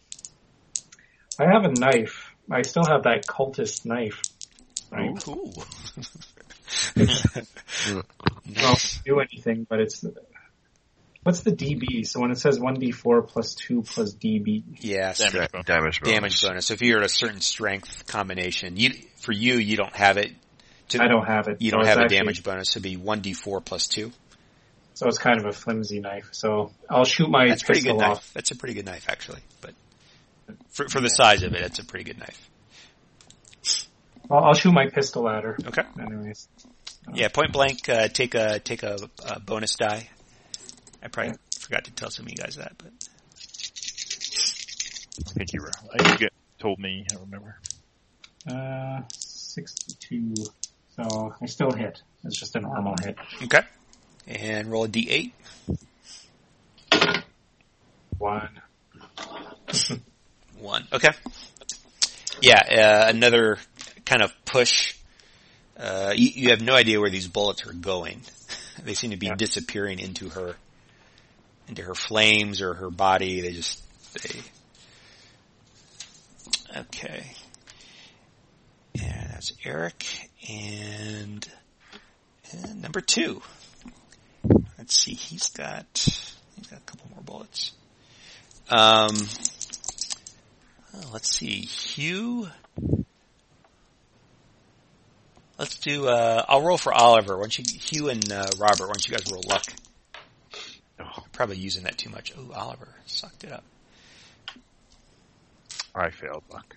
Speaker 5: I have a knife. I still have that cultist knife. Right?
Speaker 1: ooh.
Speaker 5: Well, do anything, but it's what's the D B? So when it says one D four plus two plus D B,
Speaker 1: Yes.
Speaker 3: Damage
Speaker 2: Da-
Speaker 3: bonus.
Speaker 2: damage bonus.
Speaker 1: Damage bonus. So if you're at a certain strength combination, you for you you don't have it. To,
Speaker 5: I don't have it.
Speaker 1: You
Speaker 5: so
Speaker 1: don't
Speaker 5: it's
Speaker 1: have a
Speaker 5: actually-
Speaker 1: damage bonus. So it'd be one d four plus two.
Speaker 5: So it's kind of a flimsy knife. So I'll shoot my
Speaker 1: That's a pretty good
Speaker 5: pistol
Speaker 1: knife.
Speaker 5: off.
Speaker 1: That's a pretty good knife, actually. But for for the size of it, it's a pretty good knife.
Speaker 5: I'll, I'll shoot my pistol at her.
Speaker 1: Okay.
Speaker 5: Anyways.
Speaker 1: Yeah, point blank. Uh, take a take a, a bonus die. I probably forgot to tell some of you guys that, but
Speaker 3: I think you were. You get, told me. I remember.
Speaker 5: Uh, sixty-two. So I still hit. It's just a normal hit.
Speaker 1: okay. And roll a d eight.
Speaker 5: One.
Speaker 1: One. Okay. Yeah, uh, another kind of push. Uh, you, you have no idea where these bullets are going. They seem to be
Speaker 5: Yeah.
Speaker 1: disappearing into her, into her flames or her body. They just, they. Okay. Yeah, that's Eric and, and number two. Let's see, he's got, he's got a couple more bullets. Um, oh, let's see, Hugh. Let's do, uh, I'll roll for Oliver. Why don't you, Hugh and, uh, Robert, why don't you guys roll luck?
Speaker 3: Oh,
Speaker 1: Probably using that too much. Oh, Oliver sucked it up.
Speaker 3: I failed luck.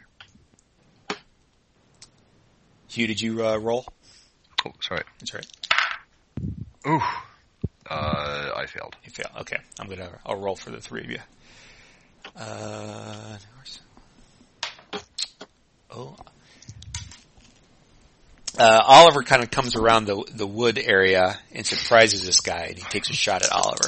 Speaker 1: Hugh, did you, uh, roll?
Speaker 2: Oh, sorry.
Speaker 1: That's right.
Speaker 2: Ooh. Uh, I failed.
Speaker 1: You fail. Okay. I'm gonna, I'll roll for the three of you. Uh, oh. Uh, Oliver kind of comes around the, the wood area and surprises this guy, and he takes a shot at Oliver.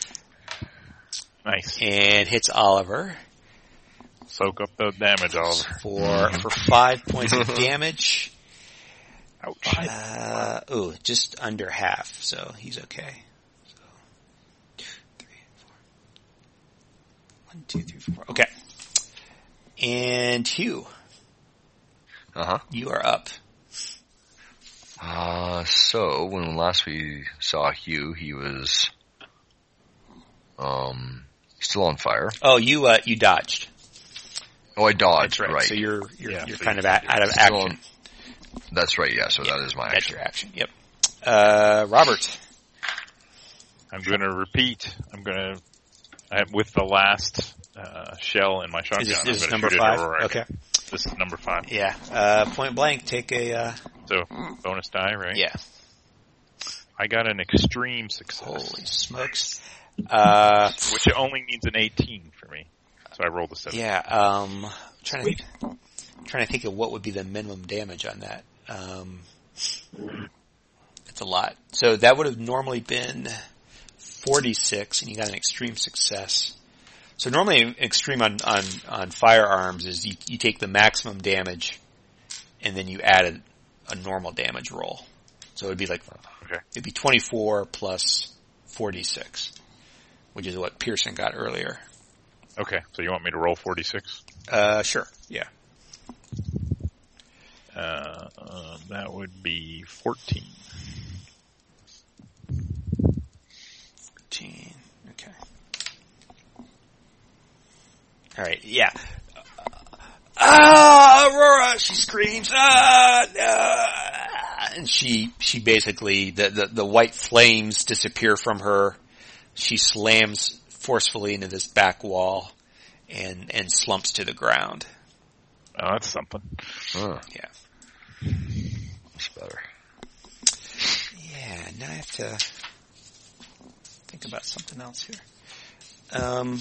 Speaker 3: Nice.
Speaker 1: And hits Oliver
Speaker 3: Soak up the damage, Oliver.
Speaker 1: for, for five points of damage.
Speaker 3: Ouch.
Speaker 1: Uh, ooh, just under half, so he's okay. So, two, three, four. One, two, three, four. Okay. And Hugh,
Speaker 2: Uh-huh.
Speaker 1: you are up.
Speaker 2: Uh, so when last we saw Hugh, he was, um, still on fire.
Speaker 1: Oh, you, uh, you dodged.
Speaker 2: Oh, I dodged,
Speaker 1: That's right.
Speaker 2: right.
Speaker 1: So you're, you're,
Speaker 3: Yeah,
Speaker 1: you're
Speaker 3: so
Speaker 1: kind
Speaker 3: you
Speaker 1: of a, out of
Speaker 2: Still
Speaker 1: action.
Speaker 2: on- That's right, yeah, so that is my
Speaker 1: That's
Speaker 2: action.
Speaker 1: your action. Yep. Uh, Robert.
Speaker 3: I'm going to repeat. I'm going to, I have, with the last uh, shell in my shotgun,
Speaker 1: Is this,
Speaker 3: I'm
Speaker 1: this is
Speaker 3: gonna
Speaker 1: number
Speaker 3: shoot
Speaker 1: five?
Speaker 3: At Aurora.
Speaker 1: Okay.
Speaker 3: This is number five.
Speaker 1: Yeah. Uh, point blank, take a, uh,
Speaker 3: So bonus die, right?
Speaker 1: yeah.
Speaker 3: I got an extreme success.
Speaker 1: Holy smokes. Uh,
Speaker 3: which only means an eighteen for me. So I rolled a seven.
Speaker 1: Yeah, um, I'm trying to, I'm trying to think of what would be the minimum damage on that. Um, it's a lot. So that would have normally been forty-six, and you got an extreme success. So normally an extreme on, on, on firearms is you, you take the maximum damage, and then you add a, a normal damage roll. So it would be like,
Speaker 3: okay.
Speaker 1: it'd be twenty-four plus forty-six, which is what Pearson got earlier.
Speaker 3: Okay, so you want me to roll forty-six?
Speaker 1: Uh, sure, yeah.
Speaker 3: Uh, uh, that would be fourteen.
Speaker 1: fourteen, okay. Alright, yeah. Ah, Aurora! She screams, ah, ah, and she, she basically, the, the, the white flames disappear from her. She slams forcefully into this back wall and, and slumps to the ground.
Speaker 3: Oh, that's something.
Speaker 2: Huh.
Speaker 1: Yeah.
Speaker 2: That's better.
Speaker 1: Yeah, now I have to think about something else here. Um,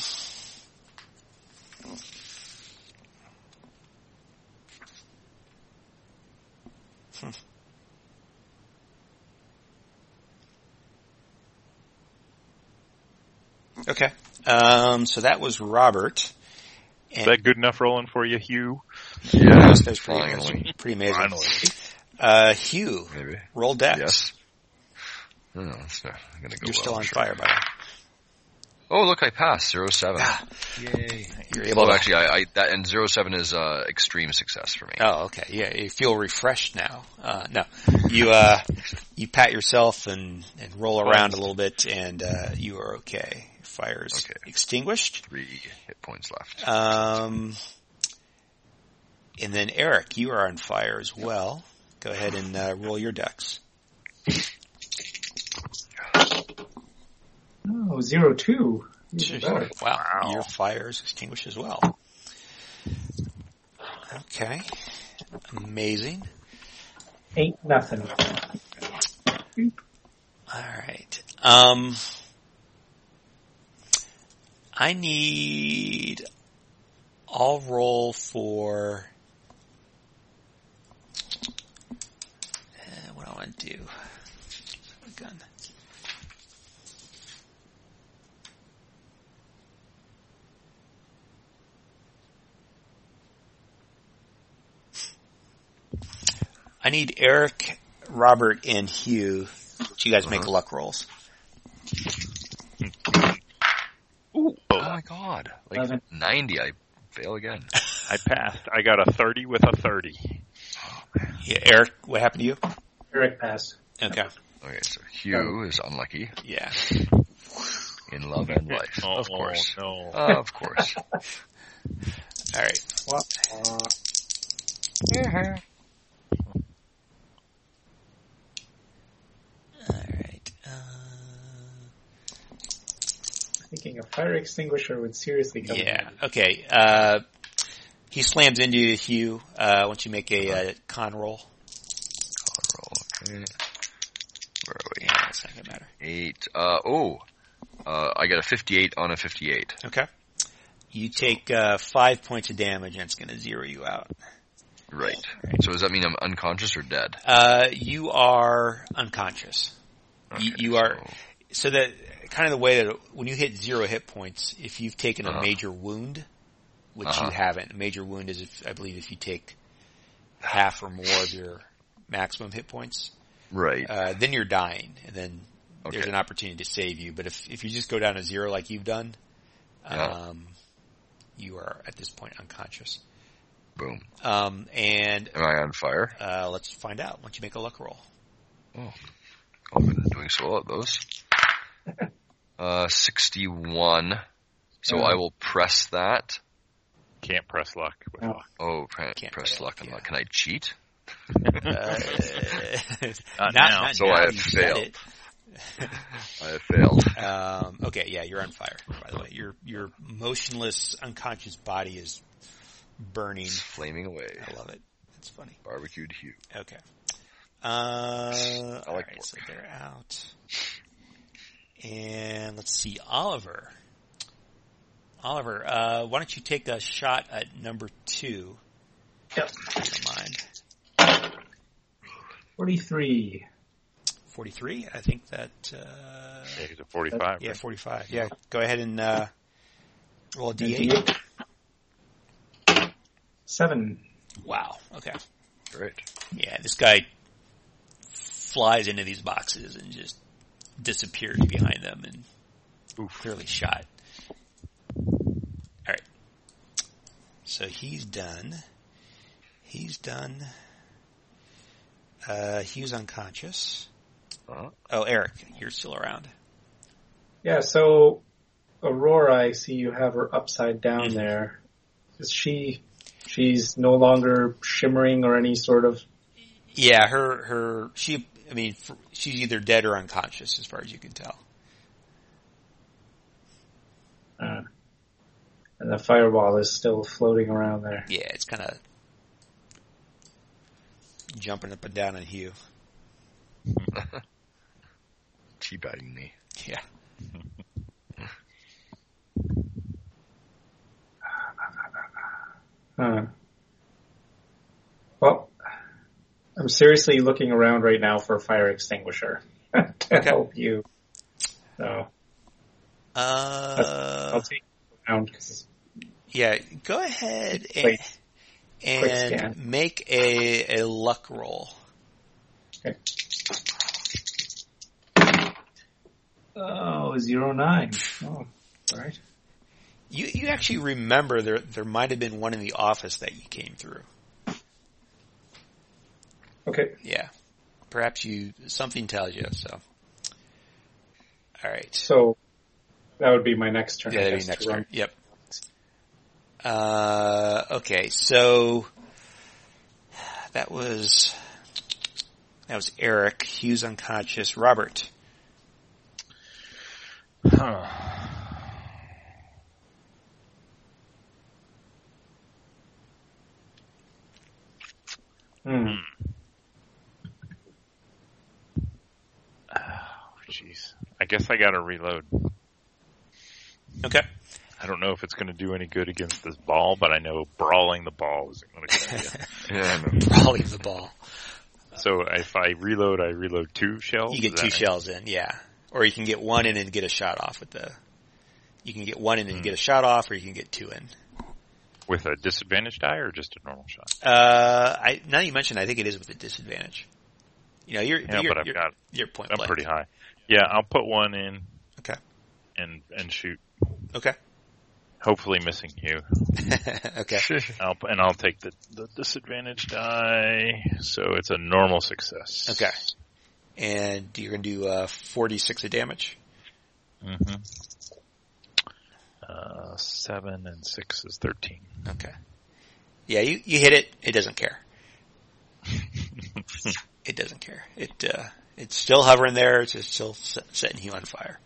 Speaker 1: hmm. Okay. Um, so that was Robert.
Speaker 3: Is that good enough rolling for you, Hugh?
Speaker 2: Yeah,
Speaker 1: That's pretty
Speaker 2: finally.
Speaker 1: amazing. Pretty amazing.
Speaker 3: Finally.
Speaker 1: Uh, Hugh,
Speaker 2: Maybe.
Speaker 1: roll dex.
Speaker 2: Yes. No, no, it's not gonna go
Speaker 1: You're
Speaker 2: well,
Speaker 1: still on
Speaker 2: sure.
Speaker 1: fire, by the way.
Speaker 2: Oh, look, I passed zero seven.
Speaker 1: Ah,
Speaker 2: Yay!
Speaker 1: you're able
Speaker 2: Well,
Speaker 1: to.
Speaker 2: actually, I, I that and zero seven is uh, extreme success for me.
Speaker 1: Oh, okay. Yeah, you feel refreshed now. Uh, no, you uh, you pat yourself and and roll around a little bit, and uh, you are okay. Fire is
Speaker 2: Okay.
Speaker 1: extinguished.
Speaker 2: Three hit points left.
Speaker 1: Um, and then Eric, you are on fire as well. Go ahead and uh, roll your dex.
Speaker 5: Oh, zero two. Even better.
Speaker 1: Wow,
Speaker 3: Wow.
Speaker 1: your fire is extinguished as well. Okay, amazing.
Speaker 5: Ain't nothing.
Speaker 1: All right. Um, I need. I'll roll for. Uh, what do I want to do? Gun. I need Eric, Robert, and Hugh. You guys make luck rolls.
Speaker 3: Ooh,
Speaker 2: Oh my god! Like
Speaker 5: Eleven.
Speaker 2: ninety, I fail again.
Speaker 3: I passed. I got a thirty with a thirty.
Speaker 1: Yeah, Eric, what happened to you?
Speaker 5: Eric passed.
Speaker 1: Okay.
Speaker 2: Okay, so Hugh is unlucky
Speaker 1: Yeah.
Speaker 2: in love and life.
Speaker 3: Oh,
Speaker 2: of course.
Speaker 3: no.
Speaker 2: Uh, of course.
Speaker 1: All right.
Speaker 5: What? Uh,
Speaker 1: All right. Uh,
Speaker 5: thinking a fire extinguisher would seriously come in
Speaker 1: yeah.
Speaker 5: handy.
Speaker 1: Okay. Uh, he slams into you, Hugh. Uh, why don't you make a uh, con roll?
Speaker 2: Roll, okay. Where are we?
Speaker 1: Yeah, it's not gonna matter.
Speaker 2: Eight. Uh, oh, uh, I got a fifty-eight on a fifty-eight.
Speaker 1: Okay. You take uh, five points of damage, and it's going to zero you out.
Speaker 2: Right. So does that mean I'm unconscious or dead?
Speaker 1: Uh, you are unconscious.
Speaker 2: Okay,
Speaker 1: you, you are
Speaker 2: so-
Speaker 1: so that kind of the way that when you hit zero hit points, if you've taken a
Speaker 2: Uh-huh.
Speaker 1: major wound, which
Speaker 2: Uh-huh.
Speaker 1: you haven't, a major wound is, if, I believe, if you take half or more of your maximum hit points,
Speaker 2: Right.
Speaker 1: uh, then you're dying, and then there's
Speaker 2: Okay.
Speaker 1: an opportunity to save you. But if if you just go down to zero like you've done,
Speaker 2: Yeah.
Speaker 1: um, you are at this point unconscious.
Speaker 2: Boom.
Speaker 1: Um, and
Speaker 2: Am I on fire?
Speaker 1: uh, let's find out. Why don't you make a luck roll?
Speaker 2: Oh, I've been doing so well at those. Uh, sixty-one. So
Speaker 5: Oh.
Speaker 2: I will press that.
Speaker 3: Can't press luck with
Speaker 5: Oh.
Speaker 3: luck.
Speaker 2: Oh, pre-
Speaker 1: Can't
Speaker 2: press
Speaker 1: press
Speaker 2: luck
Speaker 1: luck,
Speaker 2: and
Speaker 1: yeah.
Speaker 2: luck. Can I cheat?
Speaker 1: Uh,
Speaker 3: Not now.
Speaker 2: So
Speaker 1: now,
Speaker 2: I have
Speaker 1: you said
Speaker 2: failed. I have failed.
Speaker 1: it. Um, okay, yeah, you're on fire, by the way. Your your motionless, unconscious body is burning.
Speaker 2: It's flaming away.
Speaker 1: I love it. It's funny.
Speaker 2: Barbecued Hugh.
Speaker 1: Okay. Uh,
Speaker 2: I
Speaker 1: all
Speaker 2: like
Speaker 1: right,
Speaker 2: pork.
Speaker 1: so they're out. And let's see, Oliver. Oliver, uh, why don't you take a shot at number two?
Speaker 5: Yep.
Speaker 1: If you don't mind.
Speaker 5: forty-three.
Speaker 1: forty-three? I think that, uh,
Speaker 3: Yeah, he's a forty-five.
Speaker 1: yeah,
Speaker 3: right?
Speaker 1: forty-five. Yeah, go ahead and, uh, roll a D eight.
Speaker 5: D eight. Seven.
Speaker 1: Wow, okay.
Speaker 2: Great.
Speaker 1: Yeah, this guy flies into these boxes and just disappears behind them and
Speaker 3: Oof.
Speaker 1: clearly shot. Alright. So he's done. He's done. Uh, he was unconscious.
Speaker 2: Uh-huh.
Speaker 1: Oh, Eric, you're still around.
Speaker 5: Yeah, so Aurora, I see you have her upside down there. Is she, she's no longer shimmering or any sort of...
Speaker 1: Yeah, her, her, she, I mean, f- she's either dead or unconscious as far as you can tell.
Speaker 5: Uh, and the fireball is still floating around there.
Speaker 1: Yeah, it's kind of jumping up and down on Hugh.
Speaker 2: Teabagging me.
Speaker 1: Yeah.
Speaker 5: Huh. Well, I'm seriously looking around right now for a fire extinguisher to
Speaker 1: Okay.
Speaker 5: help you. So
Speaker 1: Uh,
Speaker 5: I'll take it around. 'Cause
Speaker 1: yeah, go ahead and,
Speaker 5: Wait.
Speaker 1: and
Speaker 5: scan.
Speaker 1: make a, a luck roll.
Speaker 5: Okay. Oh, zero nine. Oh, all right.
Speaker 1: You you actually remember there there might have been one in the office that you came through.
Speaker 5: Okay.
Speaker 1: Yeah. Perhaps you something tells you, so. All right.
Speaker 5: So that would be my next turn.
Speaker 1: Yeah,
Speaker 5: I
Speaker 1: that'd
Speaker 5: guess,
Speaker 1: be next
Speaker 5: to run.
Speaker 1: turn. Yep. Uh, okay, so that was that was Eric. Hughes unconscious. Robert.
Speaker 3: Huh.
Speaker 5: Hmm.
Speaker 3: Oh, jeez. I guess I gotta reload.
Speaker 1: Okay.
Speaker 3: I don't know if it's gonna do any good against this ball, but I know brawling the ball isn't gonna do it.
Speaker 2: Yeah, I know.
Speaker 1: Brawling the ball.
Speaker 3: So if I reload, I reload two shells?
Speaker 1: You get
Speaker 3: Is
Speaker 1: two
Speaker 3: that-
Speaker 1: shells in, yeah. Or you can get one in and get a shot off with the. You can get one in and get a shot off, or you can get two in.
Speaker 3: With a disadvantage die or just a normal shot?
Speaker 1: Uh, I now that you mention, I think it is with a disadvantage. You know, you're
Speaker 3: Yeah,
Speaker 1: you're,
Speaker 3: but I've
Speaker 1: you're,
Speaker 3: got,
Speaker 1: you're point
Speaker 3: I'm
Speaker 1: blank.
Speaker 3: pretty high. Yeah, I'll put one in.
Speaker 1: Okay.
Speaker 3: And, and shoot.
Speaker 1: Okay.
Speaker 3: Hopefully missing you.
Speaker 1: Okay.
Speaker 3: I'll, and I'll take the, the disadvantage die, so it's a normal success.
Speaker 1: Okay. And you're going to do uh, forty-six of damage.
Speaker 3: Mm-hmm. Uh, seven and six is thirteen.
Speaker 1: Okay. Yeah, you, you hit it. It doesn't care. It doesn't care. It uh, it's still hovering there. It's just still setting you on fire.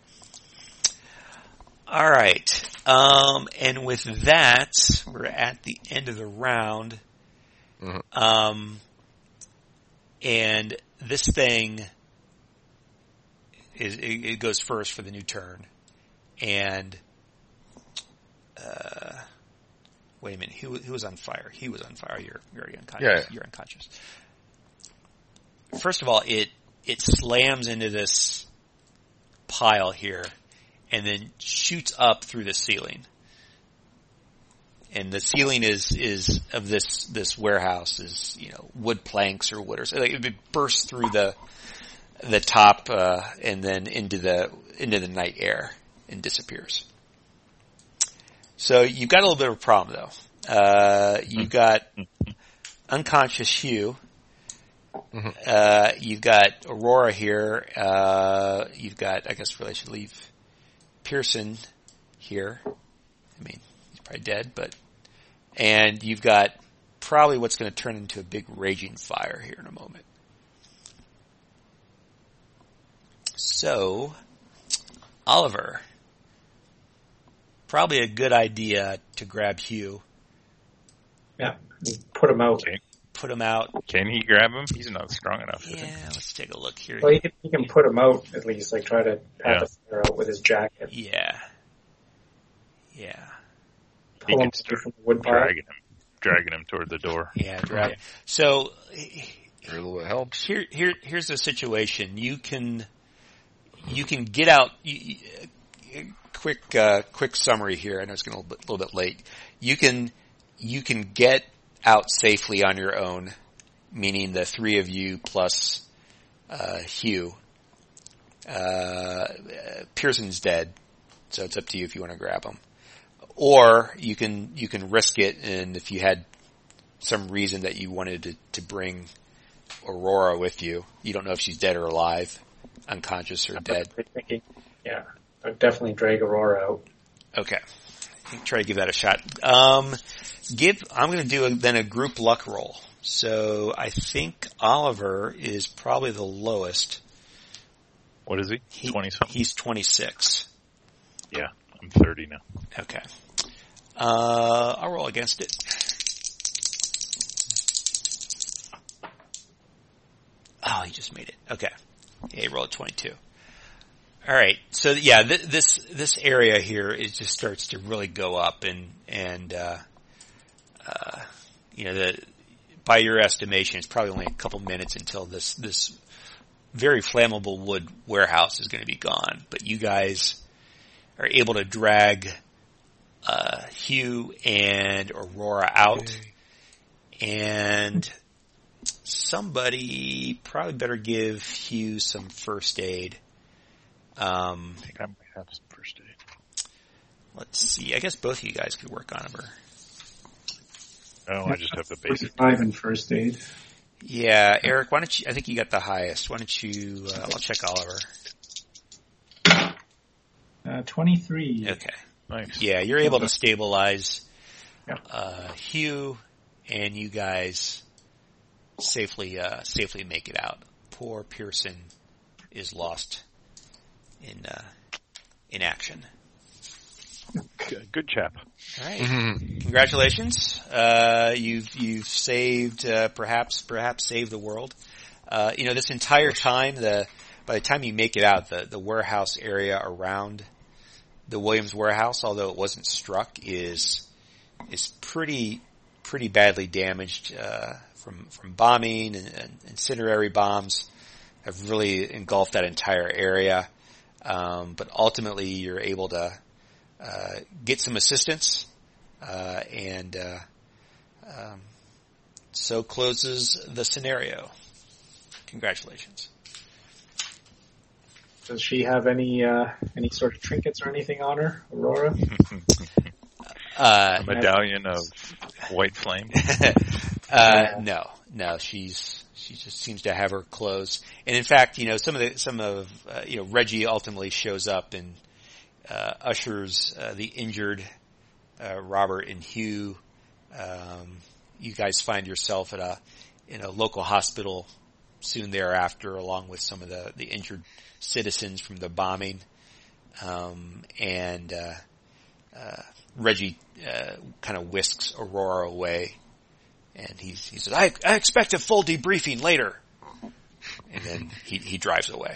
Speaker 1: All right. Um, and with that, we're at the end of the round.
Speaker 2: Mhm.
Speaker 1: Um, and this thing is it, it goes first for the new turn, and uh, wait a minute, who who was on fire? He was on fire. You're you're already unconscious.
Speaker 2: Yeah, yeah.
Speaker 1: You're unconscious. First of all, it it slams into this pile here, and then shoots up through the ceiling. And the ceiling is is of this this warehouse is you know wood planks or wood or so like it bursts through the the top uh, and then into the into the night air and disappears. So you've got a little bit of a problem though. Uh, you've got unconscious Hugh.
Speaker 2: Mm-hmm.
Speaker 1: Uh, you've got Aurora here. Uh, you've got, I guess, really I should leave Pearson here. I mean, he's probably dead, but, and you've got probably what's going to turn into a big raging fire here in a moment. So, Oliver, probably a good idea to grab Hugh.
Speaker 5: Yeah. Put him out.
Speaker 3: Okay.
Speaker 1: put him out.
Speaker 3: Can he grab him? He's not strong enough.
Speaker 1: Yeah, let's take a look here.
Speaker 5: Well, he can, he can put him out at least, like try to pat
Speaker 3: Yeah.
Speaker 5: the fire out with his jacket.
Speaker 1: Yeah. Yeah.
Speaker 3: He
Speaker 5: Pull him
Speaker 3: could
Speaker 5: away
Speaker 3: start
Speaker 5: from the wood pile.
Speaker 3: dragging him, dragging him toward the door.
Speaker 1: Yeah, drag. So
Speaker 2: A little bit helps.
Speaker 1: here, here, here's the situation. You can, you can get out. You, you, quick, uh, quick summary here. I know it's getting a little bit, little bit late. You can, you can get out safely on your own, meaning the three of you plus uh, Hugh. Uh, Pearson's dead, so it's up to you if you want to grab him. Or you can you can risk it, and if you had some reason that you wanted to, to bring Aurora with you, you don't know if she's dead or alive, unconscious or dead.
Speaker 5: Thinking, yeah, I'd definitely drag Aurora out.
Speaker 1: Okay, try to give that a shot. Um, give. I'm going to do a, then a group luck roll. So I think Oliver is probably the lowest.
Speaker 3: What is he?
Speaker 1: He-
Speaker 3: Twenty something.
Speaker 1: He's twenty-six.
Speaker 3: Yeah, I'm thirty now.
Speaker 1: Okay. Uh, I'll roll against it. Oh, he just made it. Okay. Yeah, he rolled twenty-two. Alright, so yeah, th- this, this area here, it just starts to really go up and, and, uh, uh, you know, the, by your estimation, it's probably only a couple minutes until this, this very flammable wood warehouse is going to be gone. But you guys are able to drag uh, Hugh and Aurora out, and somebody probably better give Hugh some first aid. Um,
Speaker 3: I think I might have some first aid.
Speaker 1: let's see. I guess both of you guys could work on him. Or,
Speaker 3: Oh, I just have the basic.
Speaker 5: forty-five in first aid.
Speaker 1: yeah, Eric, why don't you? I think you got the highest. Why don't you? Uh, I'll check Oliver.
Speaker 5: Uh, twenty-three.
Speaker 1: Okay.
Speaker 3: Nice.
Speaker 1: Yeah, you're able to stabilize
Speaker 5: Yeah.
Speaker 1: uh, Hugh, and you guys safely uh, safely make it out. Poor Pearson is lost in uh, in action.
Speaker 3: Good, good chap.
Speaker 1: All right,
Speaker 2: Mhm.
Speaker 1: congratulations. Uh, you've you've saved uh, perhaps perhaps saved the world. Uh, you know, this entire time, the by the time you make it out, the the warehouse area around the Williams warehouse, although it wasn't struck, is is pretty pretty badly damaged uh, from from bombing, and, and incendiary bombs have really engulfed that entire area. Um, but ultimately, you're able to uh, get some assistance, uh, and uh, um, so closes the scenario. Congratulations.
Speaker 5: Does she have any uh, any sort of trinkets or anything on her, Aurora?
Speaker 1: Uh,
Speaker 3: A medallion of white flame.
Speaker 1: uh, no, no, she's, she just seems to have her clothes. And in fact, you know, some of the, some of, uh, you know, Reggie ultimately shows up and, uh, ushers, uh, the injured, uh, Robert and Hugh. Um, you guys find yourself at a, in a local hospital soon thereafter, along with some of the, the injured citizens from the bombing. Um, and, uh, uh, Reggie, uh, kind of whisks Aurora away, and he, he says, I, I expect a full debriefing later. And then he, he drives away.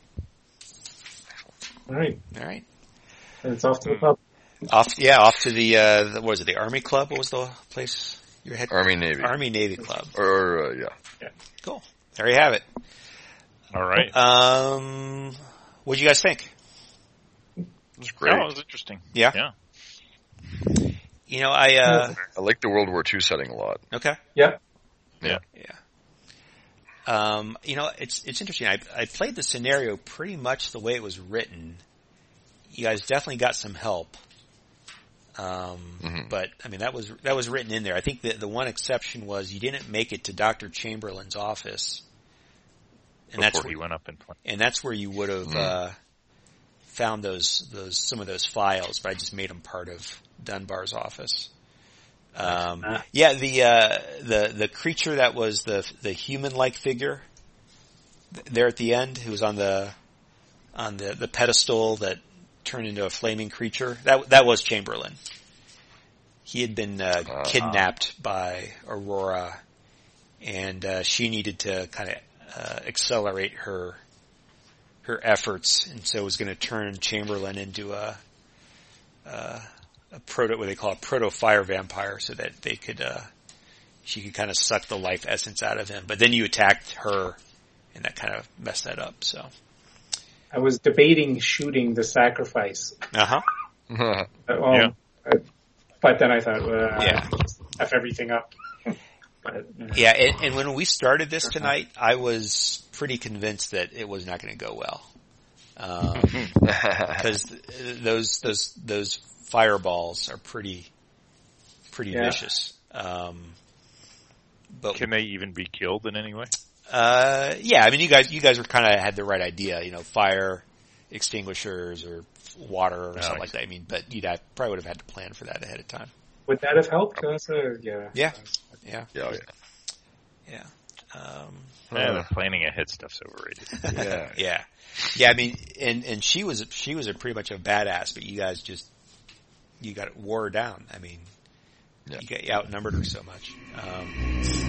Speaker 5: All right,
Speaker 1: All right.
Speaker 5: and it's off to the pub.
Speaker 1: Off, yeah, off to the, uh, the, what was it, the Army Club? What was the place you had?
Speaker 2: Army Navy.
Speaker 1: Army Navy Club.
Speaker 2: Or, or uh, yeah.
Speaker 1: Cool. There you have it.
Speaker 3: All right.
Speaker 1: Um, what do you guys think?
Speaker 2: It was great.
Speaker 3: No, it was interesting.
Speaker 1: Yeah?
Speaker 3: Yeah.
Speaker 1: You know, I, uh,
Speaker 2: I like the World War Two setting a lot.
Speaker 1: okay.
Speaker 5: Yeah,
Speaker 3: Yeah.
Speaker 1: Yeah. Um, you know, it's, it's interesting. I, I played the scenario pretty much the way it was written. You guys definitely got some help. Um,
Speaker 2: Mhm.
Speaker 1: but, I mean, that was, that was written in there. I think that the one exception was you didn't make it to Doctor Chamberlain's office. And that's
Speaker 3: Before
Speaker 1: where,
Speaker 3: he went up in flames.
Speaker 1: and that's where you would have,
Speaker 2: Mm.
Speaker 1: uh, found those, those, some of those files, but I just made them part of Dunbar's office. Um,
Speaker 5: Ah.
Speaker 1: yeah, the, uh, the, the creature that was the, the human-like figure th- there at the end, who was on the, on the, the pedestal that turned into a flaming creature, that, that was Chamberlain. He had been, uh,
Speaker 2: Uh-huh.
Speaker 1: kidnapped by Aurora and uh, she needed to kind of uh, accelerate her her efforts, and so was going to turn Chamberlain into a uh, a proto, what they call a proto fire vampire, so that they could uh, she could kind of suck the life essence out of him. But then you attacked her, and that kind of messed that up. So
Speaker 5: I was debating shooting the sacrifice.
Speaker 1: uh huh.
Speaker 5: Um,
Speaker 3: Yeah.
Speaker 5: uh, but then I thought, uh,
Speaker 1: Yeah.
Speaker 5: just F everything up. But, uh,
Speaker 1: Yeah, and, and when we started this tonight, I was pretty convinced that it was not going to go well, because those those those fireballs are pretty pretty
Speaker 5: Yeah.
Speaker 1: vicious. Um, but
Speaker 3: Can they even be killed in any way?
Speaker 1: uh, yeah, I mean, you guys you guys were kind of had the right idea, you know, fire extinguishers or water or
Speaker 3: Oh,
Speaker 1: something
Speaker 3: I
Speaker 1: like that. I mean, but you'd have, probably would have had to plan for that ahead of time.
Speaker 5: would that have helped? That's a, yeah.
Speaker 1: Yeah, yeah,
Speaker 2: Yeah, oh, yeah.
Speaker 1: yeah. Um,
Speaker 3: Yeah, the planning ahead stuff's overrated.
Speaker 2: Yeah.
Speaker 1: Yeah, yeah. I mean, and and she was she was a pretty much a badass, but you guys just you got wore her down. I mean,
Speaker 2: Yeah.
Speaker 1: you got you outnumbered her so much. Um,